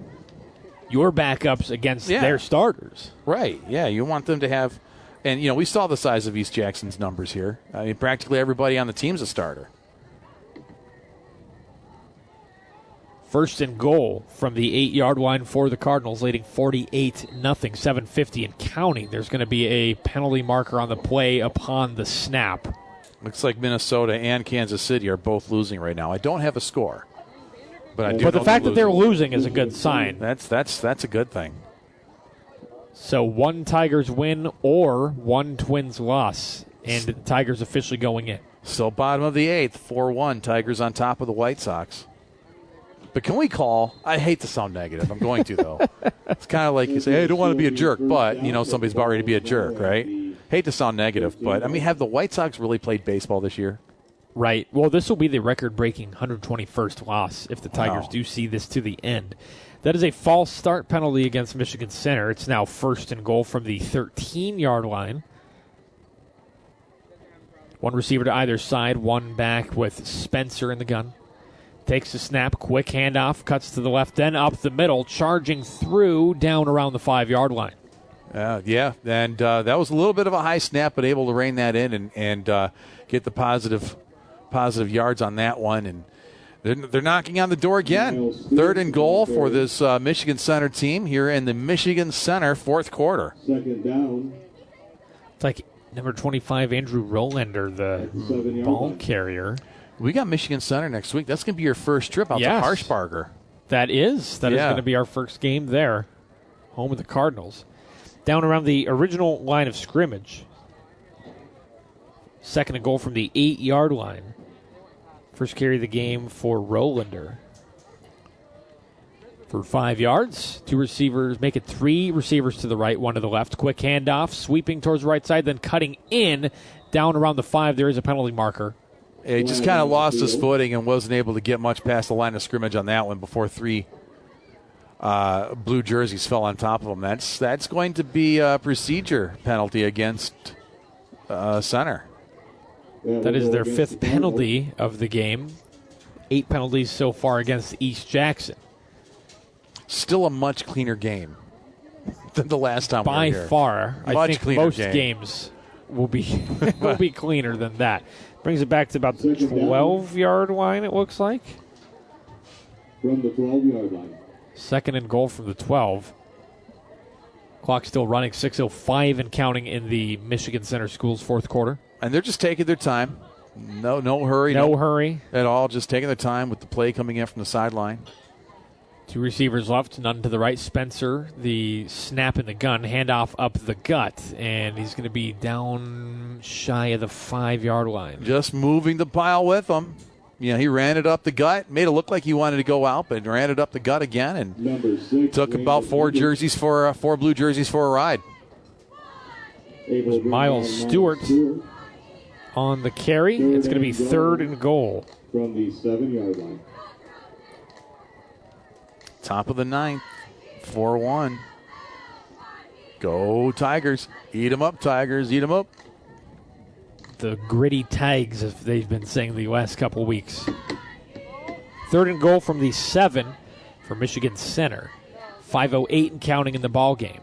backups against their starters. Right, yeah, you want them to have, and we saw the size of East Jackson's numbers here. I mean, practically everybody on the team's a starter. 1st and goal from the 8-yard line for the Cardinals, leading 48-0, 7:50 and counting. There's going to be a penalty marker on the play upon the snap. Looks like Minnesota and Kansas City are both losing right now. I don't have a score, but I do. But the fact that they're losing is a good sign. That's a good thing. So 1 Tigers win or 1 Twins loss, and the Tigers officially going in. Still bottom of the 8th, 4-1. Tigers on top of the White Sox. But can we call? I hate to sound negative. I'm going to, though. It's kind of like you say, hey, I don't want to be a jerk, but, somebody's about ready to be a jerk, right? Hate to sound negative, but, I mean, have the White Sox really played baseball this year? Right. Well, this will be the record-breaking 121st loss if the Tigers do see this to the end. That is a false start penalty against Michigan Center. It's now 1st and goal from the 13-yard line. One receiver to either side, one back with Spencer in the gun. Takes the snap, quick handoff, cuts to the left end, up the middle, charging through, down around the 5-yard line. Yeah, and that was a little bit of a high snap, but able to rein that in and get the positive yards on that one. And they're knocking on the door again. 3rd and goal for this Michigan Center team here in the Michigan Center fourth quarter. 2nd down. It's like number 25, Andrew Rolander, the ball carrier. We got Michigan Center next week. That's going to be your first trip out to Harshbarger. That is going to be our first game there, home of the Cardinals. down around the original line of scrimmage. Second and goal from the 8-yard line. First carry of the game for Rolander. For 5 yards, 2 receivers, make it 3 receivers to the right, 1 to the left. Quick handoff, sweeping towards the right side, then cutting in down around the 5. There is a penalty marker. Yeah, he just kind of lost his footing and wasn't able to get much past the line of scrimmage on that one before 3 blue jerseys fell on top of him. That's going to be a procedure penalty against center. That is their 5th penalty of the game. 8 penalties so far against East Jackson. Still a much cleaner game than the last time we were here. By far. I think most game. games will be will be cleaner than that. Brings it back to about the 12-yard line, it looks like. From the 12-yard line. Second and goal from the 12. Clock still running, 6:05 and counting in the Michigan Center Schools fourth quarter. And they're just taking their time. No hurry. No hurry at all. Just taking their time with the play coming in from the sideline. 2 receivers left, none to the right. Spencer, the snap in the gun, handoff up the gut, and he's going to be down shy of the 5-yard line. Just moving the pile with him. He ran it up the gut, made it look like he wanted to go out, but ran it up the gut again, and took about 4 blue jerseys for a ride. It was Miles Stewart on the carry. It's going to be 3rd and goal from the 7-yard line. Top of the 9th, 4-1. Go Tigers. Eat them up, Tigers. Eat them up. The gritty Tigers, as they've been saying the last couple of weeks. 3rd and goal from the 7 for Michigan Center. 5:08 and counting in the ball game.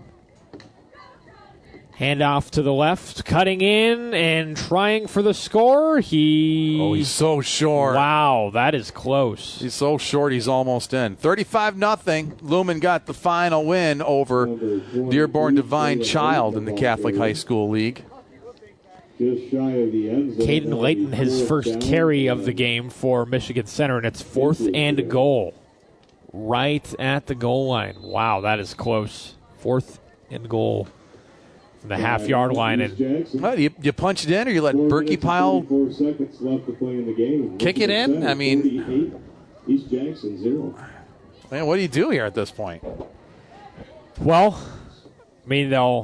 Handoff to the left, cutting in and trying for the score. He's so short. Wow, that is close. He's so short, he's almost in. 35-0. Lumen got the final win over Dearborn Divine Child in the Catholic High School League. Just shy of the end zone. Caden Layton, his first carry of the game for Michigan Center, and it's 4th and goal. Right at the goal line. Wow, that is close. 4th and goal. From the half-yard line. And well, you punch it in, or you let Berkey Pile 4 seconds left to play in the game. Kick it in? I mean, East Jackson 0. Man, what do you do here at this point? Well, I mean, they'll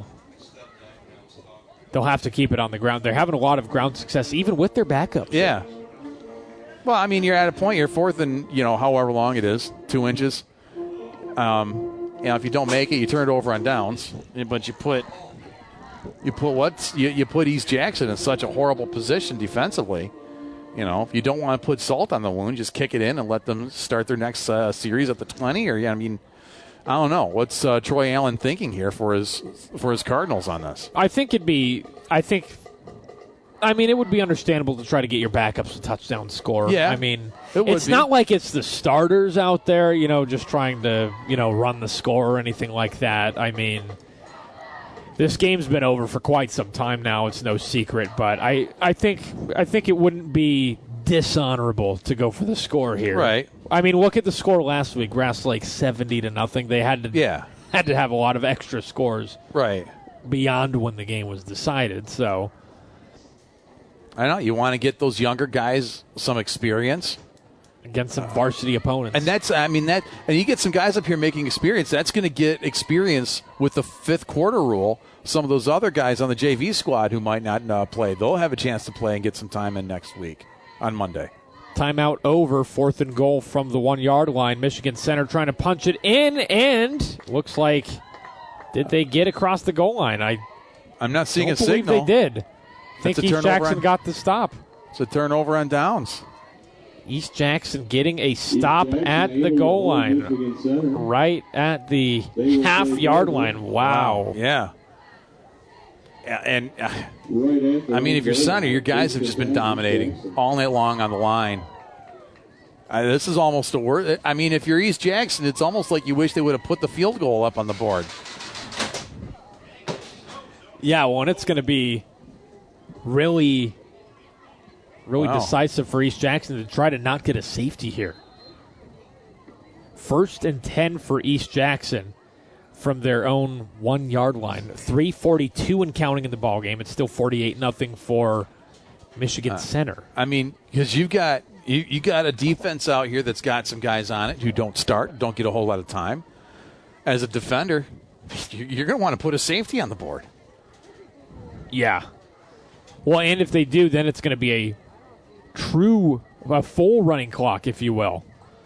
have to keep it on the ground. They're having a lot of ground success, even with their backups. Yeah. Well, I mean, you're at a point, you're 4th and, however long it is, 2 inches. If you don't make it, you turn it over on downs. But you put East Jackson in such a horrible position defensively. If you don't want to put salt on the wound, just kick it in and let them start their next series at the 20. Or I don't know. What's Troy Allen thinking here for his Cardinals on this? It would be understandable to try to get your backups a touchdown score. Yeah, it's not like it's the starters out there, just trying to, run the score or anything like that. This game's been over for quite some time now. It's no secret, but I think it wouldn't be dishonorable to go for the score here. Right. Look at the score last week. Grass Lake 70-0. They had to have a lot of extra scores. Right. Beyond when the game was decided. So I know you want to get those younger guys some experience against some varsity opponents. And you get some guys up here making experience. That's going to get experience with the 5th quarter rule. Some of those other guys on the JV squad who might not play, they'll have a chance to play and get some time in next week on Monday. Timeout over. 4th and goal from the 1-yard line. Michigan Center trying to punch it in, and looks like, did they get across the goal line? I'm not seeing a signal. They did. I think East Jackson got the stop. It's a turnover on downs. East Jackson getting a stop at the goal line, right at the half-yard line. Wow. Yeah. And, if you're Center, your guys have just been dominating all night long on the line. This is almost the worst. If you're East Jackson, it's almost like you wish they would have put the field goal up on the board. Yeah, well, and it's going to be really decisive for East Jackson to try to not get a safety here. 1st and 10 for East Jackson from their own 1 yard line. 3:42 and counting in the ball game. It's still 48-0 for Michigan Center. I mean, because you got a defense out here that's got some guys on it who don't start, don't get a whole lot of time. As a defender, you're going to want to put a safety on the board. Yeah. Well, and if they do, then it's going to be a full running clock, if you will.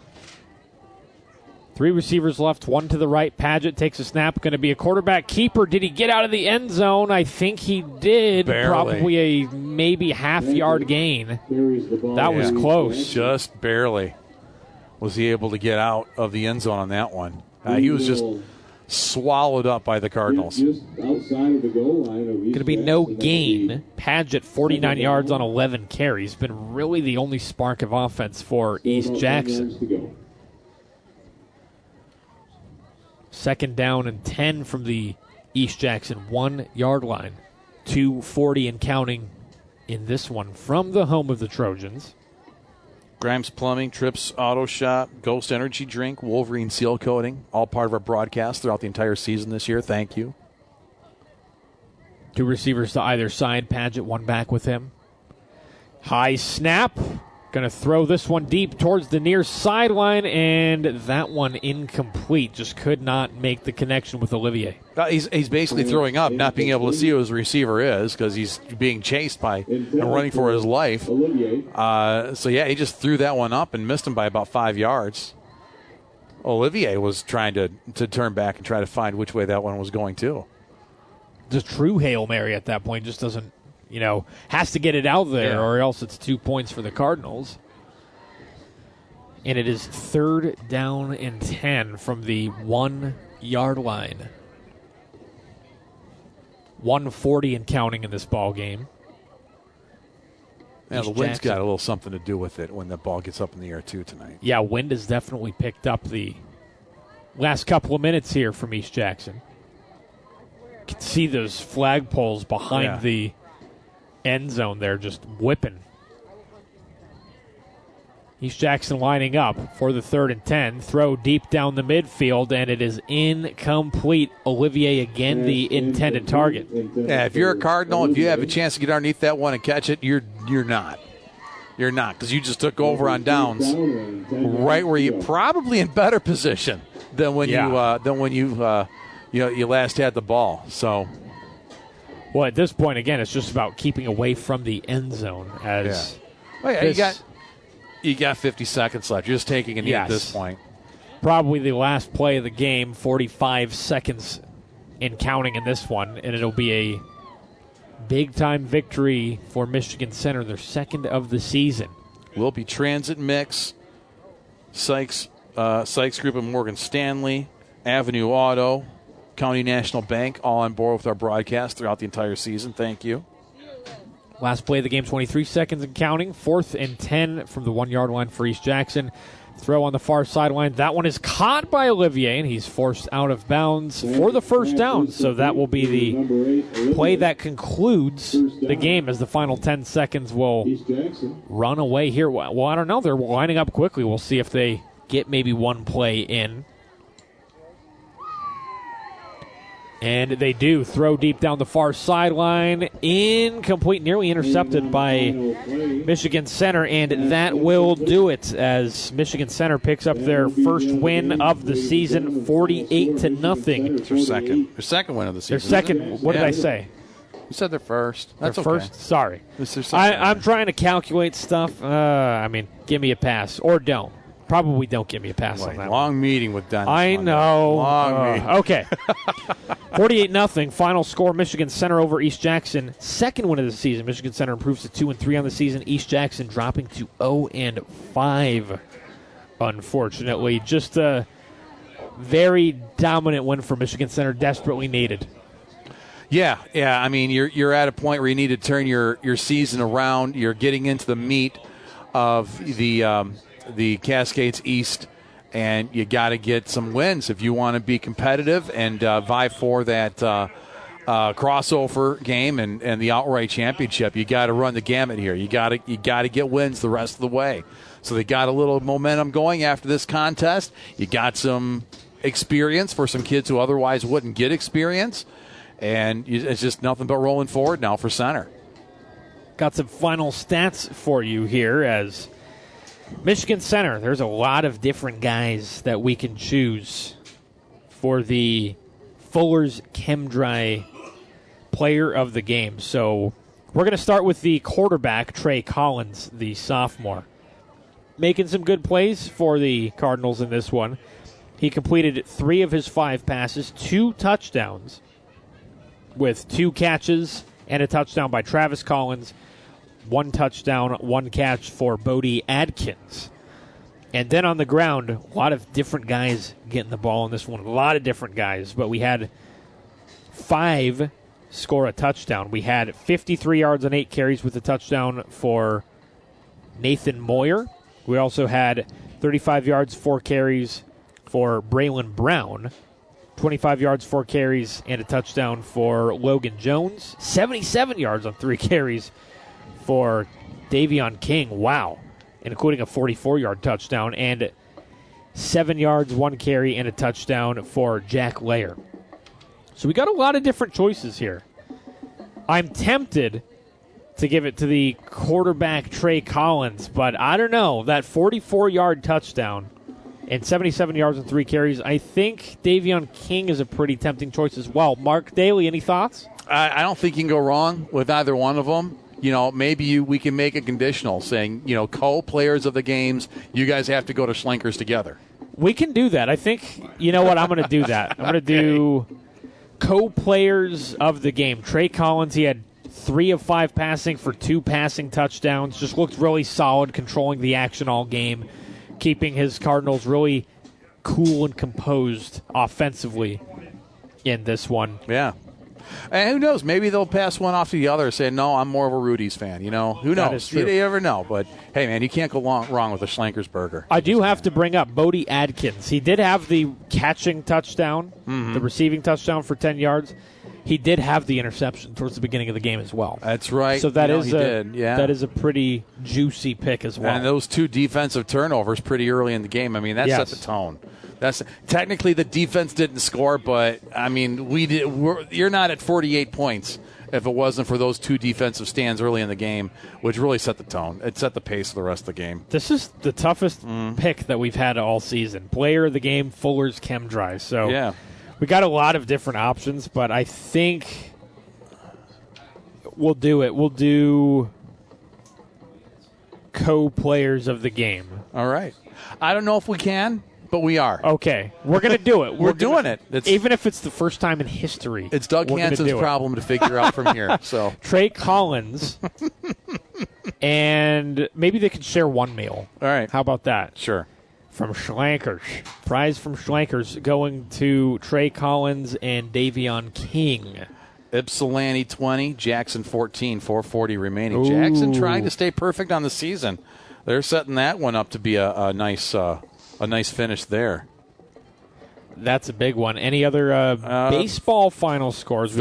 3 receivers left, 1 to the right. Padgett takes a snap, going to be a quarterback keeper. Did he get out of the end zone? I think he did. Barely. Probably a maybe half-yard gain. That was close. Just barely was he able to get out of the end zone on that one. He was just swallowed up by the Cardinals. Going to be no gain. Padgett, 49 yards on 11 carries. Been really the only spark of offense for East Jackson. 2nd down and 10 from the East Jackson 1 yard line. 2:40 and counting in this one from the home of the Trojans. Grimes Plumbing, Trips Auto Shop, Ghost Energy Drink, Wolverine Seal Coating, all part of our broadcast throughout the entire season this year. Thank you. 2 receivers to either side. Padgett, 1 back with him. High snap. Going to throw this one deep towards the near sideline, and that one incomplete. Just could not make the connection with Olivier. He's basically throwing up, not being able to see who his receiver is because he's being chased by and running for his life. He just threw that one up and missed him by about 5 yards. Olivier was trying to turn back and try to find which way that one was going to. The true Hail Mary at that point just doesn't, has to get it out there, or else it's 2 points for the Cardinals. And it is 3rd down and 10 from the 1 yard line. 1:40 and counting in this ball game. Yeah, the wind's got a little something to do with it when the ball gets up in the air, too, tonight. Yeah, wind has definitely picked up the last couple of minutes here from East Jackson. You can see those flagpoles behind the end zone there just whipping. East Jackson lining up for the 3rd and 10. Throw deep down the midfield, and it is incomplete. Olivier again, the intended target. Yeah, if you're a Cardinal, if you have a chance to get underneath that one and catch it, you're not. You're not, because you just took over on downs right where you're probably in better position than when you last had the ball. So. Well, at this point, again, it's just about keeping away from the end zone. You got 50 seconds left. You're just taking a knee at this point. Probably the last play of the game, 45 seconds in counting in this one, and it'll be a big-time victory for Michigan Center, their 2nd of the season. Will be Transit Mix, Sykes Group and Morgan Stanley, Avenue Auto, County National Bank, all on board with our broadcast throughout the entire season. Thank you. Last play of the game, 23 seconds and counting. 4th and 10 from the 1 yard line for East Jackson. Throw on the far sideline. That one is caught by Olivier, and he's forced out of bounds for the 1st down. So that will be the play that concludes the game as the final 10 seconds will run away here. Well, I don't know. They're lining up quickly. We'll see if they get maybe one play in. And they do. Throw deep down the far sideline. Incomplete, nearly intercepted by Michigan Center, and that will do it as Michigan Center picks up their first win of the season, 48-0. It's their second win of the season. Their second. What did I say? You said their first. That's their okay. First? Sorry. It's I'm trying to calculate stuff. Give me a pass. Or don't. Probably don't give me a pass on that. Long meeting with Dennis. I know. Long meeting. Okay. 48-0. Final score, Michigan Center over East Jackson. 2nd win of the season. Michigan Center improves to 2-3 on the season. East Jackson dropping to 0-5. Unfortunately. Just a very dominant win for Michigan Center. Desperately needed. Yeah. I mean, you're at a point where you need to turn your season around. You're getting into the meat of the Cascades East, and you got to get some wins if you want to be competitive and vie for that crossover game and the outright championship. You got to run the gamut here. You got to get wins the rest of the way. So they got a little momentum going after this contest. You got some experience for some kids who otherwise wouldn't get experience. And it's just nothing but rolling forward now for center. Got some final stats for you here as Michigan Center. There's a lot of different guys that we can choose for the Fuller's ChemDry Player of the Game. So we're going to start with the quarterback, Trey Collins, the sophomore. Making some good plays for the Cardinals in this one. He completed 3 of his 5 passes, 2 touchdowns, with 2 catches and a touchdown by Travis Collins, 1 touchdown, 1 catch for Bodie Adkins. And then on the ground, a lot of different guys getting the ball in this one. A lot of different guys, but we had 5 score a touchdown. We had 53 yards on 8 carries with a touchdown for Nathan Moyer. We also had 35 yards, 4 carries for Braylon Brown. 25 yards, 4 carries, and a touchdown for Logan Jones. 77 yards on 3 carries for Davion King. Wow. Including a 44-yard touchdown. And 7 yards, 1 carry, and a touchdown for Jack Lair. So we got a lot of different choices here. I'm tempted to give it to the quarterback, Trey Collins, but I don't know. That 44-yard touchdown and 77 yards and 3 carries, I think Davion King is a pretty tempting choice as well. Mark Daly, any thoughts? I don't think you can go wrong with either one of them. Maybe we can make a conditional saying, co-players of the games, you guys have to go to Schlenkers together. We can do that. I think, you know what, I'm going to do that. I'm going to do co-players of the game. Trey Collins, he had 3 of 5 passing for 2 passing touchdowns. Just looked really solid, controlling the action all game, keeping his Cardinals really cool and composed offensively in this one. Yeah. And who knows? Maybe they'll pass one off to the other and say, no, I'm more of a Rudy's fan. Who knows? That is true. You never know. But, hey, man, you can't go wrong with a Schlenkers burger. I do have to bring up Bodie Adkins. He did have the catching touchdown, the receiving touchdown for 10 yards. He did have the interception towards the beginning of the game as well. That's right. So that that is a pretty juicy pick as well. And those 2 defensive turnovers pretty early in the game. I mean, that set the tone. That's technically the defense didn't score, but I mean, you're not at 48 points if it wasn't for those 2 defensive stands early in the game, which really set the tone. It set the pace for the rest of the game. This is the toughest pick that we've had all season. Player of the game, Fuller's ChemDry. So yeah. We got a lot of different options, but I think we'll do it. We'll do co-players of the game. All right. I don't know if we can, but we are. Okay. We're going to do it. We're doing it. Even if it's the first time in history. It's Doug Hansen's problem to figure out from here. So Trey Collins, and maybe they could share one meal. All right. How about that? Sure. From Schlenkers. Prize from Schlenkers going to Trey Collins and Davion King. Ypsilanti 20, Jackson 14, 4:40 remaining. Ooh. Jackson trying to stay perfect on the season. They're setting that one up to be a nice finish there. That's a big one. Any other baseball final scores?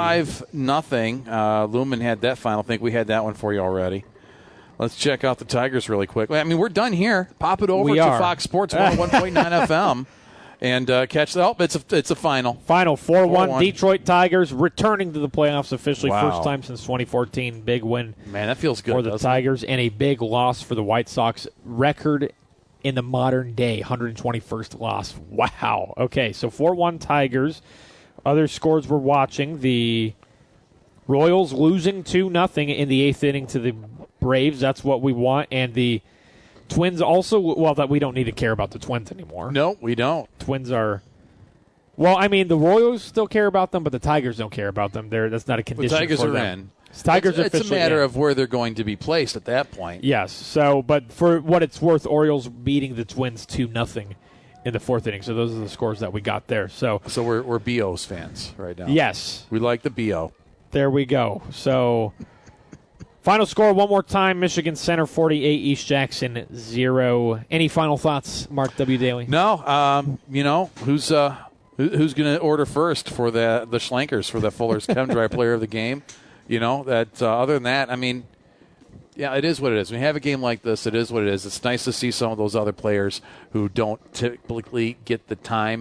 35-0. Lumen had that final. I think we had that one for you already. Let's check out the Tigers really quick. I mean, we're done here. Pop it over to Fox Sports 101.9 FM and catch that. Oh, it's a final. Final 4-1. Detroit Tigers returning to the playoffs officially. Wow. First time since 2014. Big win. Man, that feels good for the Tigers, and a big loss for the White Sox. Record in the modern day, 121st loss. Wow. Okay, so 4-1 Tigers. Other scores we're watching. The Royals losing 2-0 in the 8th inning to the Braves. That's what we want. And the Twins also, well, that we don't need to care about the Twins anymore. No, we don't. Twins are, well, I mean, the Royals still care about them, but the Tigers don't care about them. That's not a condition the Tigers for are them. in. Tigers it's a matter in. of where they're going to be placed at that point. Yes. So, but for what it's worth, Orioles beating the Twins 2-0 in the 4th inning. So those are the scores that we got there. So we're BO's fans right now. Yes. We like the BO. There we go. So final score one more time. Michigan Center 48, East Jackson 0. Any final thoughts, Mark W. Daly? No. Who's going to order first for the Schlenkers for the Fuller's ChemDry Player of the Game? Other than that, I mean, yeah, it is what it is. When you have a game like this, it is what it is. It's nice to see some of those other players who don't typically get the time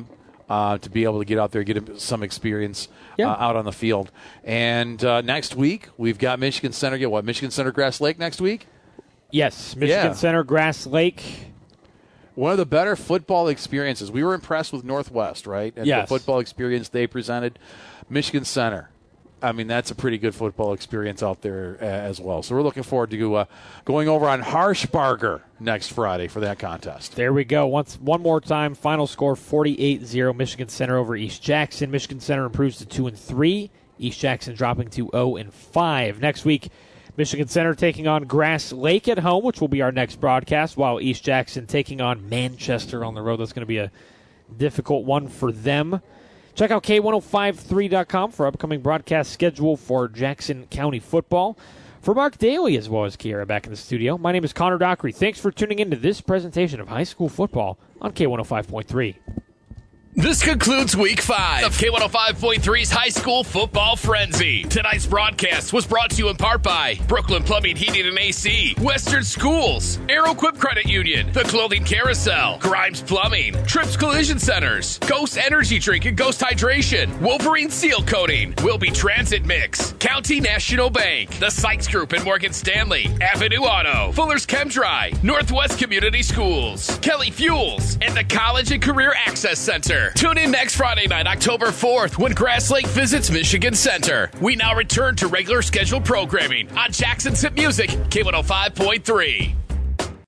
to be able to get out there, get some experience out on the field. And next week, we've got Michigan Center. Michigan Center Grass Lake next week? Yes, Michigan Center Grass Lake. One of the better football experiences. We were impressed with Northwest, right? And the football experience they presented. Michigan Center. I mean, that's a pretty good football experience out there as well. So we're looking forward to going over on Harshbarger next Friday for that contest. There we go. One more time. Final score 48-0. Michigan Center over East Jackson. Michigan Center improves to 2-3. East Jackson dropping to 0-5. Next week, Michigan Center taking on Grass Lake at home, which will be our next broadcast, while East Jackson taking on Manchester on the road. That's going to be a difficult one for them. Check out K1053.com for upcoming broadcast schedule for Jackson County football. For Mark Daly as well as Kiera back in the studio, my name is Connor Dockery. Thanks for tuning in to this presentation of high school football on K105.3. This concludes Week 5 of K105.3's High School Football Frenzy. Tonight's broadcast was brought to you in part by Brooklyn Plumbing, Heating, and AC, Western Schools, Aeroquip Credit Union, The Clothing Carousel, Grimes Plumbing, Trips Collision Centers, Ghost Energy Drink and Ghost Hydration, Wolverine Seal Coating, Wilby Transit Mix, County National Bank, The Sykes Group in Morgan Stanley, Avenue Auto, Fuller's ChemDry, Northwest Community Schools, Kelly Fuels, and the College and Career Access Center. Tune in next Friday night, October 4th, when Grass Lake visits Michigan Center. We now return to regular scheduled programming on Jackson's Hit Music, K105.3.